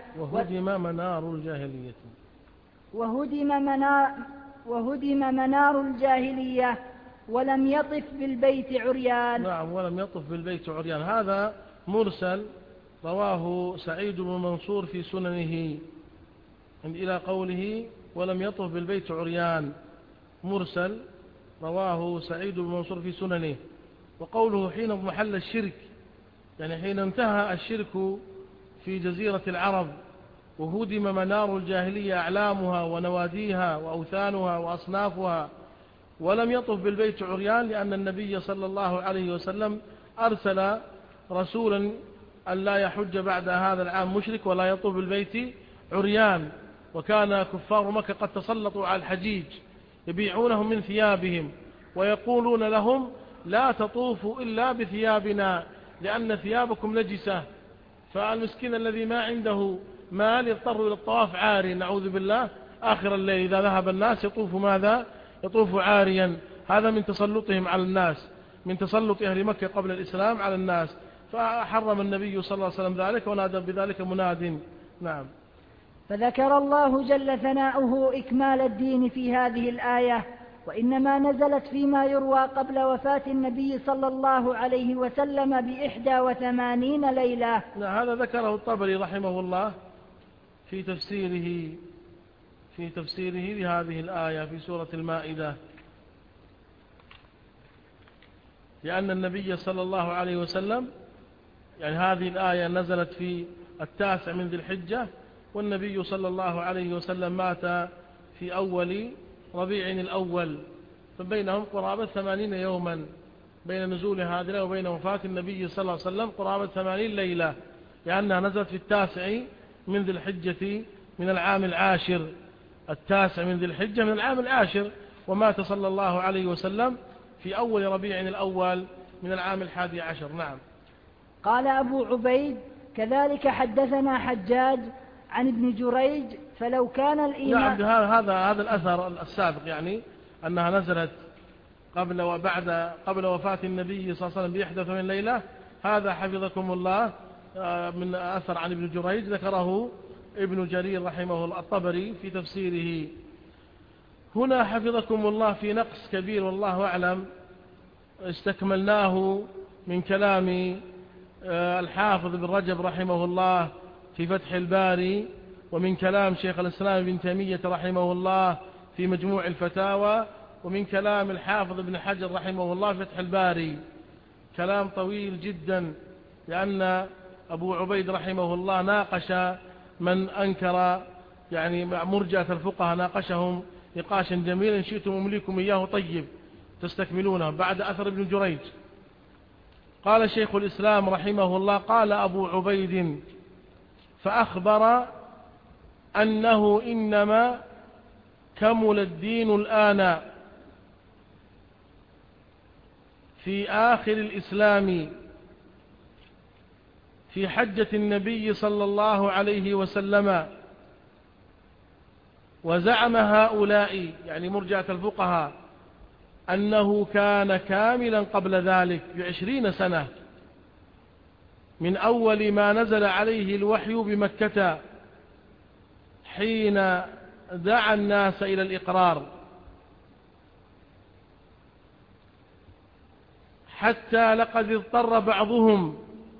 وهدم منار الجاهلية ولم يطف بالبيت عريان. نعم، ولم يطف بالبيت عريان. هذا مرسل رواه سعيد بن منصور في سننه إلى قوله ولم يطف بالبيت عريان، مرسل رواه سعيد بن منصور في سننه. وقوله حين اضمحل الشرك يعني حين انتهى الشرك في جزيرة العرب وهدم منار الجاهلية أعلامها ونواديها وأوثانها وأصنافها، ولم يطف بالبيت عريان لأن النبي صلى الله عليه وسلم أرسل رسولا أن لا يحج بعد هذا العام مشرك ولا يطوف بالبيت عريان. وكان كفار مكة قد تسلطوا على الحجيج يبيعونهم من ثيابهم ويقولون لهم لا تطوفوا إلا بثيابنا لأن ثيابكم نجسة. فالمسكين الذي ما عنده مال يضطر إلى الطواف عاري، نعوذ بالله، آخر الليل إذا ذهب الناس يطوف ماذا؟ يطوف عاريا. هذا من تسلطهم على الناس، من تسلط أهل مكة قبل الإسلام على الناس، فحرم النبي صلى الله عليه وسلم ذلك ونادى بذلك مناد. نعم. فذكر الله جل ثناؤه إكمال الدين في هذه الآية، وإنما نزلت فيما يروى قبل وفاة النبي صلى الله عليه وسلم ب81 ليلة. هذا ذكره الطبري رحمه الله في تفسيره لهذه الآية في سورة المائدة، لأن النبي صلى الله عليه وسلم يعني هذه الآية نزلت في 9 من ذي الحجة، والنبي صلى الله عليه وسلم مات في أول ربيع الأول، فبينهم قرابة 80 يوما بين نزول هذه وبين وفاة النبي صلى الله عليه وسلم قرابة 80 ليلة، لأنها نزلت في 9 من ذي الحجة من العام العاشر، 9 من ذي الحجة من العام العاشر، ومات صلى الله عليه وسلم في أول ربيع الأول من العام 11. نعم. قال أبو عبيد كذلك حدثنا حجاج عن ابن جريج فلو كان الإيمان. نعم، هذا الأثر السابق يعني أنها نزلت قبل وفاة النبي صلى الله عليه وسلم ب81 ليلة. هذا حفظكم الله من أثر عن ابن جريج ذكره ابن جرير رحمه الله الطبري في تفسيره. هنا حفظكم الله في نقص كبير والله أعلم استكملناه من كلام الحافظ بن رجب رحمه الله في فتح الباري، ومن كلام شيخ الإسلام ابن تيمية رحمه الله في مجموع الفتاوى، ومن كلام الحافظ ابن حجر رحمه الله في فتح الباري. كلام طويل جدا، لأن أبو عبيد رحمه الله ناقش من أنكر يعني مرجئة الفقهاء، ناقشهم نقاشا جميلا، إن شئتم أمليكم إياه طيب تستكملونه بعد أثر ابن جريج. قال شيخ الإسلام رحمه الله قال أبو عبيد فأخبر أنه إنما كمل الدين الآن في آخر الإسلام في حجة النبي صلى الله عليه وسلم. وزعم هؤلاء يعني مرجئة الفقهاء أنه كان كاملا قبل ذلك ب20 سنة من أول ما نزل عليه الوحي بمكة حين دعا الناس إلى الإقرار، حتى لقد اضطر بعضهم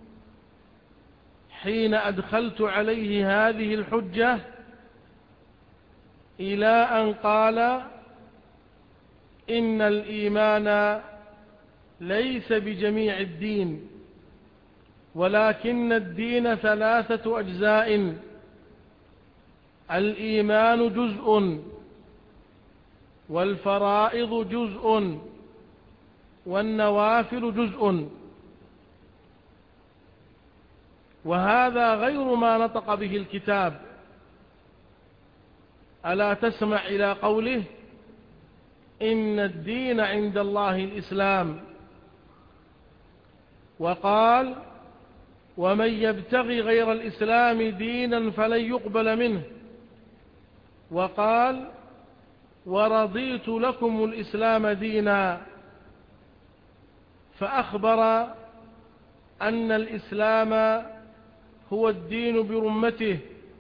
حين أدخلت عليه هذه الحجة إلى أن قال إن الإيمان ليس بجميع الدين، ولكن الدين 3 أجزاء: الإيمان جزء، والفرائض جزء، والنوافل جزء. وهذا غير ما نطق به الكتاب. ألا تسمع إلى قوله إن الدين عند الله الإسلام. وقال ومن يبتغي غير الإسلام دينا فلن يقبل منه. وقال ورضيت لكم الإسلام دينا، فأخبر أن الإسلام هو الدين برمته،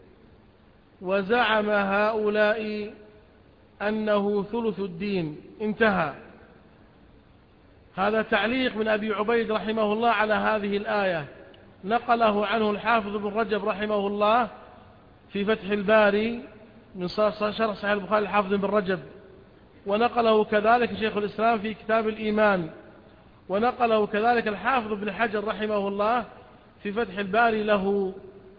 وزعم هؤلاء أنه ثلث الدين. انتهى. هذا تعليق من أبي عبيد رحمه الله على هذه الآية، نقله عنه الحافظ بن رجب رحمه الله في فتح الباري من شرح صحيح البخاري الحافظ بن رجب، ونقله كذلك شيخ الإسلام في كتاب الإيمان، ونقله كذلك الحافظ بن حجر رحمه الله في فتح الباري له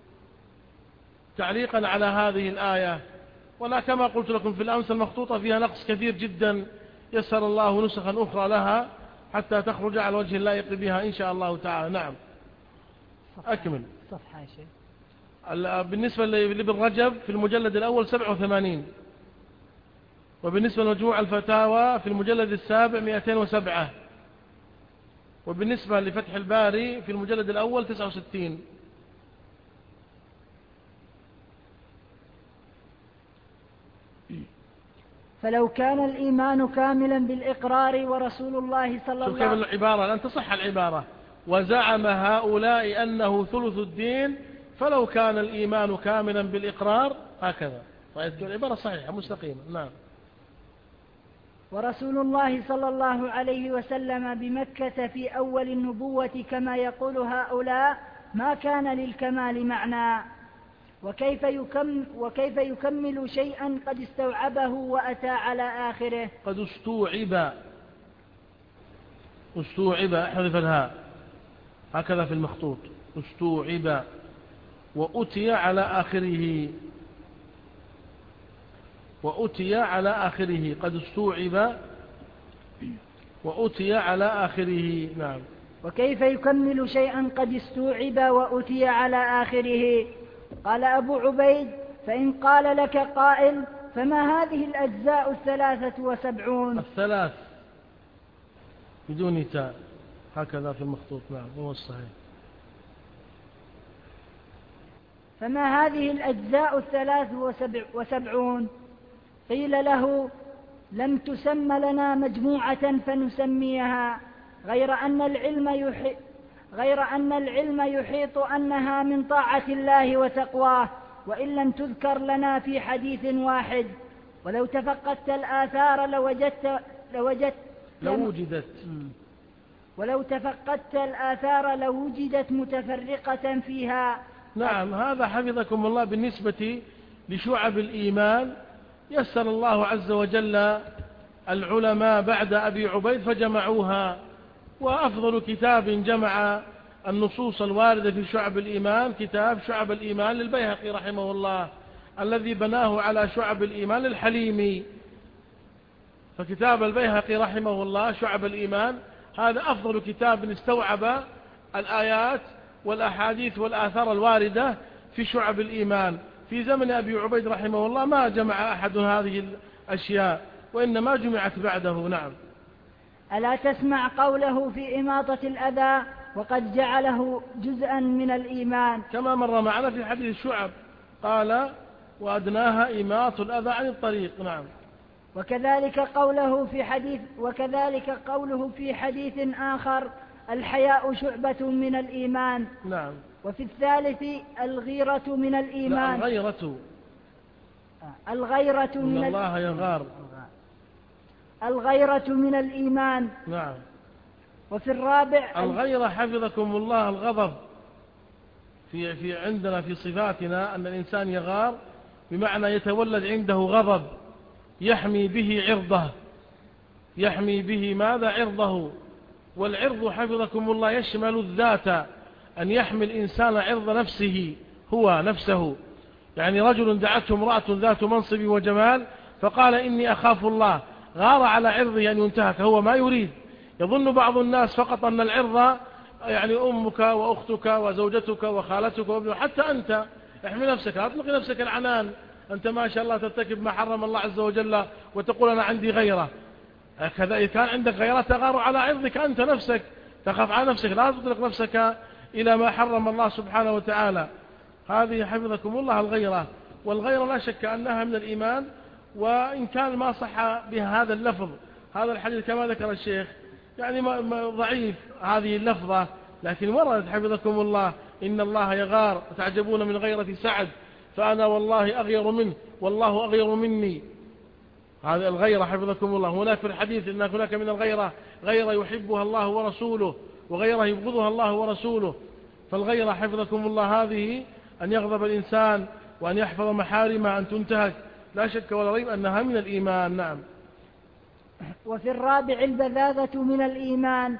تعليقا على هذه الآية. ولا كما قلت لكم في الأمس المخطوطة فيها نقص كثير جدا، يسر الله نسخا أخرى لها حتى تخرج على وجه اللائق بها إن شاء الله تعالى. نعم أكمل. صفحة يا شيخ. بالنسبة لابن رجب في المجلد الأول 87، وبالنسبة لمجموع الفتاوى في المجلد السابع 207، وبالنسبة لفتح الباري في المجلد الأول 69. فلو كان الإيمان كاملا بالإقرار ورسول الله صلى الله عليه وسلم. شوف كيف العبارة الآن تصح العبارة، وزعم هؤلاء أنه ثلث الدين فلو كان الإيمان كاملا بالإقرار، هكذا. طيب العبارة صحيحة مستقيمة. نعم. ورسول الله صلى الله عليه وسلم بمكة في أول النبوة كما يقول هؤلاء ما كان للكمال معنى، وكيف يكمل شيئا قد استوعبه وأتى على آخره. قد استوعب حذف الهاء هكذا في المخطوط، استوعب وأتي على آخره، قد استوعب وأتي على آخره. نعم. وكيف يكمل شيئا قد استوعب وأتي على آخره. قال أبو عبيد فإن قال لك قائل فما هذه الأجزاء 73؟ الثلاث بدون تاء هكذا في المخطوط. نعم هو الصحيح. فما هذه الأجزاء 73؟ قيل له لم تسم لنا مجموعة فنسميها، غير أن العلم يحيط أنها من طاعة الله وتقواه، وإن لم تذكر لنا في حديث واحد. ولو تفقدت الآثار لوجدت متفرقة فيها. نعم. هذا حفظكم الله بالنسبة لشعب الإيمان. يسر الله عز وجل العلماء بعد أبي عبيد فجمعوها، وأفضل كتاب جمع النصوص الواردة في شعب الإيمان كتاب شعب الإيمان للبيهقي رحمه الله، الذي بناه على شعب الإيمان للحليمي. فكتاب البيهقي رحمه الله شعب الإيمان هذا أفضل كتاب استوعب الآيات والأحاديث والآثار الواردة في شعب الإيمان. في زمن أبي عبيد رحمه الله ما جمع أحد هذه الأشياء، وإنما جمعت بعده. نعم. ألا تسمع قوله في إماطة الأذى وقد جعله جزءا من الإيمان، كما مر معنا في حديث الشعب قال وأدناها إماط الأذى عن الطريق. نعم. وكذلك قوله في حديث آخر الحياء شعبة من الإيمان. نعم. وفي الثالث الغيرة من الإيمان. الغيرة من الله يغار. الغيرة من الإيمان. نعم. وفي الرابع الغيرة حفظكم الله الغضب. في عندنا في صفاتنا أن الإنسان يغار بمعنى يتولد عنده غضب يحمي به عرضه، يحمي به ماذا؟ عرضه. والعرض حفظكم الله يشمل الذات، أن يحمي الإنسان عرض نفسه هو نفسه. يعني رجل دعته امرأة ذات منصب وجمال فقال إني أخاف الله، غار على عرضه أن ينتهك، هو ما يريد. يظن بعض الناس فقط أن العرض يعني أمك وأختك وزوجتك وخالتك وابنك، حتى أنت احمي نفسك، لا تلقي نفسك العنان. أنت ما شاء الله ترتكب ما حرم الله عز وجل وتقول أنا عندي غيرة. كذا إذا كان عندك غيرة تغار على عرضك أنت نفسك، تخاف على نفسك، لا تطلق نفسك إلى ما حرم الله سبحانه وتعالى. هذه حفظكم الله الغيرة، والغيرة لا شك أنها من الإيمان، وإن كان ما صح بهذا اللفظ. هذا الحديث كما ذكر الشيخ يعني ضعيف هذه اللفظة، لكن وردت حفظكم الله إن الله يغار وتعجبون من غيرة سعد فأنا والله أغير منه والله أغير مني. هذه الغيرة حفظكم الله. هناك في الحديث إن هناك من الغيرة غيرة يحبها الله ورسوله وغيرة يبغضها الله ورسوله. فالغيرة حفظكم الله هذه أن يغضب الإنسان وأن يحفظ محارمه أن تنتهك، لا شك ولا ريب أنها من الإيمان. نعم. وفي الرابع البذاذة من الإيمان.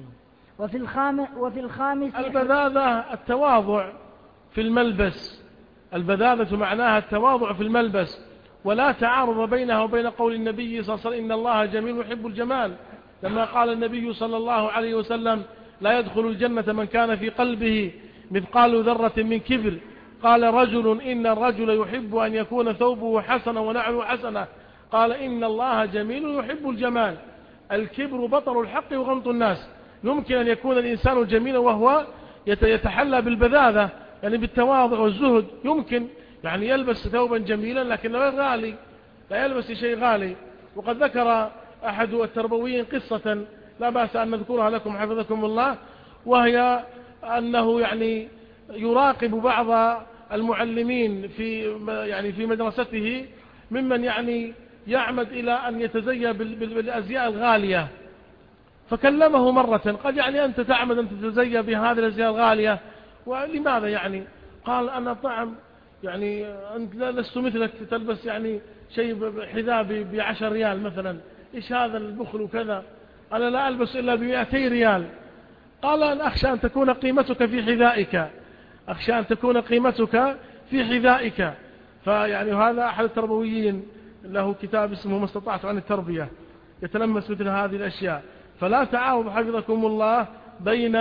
وفي الخامس البذاذة التواضع في الملبس. البذاذة معناها التواضع في الملبس، ولا تعارض بينها وبين قول النبي صلى الله عليه وسلم إن الله جميل يحب الجمال، لما قال النبي صلى الله عليه وسلم لا يدخل الجنة من كان في قلبه مثقال ذرة من كبر. قال رجل إن الرجل يحب أن يكون ثوبه حسنا ونعله حسنة، قال إن الله جميل يحب الجمال. الكبر بطر الحق وغمط الناس. يمكن أن يكون الإنسان جميلا وهو يتحلى بالبذاذة، يعني بالتواضع والزهد. يمكن يعني يلبس ثوبا جميلا لكنه غالي، لا يلبس شيء غالي. وقد ذكر أحد التربويين قصة لا بأس أن نذكرها لكم حفظكم الله، وهي أنه يعني يراقب بعض المعلمين في مدرسته ممن يعني يعمد إلى أن يتزيى بالأزياء الغالية، فكلمه مرة قال يعني أنت تعمد أن تتزيى بهذه الأزياء الغالية ولماذا يعني؟ قال أنا طعم يعني أنت لست مثلك تلبس يعني شيء حذاء ب10 ريال مثلا، إيش هذا البخل وكذا؟ أنا لا ألبس إلا ب200 ريال. قال أنا أخشى أن تكون قيمتك في حذائك، أخشى أن تكون قيمتك في حذائك. فيعني هذا أحد التربويين له كتاب اسمه ما استطعت عن التربية، يتلمس مثل هذه الأشياء. فلا تعارض حفظكم الله بين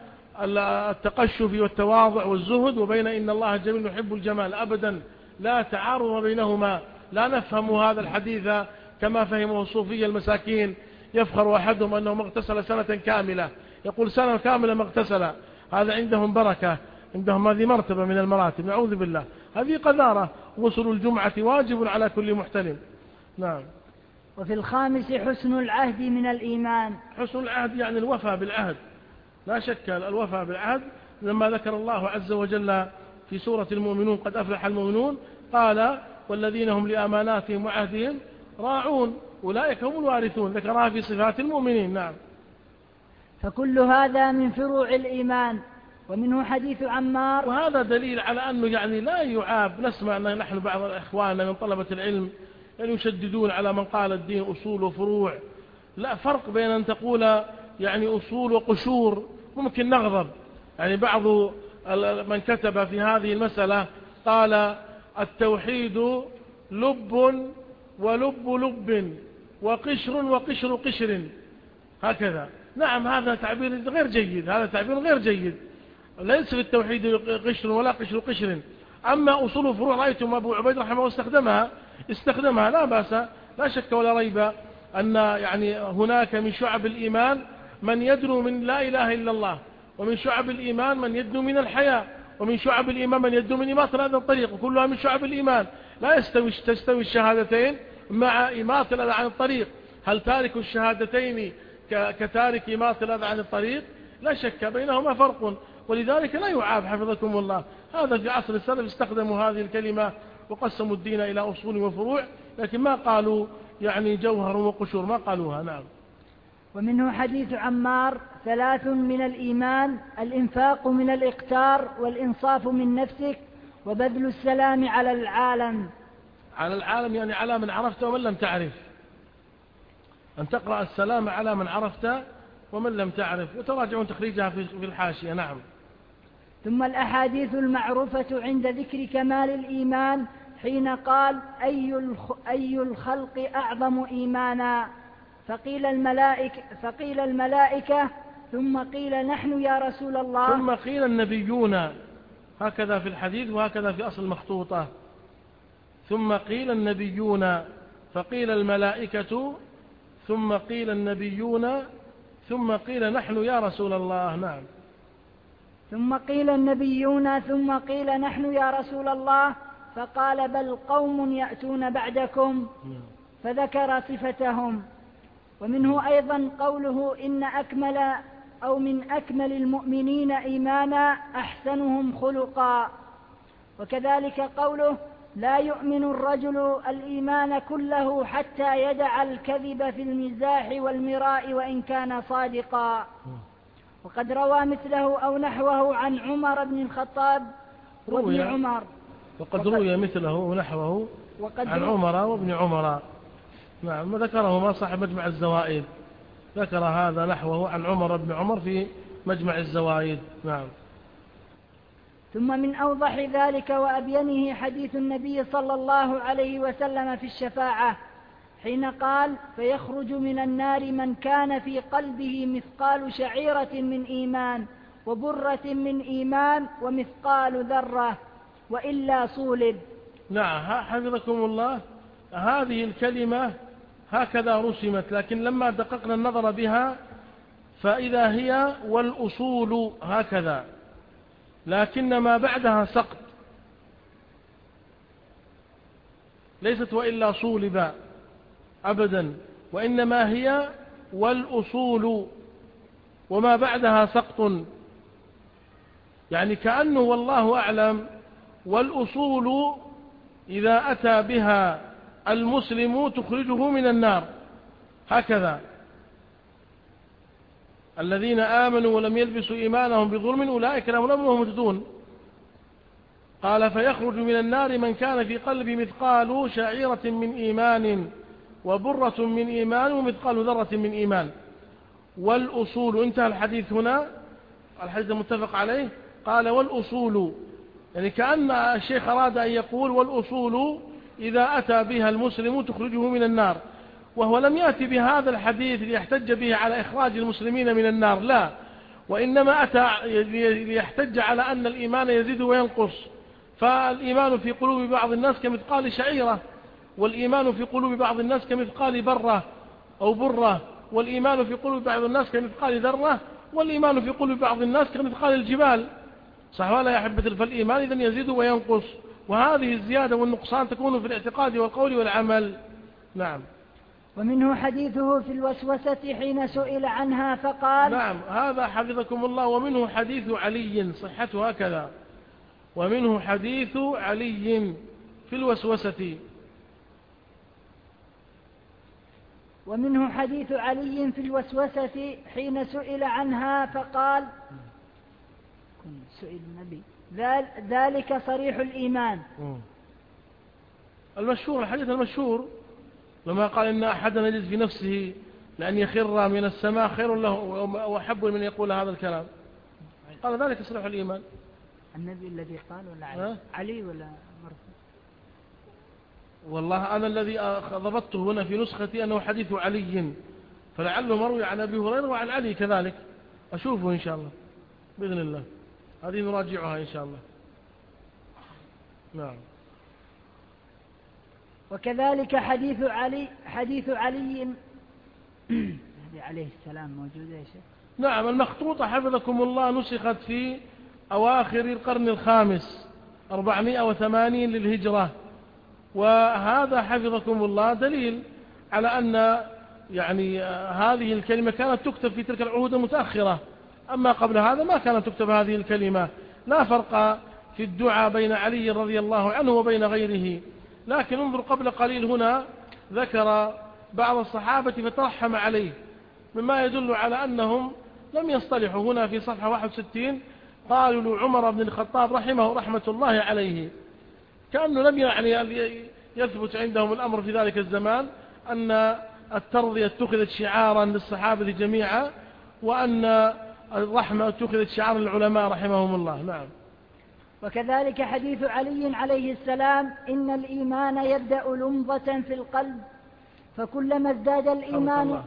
التقشف والتواضع والزهد وبين إن الله جميل يحب الجمال، أبدا لا تعارض بينهما. لا نفهم هذا الحديث كما فهمه الصوفية المساكين، يفخر أحدهم أنه ما اغتسل سنة كاملة، يقول سنة كاملة ما اغتسل، هذا عندهم بركة، عندهم هذه مرتبة من المراتب، نعوذ بالله. هذه قذارة. غسل الجمعة واجب على كل محتلم. نعم. وفي الخامس حسن العهد من الإيمان. حسن العهد يعني الوفاء بالعهد، لا شك الوفاء بالعهد. لما ذكر الله عز وجل في سورة المؤمنون قد أفلح المؤمنون قال والذين هم لأماناتهم وعهدهم راعون أولئك هم الوارثون، ذكرها في صفات المؤمنين. نعم. فكل هذا من فروع الإيمان. ومنه حديث عمار. وهذا دليل على أنه يعني لا يعاب. نسمع أن نحن بعض الإخوان من طلبة العلم يعني يشددون على من قال الدين أصول وفروع. لا فرق بين أن تقول يعني أصول وقشور، ممكن نغضب. يعني بعض من كتب في هذه المسألة قال التوحيد لب ولب لب وقشر وقشر قشر، هكذا. نعم هذا تعبير غير جيد، هذا تعبير غير جيد. ليس في التوحيد قشر ولا قشر قشر. أما أصول وفروع رأيتم أبو عبيد رحمه استخدمها لا بأس، لا شك ولا ريب أن يعني هناك من شعب الإيمان من يدنو من لا إله إلا الله، ومن شعب الإيمان من يدنو من الحياء، ومن شعب الإيمان من يدنو من إماطة هذا الطريق، وكلها من شعب الإيمان. لا تستوي الشهادتين مع إماطة الأذى عن الطريق. هل تارك الشهادتين كتارك إماطة الأذى عن الطريق؟ لا شك بينهما فرق، ولذلك لا يعاب حفظكم الله. هذا في عصر السلف استخدموا هذه الكلمة وقسموا الدين إلى أصول وفروع، لكن ما قالوا يعني جوهر وقشور، ما قالوها. نعم. ومنه حديث عمار 3 من الإيمان: الإنفاق من الإقتار، والإنصاف من نفسك، وبذل السلام على العالم. على العالم يعني على من عرفت ومن لم تعرف، أن تقرأ السلام على من عرفت ومن لم تعرف، وتراجعون تخريجها في الحاشية. نعم. ثم الأحاديث المعروفة عند ذكر كمال الإيمان حين قال أي الخلق أعظم إيمانا؟ فقيل الملائكة، ثم قيل نحن يا رسول الله، ثم قيل النبيون، هكذا في الحديث وهكذا في أصل المخطوطة. ثم قيل النبيون، فقيل الملائكة، ثم قيل النبيون، ثم قيل نحن يا رسول الله. نعم. ثم قيل النبيون ثم قيل نحن يا رسول الله، فقال بل قوم يأتون بعدكم، فذكر صفتهم. ومنه أيضا قوله إن أكمل أو من أكمل المؤمنين إيمانا أحسنهم خلقا. وكذلك قوله لا يؤمن الرجل الإيمان كله حتى يدع الكذب في المزاح والمراء وإن كان صادقا. وقد روى مثله أو نحوه عن عمر بن الخطاب وابن عمر. وقد روي مثله ونحوه عن عمر وابن عمر. نعم، وذكرهما صاحب مجمع الزوائد، ذكر هذا نحوه عن عمر بن عمر في مجمع الزوائد. نعم. ثم من أوضح ذلك وأبينه حديث النبي صلى الله عليه وسلم في الشفاعة حين قال فيخرج من النار من كان في قلبه مثقال شعيرة من إيمان وبرة من إيمان ومثقال ذرة وإلا صولب. نعم، حفظكم الله، هذه الكلمة هكذا رسمت، لكن لما دققنا النظر بها فإذا هي والأصول هكذا، لكن ما بعدها سقط، ليست وإلا صولبا أبدا، وإنما هي والأصول وما بعدها سقط، يعني كأنه والله أعلم والأصول إذا أتى بها المسلم تخرجه من النار، هكذا الذين آمنوا ولم يلبسوا إيمانهم بظلم أولئك لهم الأمن وهم مهتدون. قال فيخرج من النار من كان في قلبه مثقال شعيرة من إيمان وبرة من إيمان ومثقال ذرة من إيمان والأصول. انتهى الحديث هنا، الحديث المتفق عليه. قال والأصول، يعني كأن الشيخ أراد أن يقول والأصول إذا أتى بها المسلم تخرجه من النار، وهو لم يأتي بهذا الحديث ليحتج به على إخراج المسلمين من النار، لا، وإنما أتى ليحتج على أن الإيمان يزيد وينقص، فالإيمان في قلوب بعض الناس كمثقال شعيرة، والإيمان في قلوب بعض الناس كمثقال برة أو برة، والإيمان في قلوب بعض الناس كمثقال ذرة، والإيمان في قلوب بعض الناس كمثقال الجبال، صح ولا يا أحبة؟ فالإيمان إذن يزيد وينقص، وهذه الزيادة والنقصان تكون في الاعتقاد والقول والعمل. نعم. ومنه حديثه في الوسوسة حين سئل عنها فقال. نعم، هذا حفظكم الله. ومنه حديث علي، صحته هكذا، ومنه حديث علي في الوسوسة. ومنه حديث علي في الوسوسة حين سئل عنها فقال سئل النبي ذلك صريح الإيمان. المشهور، الحديث المشهور لما قال إن أحدنا يجد في نفسه لأن يخر من السماء خير له وأحب من يقول هذا الكلام، قال ذلك صريح الإيمان. النبي الذي قال ولا علي؟ علي ولا مرفوع؟ والله أنا الذي ضبطته هنا في نسختي أنه حديث علي، فلعله مروي عن أبي هريرة وعن علي كذلك، أشوفه إن شاء الله بإذن الله، هذه نراجعها إن شاء الله. نعم. وكذلك حديث علي عليه السلام موجودة يا شيخ؟ نعم، المخطوطة حفظكم الله نسخت في أواخر القرن الخامس 480 للهجرة، وهذا حفظكم الله دليل على أن يعني هذه الكلمة كانت تكتب في تلك العهود المتأخرة، أما قبل هذا ما كانت تكتب هذه الكلمة. لا فرق في الدعاء بين علي رضي الله عنه وبين غيره، لكن انظر قبل قليل هنا ذكر بعض الصحابة فترحم عليه، مما يدل على أنهم لم يصطلحوا. هنا في صفحة 61 قالوا لعمر بن الخطاب رحمة الله عليه، كأنه لم يعني يثبت عندهم الأمر في ذلك الزمان أن الترضية اتخذت شعارا للصحابة جميعا، وأن الرحمة اتخذت شعارا للعلماء رحمهم الله. نعم. وكذلك حديث علي عليه السلام إن الإيمان يبدأ لمضة في القلب فكلما ازداد الإيمان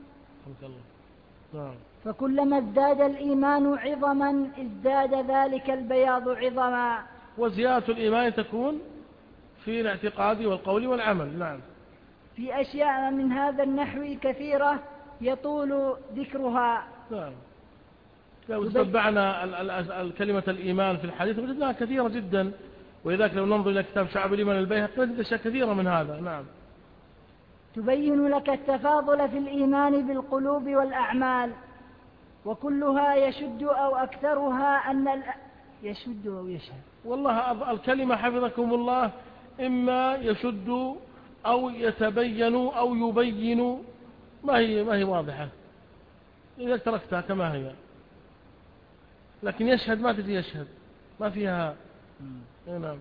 فكلما ازداد الإيمان عظما ازداد ذلك البياض عظما. وزيادة الإيمان تكون في الاعتقاد والقول والعمل. نعم. في أشياء من هذا النحو كثيرة يطول ذكرها. نعم. لو تتبعنا كلمة الإيمان في الحديث وجدناها كثيرة جدا، ولذلك لو ننظر إلى كتاب شعب الإيمان البيهقي نجد أشياء كثيرة من هذا. نعم. تبين لك التفاضل في الإيمان بالقلوب والأعمال، وكلها يشد أو أكثرها أن يشد أو يشهد. والله الكلمة حفظكم الله إما يشد أو يتبين أو يبين، ما هي واضحة إذا تركتها كما هي، لكن يشهد ما تجي يشهد، ما فيها. نعم.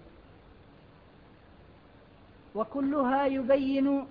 وكلها يبين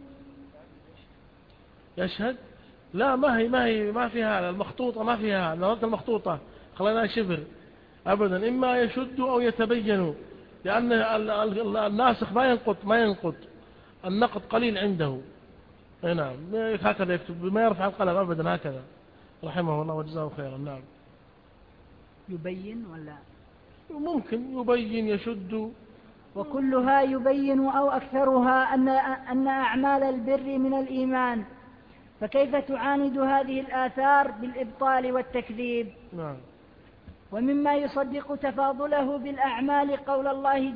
يشهد، لا ما فيها المخطوطة، ما فيها نظرة المخطوطة خلينا شفر أبدا. إما يشد أو يتبين، لأن الناسخ ما ينقط النقد قليل عنده. نعم. هكذا يكتب، ما يرفع القلم أبدا، هكذا رحمه الله وجزاه خيرا. نعم. يبين ولا ممكن يبين يشد. وكلها يبين أو أكثرها أن أعمال البر من الإيمان، فكيف تعاند هذه الآثار بالإبطال والتكذيب؟ نعم. ومما يصدق تفاضله بالأعمال قول الله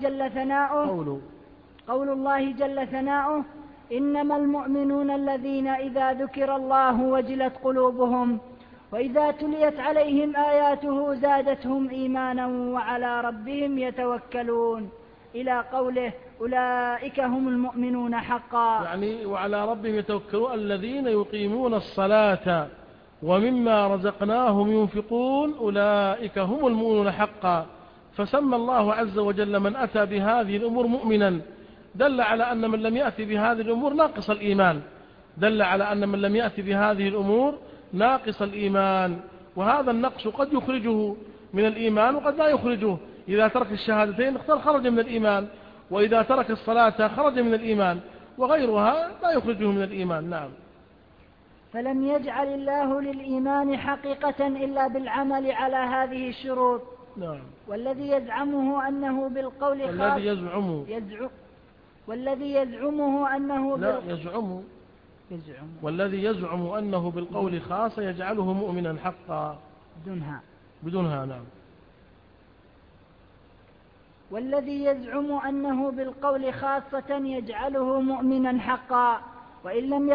جل ثناؤه إنما المؤمنون الذين إذا ذكر الله وجلت قلوبهم وإذا تليت عليهم آياته زادتهم إيمانا وعلى ربهم يتوكلون، إلى قوله أولئك هم المؤمنون حقا. يعني وعلى ربهم يتوكلون الذين يقيمون الصلاة ومما رزقناهم ينفقون أولئك هم المؤمنون حقا. فسمى الله عز وجل من أتى بهذه الأمور مؤمنا، دل على أن من لم يأتي بهذه الأمور ناقص الإيمان، دل على أن من لم يأتي بهذه الأمور ناقص الإيمان، وهذا النقص قد يخرجه من الإيمان وقد لا يخرجه. إذا ترك الشهادتين خرج من الإيمان، وإذا ترك الصلاة خرج من الإيمان، وغيرها لا يخرجه من الإيمان. نعم. فلم يجعل الله للإيمان حقيقة إلا بالعمل على هذه الشروط. نعم. والذي يزعمه أنه بالقول خاص والذي يزعم أنه بالقول خاص يجعله مؤمنا حقا بدونها. نعم. والذي يزعم أنه بالقول خاصة يجعله مؤمنا حقا، وإن لم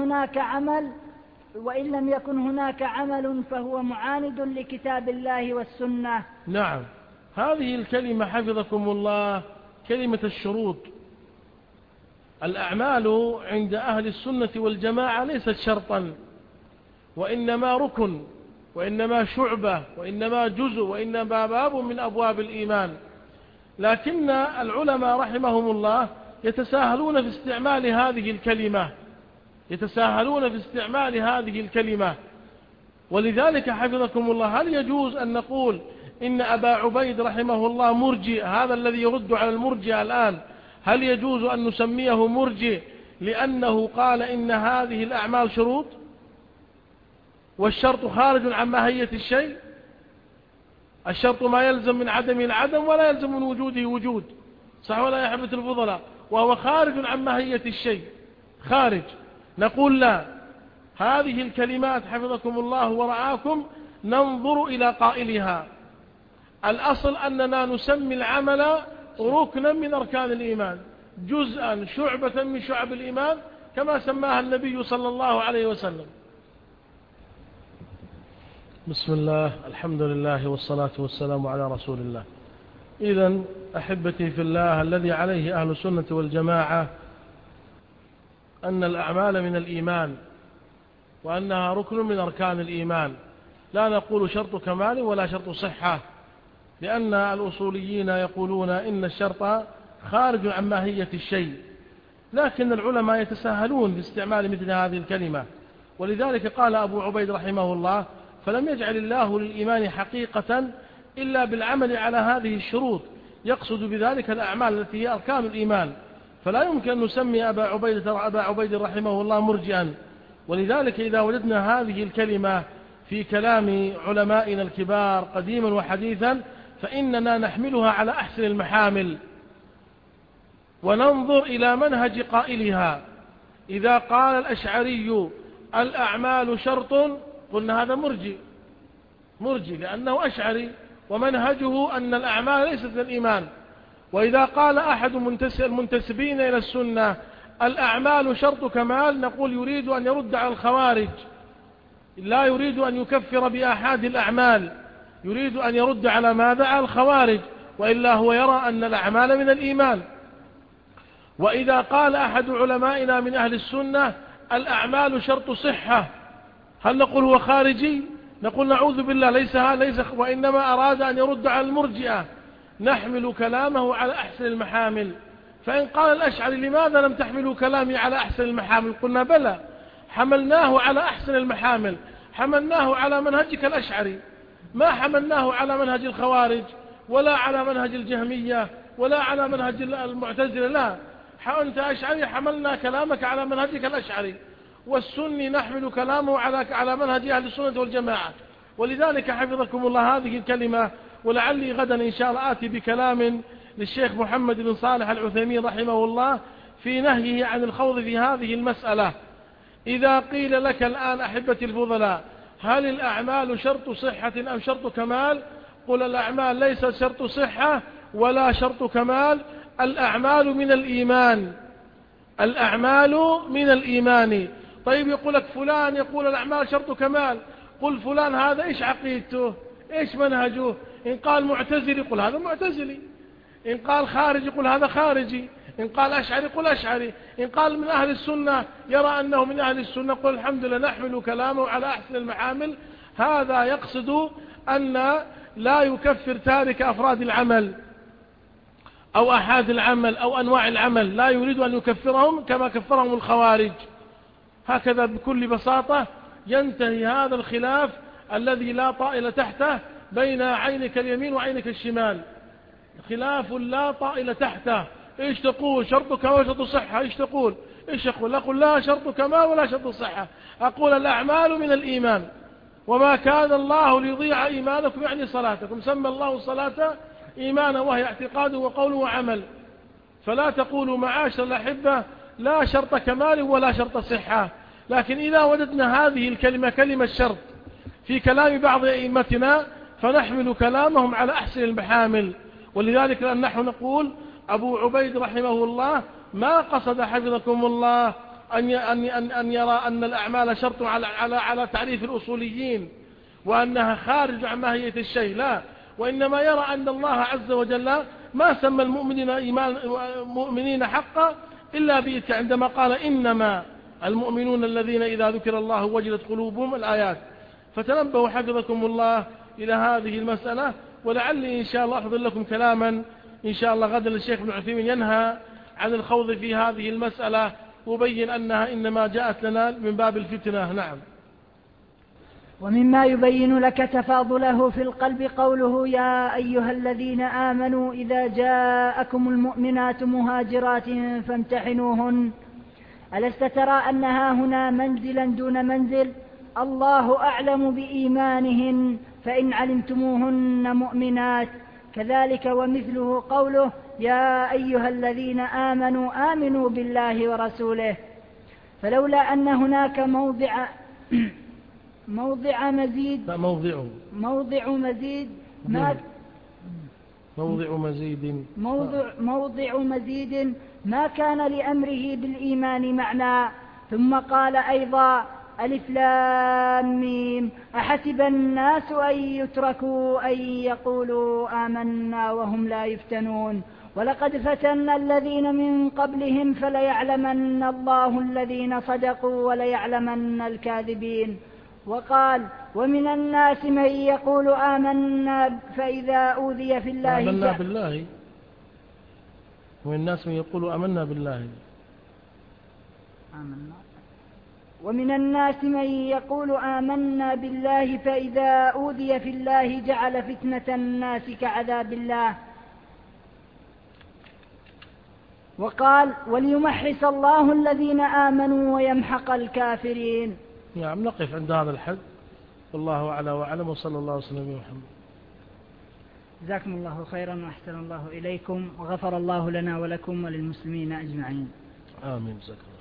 يكن هناك عمل فهو معاند لكتاب الله والسنة. نعم. هذه الكلمة حفظكم الله كلمة الشروط. الأعمال عند أهل السنة والجماعة ليست شرطا، وإنما ركن، وإنما شعبة، وإنما جزء، وإنما باب من أبواب الإيمان. لكن العلماء رحمهم الله يتساهلون في استعمال هذه الكلمة، ولذلك حفظكم الله هل يجوز أن نقول إن أبا عبيد رحمه الله مرجئ، هذا الذي يرد على المرجئ الآن، هل يجوز أن نسميه مرجئ لأنه قال إن هذه الأعمال شروط والشرط خارج عن ماهية الشيء؟ الشرط ما يلزم من عدمه العدم ولا يلزم من وجوده وجود، صح ولا يا حبة الفضلاء؟ وهو خارج عن ماهية الشيء، خارج. نقول لا، هذه الكلمات حفظكم الله ورعاكم ننظر إلى قائلها. الأصل أننا نسمي العمل ركنا من أركان الإيمان، جزءا، شعبة من شعب الإيمان، كما سماها النبي صلى الله عليه وسلم. بسم الله، الحمد لله والصلاة والسلام على رسول الله. إذن أحبتي في الله، الذي عليه أهل السنة والجماعة أن الأعمال من الإيمان، وأنها ركن من أركان الإيمان، لا نقول شرط كمال ولا شرط صحة، لأن الأصوليين يقولون إن الشرط خارج عن ماهية الشيء، لكن العلماء يتساهلون باستعمال مثل هذه الكلمة. ولذلك قال أبو عبيد رحمه الله فلم يجعل الله للإيمان حقيقة إلا بالعمل على هذه الشروط، يقصد بذلك الأعمال التي هي أركان الإيمان، فلا يمكن أن نسمي أبا عبيد رحمه الله مرجئا. ولذلك إذا وجدنا هذه الكلمة في كلام علمائنا الكبار قديما وحديثا فإننا نحملها على أحسن المحامل وننظر إلى منهج قائلها. إذا قال الأشعري الأعمال شرط قلنا هذا مرجئ، مرجي لأنه أشعري ومنهجه أن الأعمال ليست من الإيمان. وإذا قال أحد المنتسبين إلى السنة الأعمال شرط كمال، نقول يريد أن يرد على الخوارج، لا يريد أن يكفر بآحاد الأعمال، يريد أن يرد على ماذا؟ على الخوارج، وإلا هو يرى أن الأعمال من الإيمان. وإذا قال أحد علمائنا من أهل السنة الأعمال شرط صحة، هل نقول هو خارجي؟ نقول نعوذ بالله، ليس وإنما أراد أن يرد على المرجئة. نحمل كلامه على أحسن المحامل. فإن قال الأشعري لماذا لم تحملوا كلامي على أحسن المحامل؟ قلنا بلى، حملناه على أحسن المحامل، حملناه على منهجك الأشعري، ما حملناه على منهج الخوارج ولا على منهج الجهمية ولا على منهج المعتزلة، لا، أنت أشعري حملنا كلامك على منهجك الأشعري، والسني نحمل كلامه على منهج أهل السنة والجماعة. ولذلك حفظكم الله هذه الكلمة، ولعلي غدا إن شاء الله آتي بكلام للشيخ محمد بن صالح العثيمين رحمه الله في نهيه عن الخوض في هذه المسألة. إذا قيل لك الآن أحبتي الفضلاء هل الأعمال شرط صحة أم شرط كمال؟ قل الأعمال ليست شرط صحة ولا شرط كمال، الأعمال من الإيمان، الأعمال من الإيمان. طيب يقول لك فلان يقول الأعمال شرط كمال، قل فلان هذا إيش عقيدته، إيش منهجه؟ إن قال معتزلي قل هذا معتزلي، إن قال خارجي قل هذا خارجي، إن قال أشعري قل أشعري، إن قال من أهل السنة يرى أنه من أهل السنة قل الحمد لله نحمل كلامه على أحسن المحامل. هذا يقصد أن لا يكفر تارك أفراد العمل أو أحاد العمل أو أنواع العمل، لا يريد أن يكفرهم كما كفرهم الخوارج. هكذا بكل بساطة ينتهي هذا الخلاف الذي لا طائل تحته بين عينك اليمين وعينك الشمال، خلاف لا طائل تحته. إيش تقول؟ شرط كمال وشرط صحة. إيش تقول؟ إيش أقول؟ أقول لا شرط كمال ولا شرط صحة، أقول الأعمال من الإيمان، وما كان الله ليضيع إيمانكم يعني صلاتكم، سمى الله الصلاة إيمانا وهي اعتقاد وقول وعمل. فلا تقولوا معاشر الأحبة لا شرط كمال ولا شرط صحة. لكن إذا وجدنا هذه الكلمة كلمة شرط في كلام بعض أئمتنا فنحمل كلامهم على أحسن المحامل. ولذلك نحن نقول أبو عبيد رحمه الله ما قصد حفظكم الله أن يرى أن الأعمال شرط على تعريف الأصوليين وأنها خارج عن ماهية الشيء، لا، وإنما يرى أن الله عز وجل ما سمى المؤمنين مؤمنين حقا إلا عندما قال إنما المؤمنون الذين إذا ذكر الله وجلت قلوبهم، الآيات. فتنبهوا حفظكم الله إلى هذه المسألة. ولعلي إن شاء الله أحضر لكم كلاما إن شاء الله غدا للشيخ ابن عثيمين ينهى عن الخوض في هذه المسألة وبين أنها إنما جاءت لنا من باب الفتنة. نعم. ومما يبين لك تفاضله في القلب قوله يا أيها الذين آمنوا إذا جاءكم المؤمنات مهاجرات فامتحنوهن. ألست ترى أنها هنا منزلا دون منزل؟ الله أعلم بإيمانهن فإن علمتموهن مؤمنات. كذلك ومثله قوله يا أيها الذين آمنوا آمنوا بالله ورسوله. فلولا أن هناك موضع مزيد ما كان لأمره بالإيمان معنى. ثم قال أيضا ألف لام ميم أحسب الناس أن يتركوا أن يقولوا آمنا وهم لا يفتنون ولقد فتنا الذين من قبلهم فليعلمن الله الذين صدقوا وليعلمن الكاذبين. وقال ومن الناس من يقول آمنا فإذا أوذي في الله آمنا بالله، ومن الناس من يقول آمنا بالله ومن الناس من يقول آمنا بالله فإذا أوذي في الله جعل فتنة الناس كعذاب الله. وقال وليمحص الله الذين آمنوا ويمحق الكافرين. نعم. نقف عند هذا الحد، والله أعلى وأعلم، وصلى الله وسلم على محمد. جزاكم الله خيرا وأحسن الله إليكم وغفر الله لنا ولكم وللمسلمين أجمعين. آمين. جزاكم.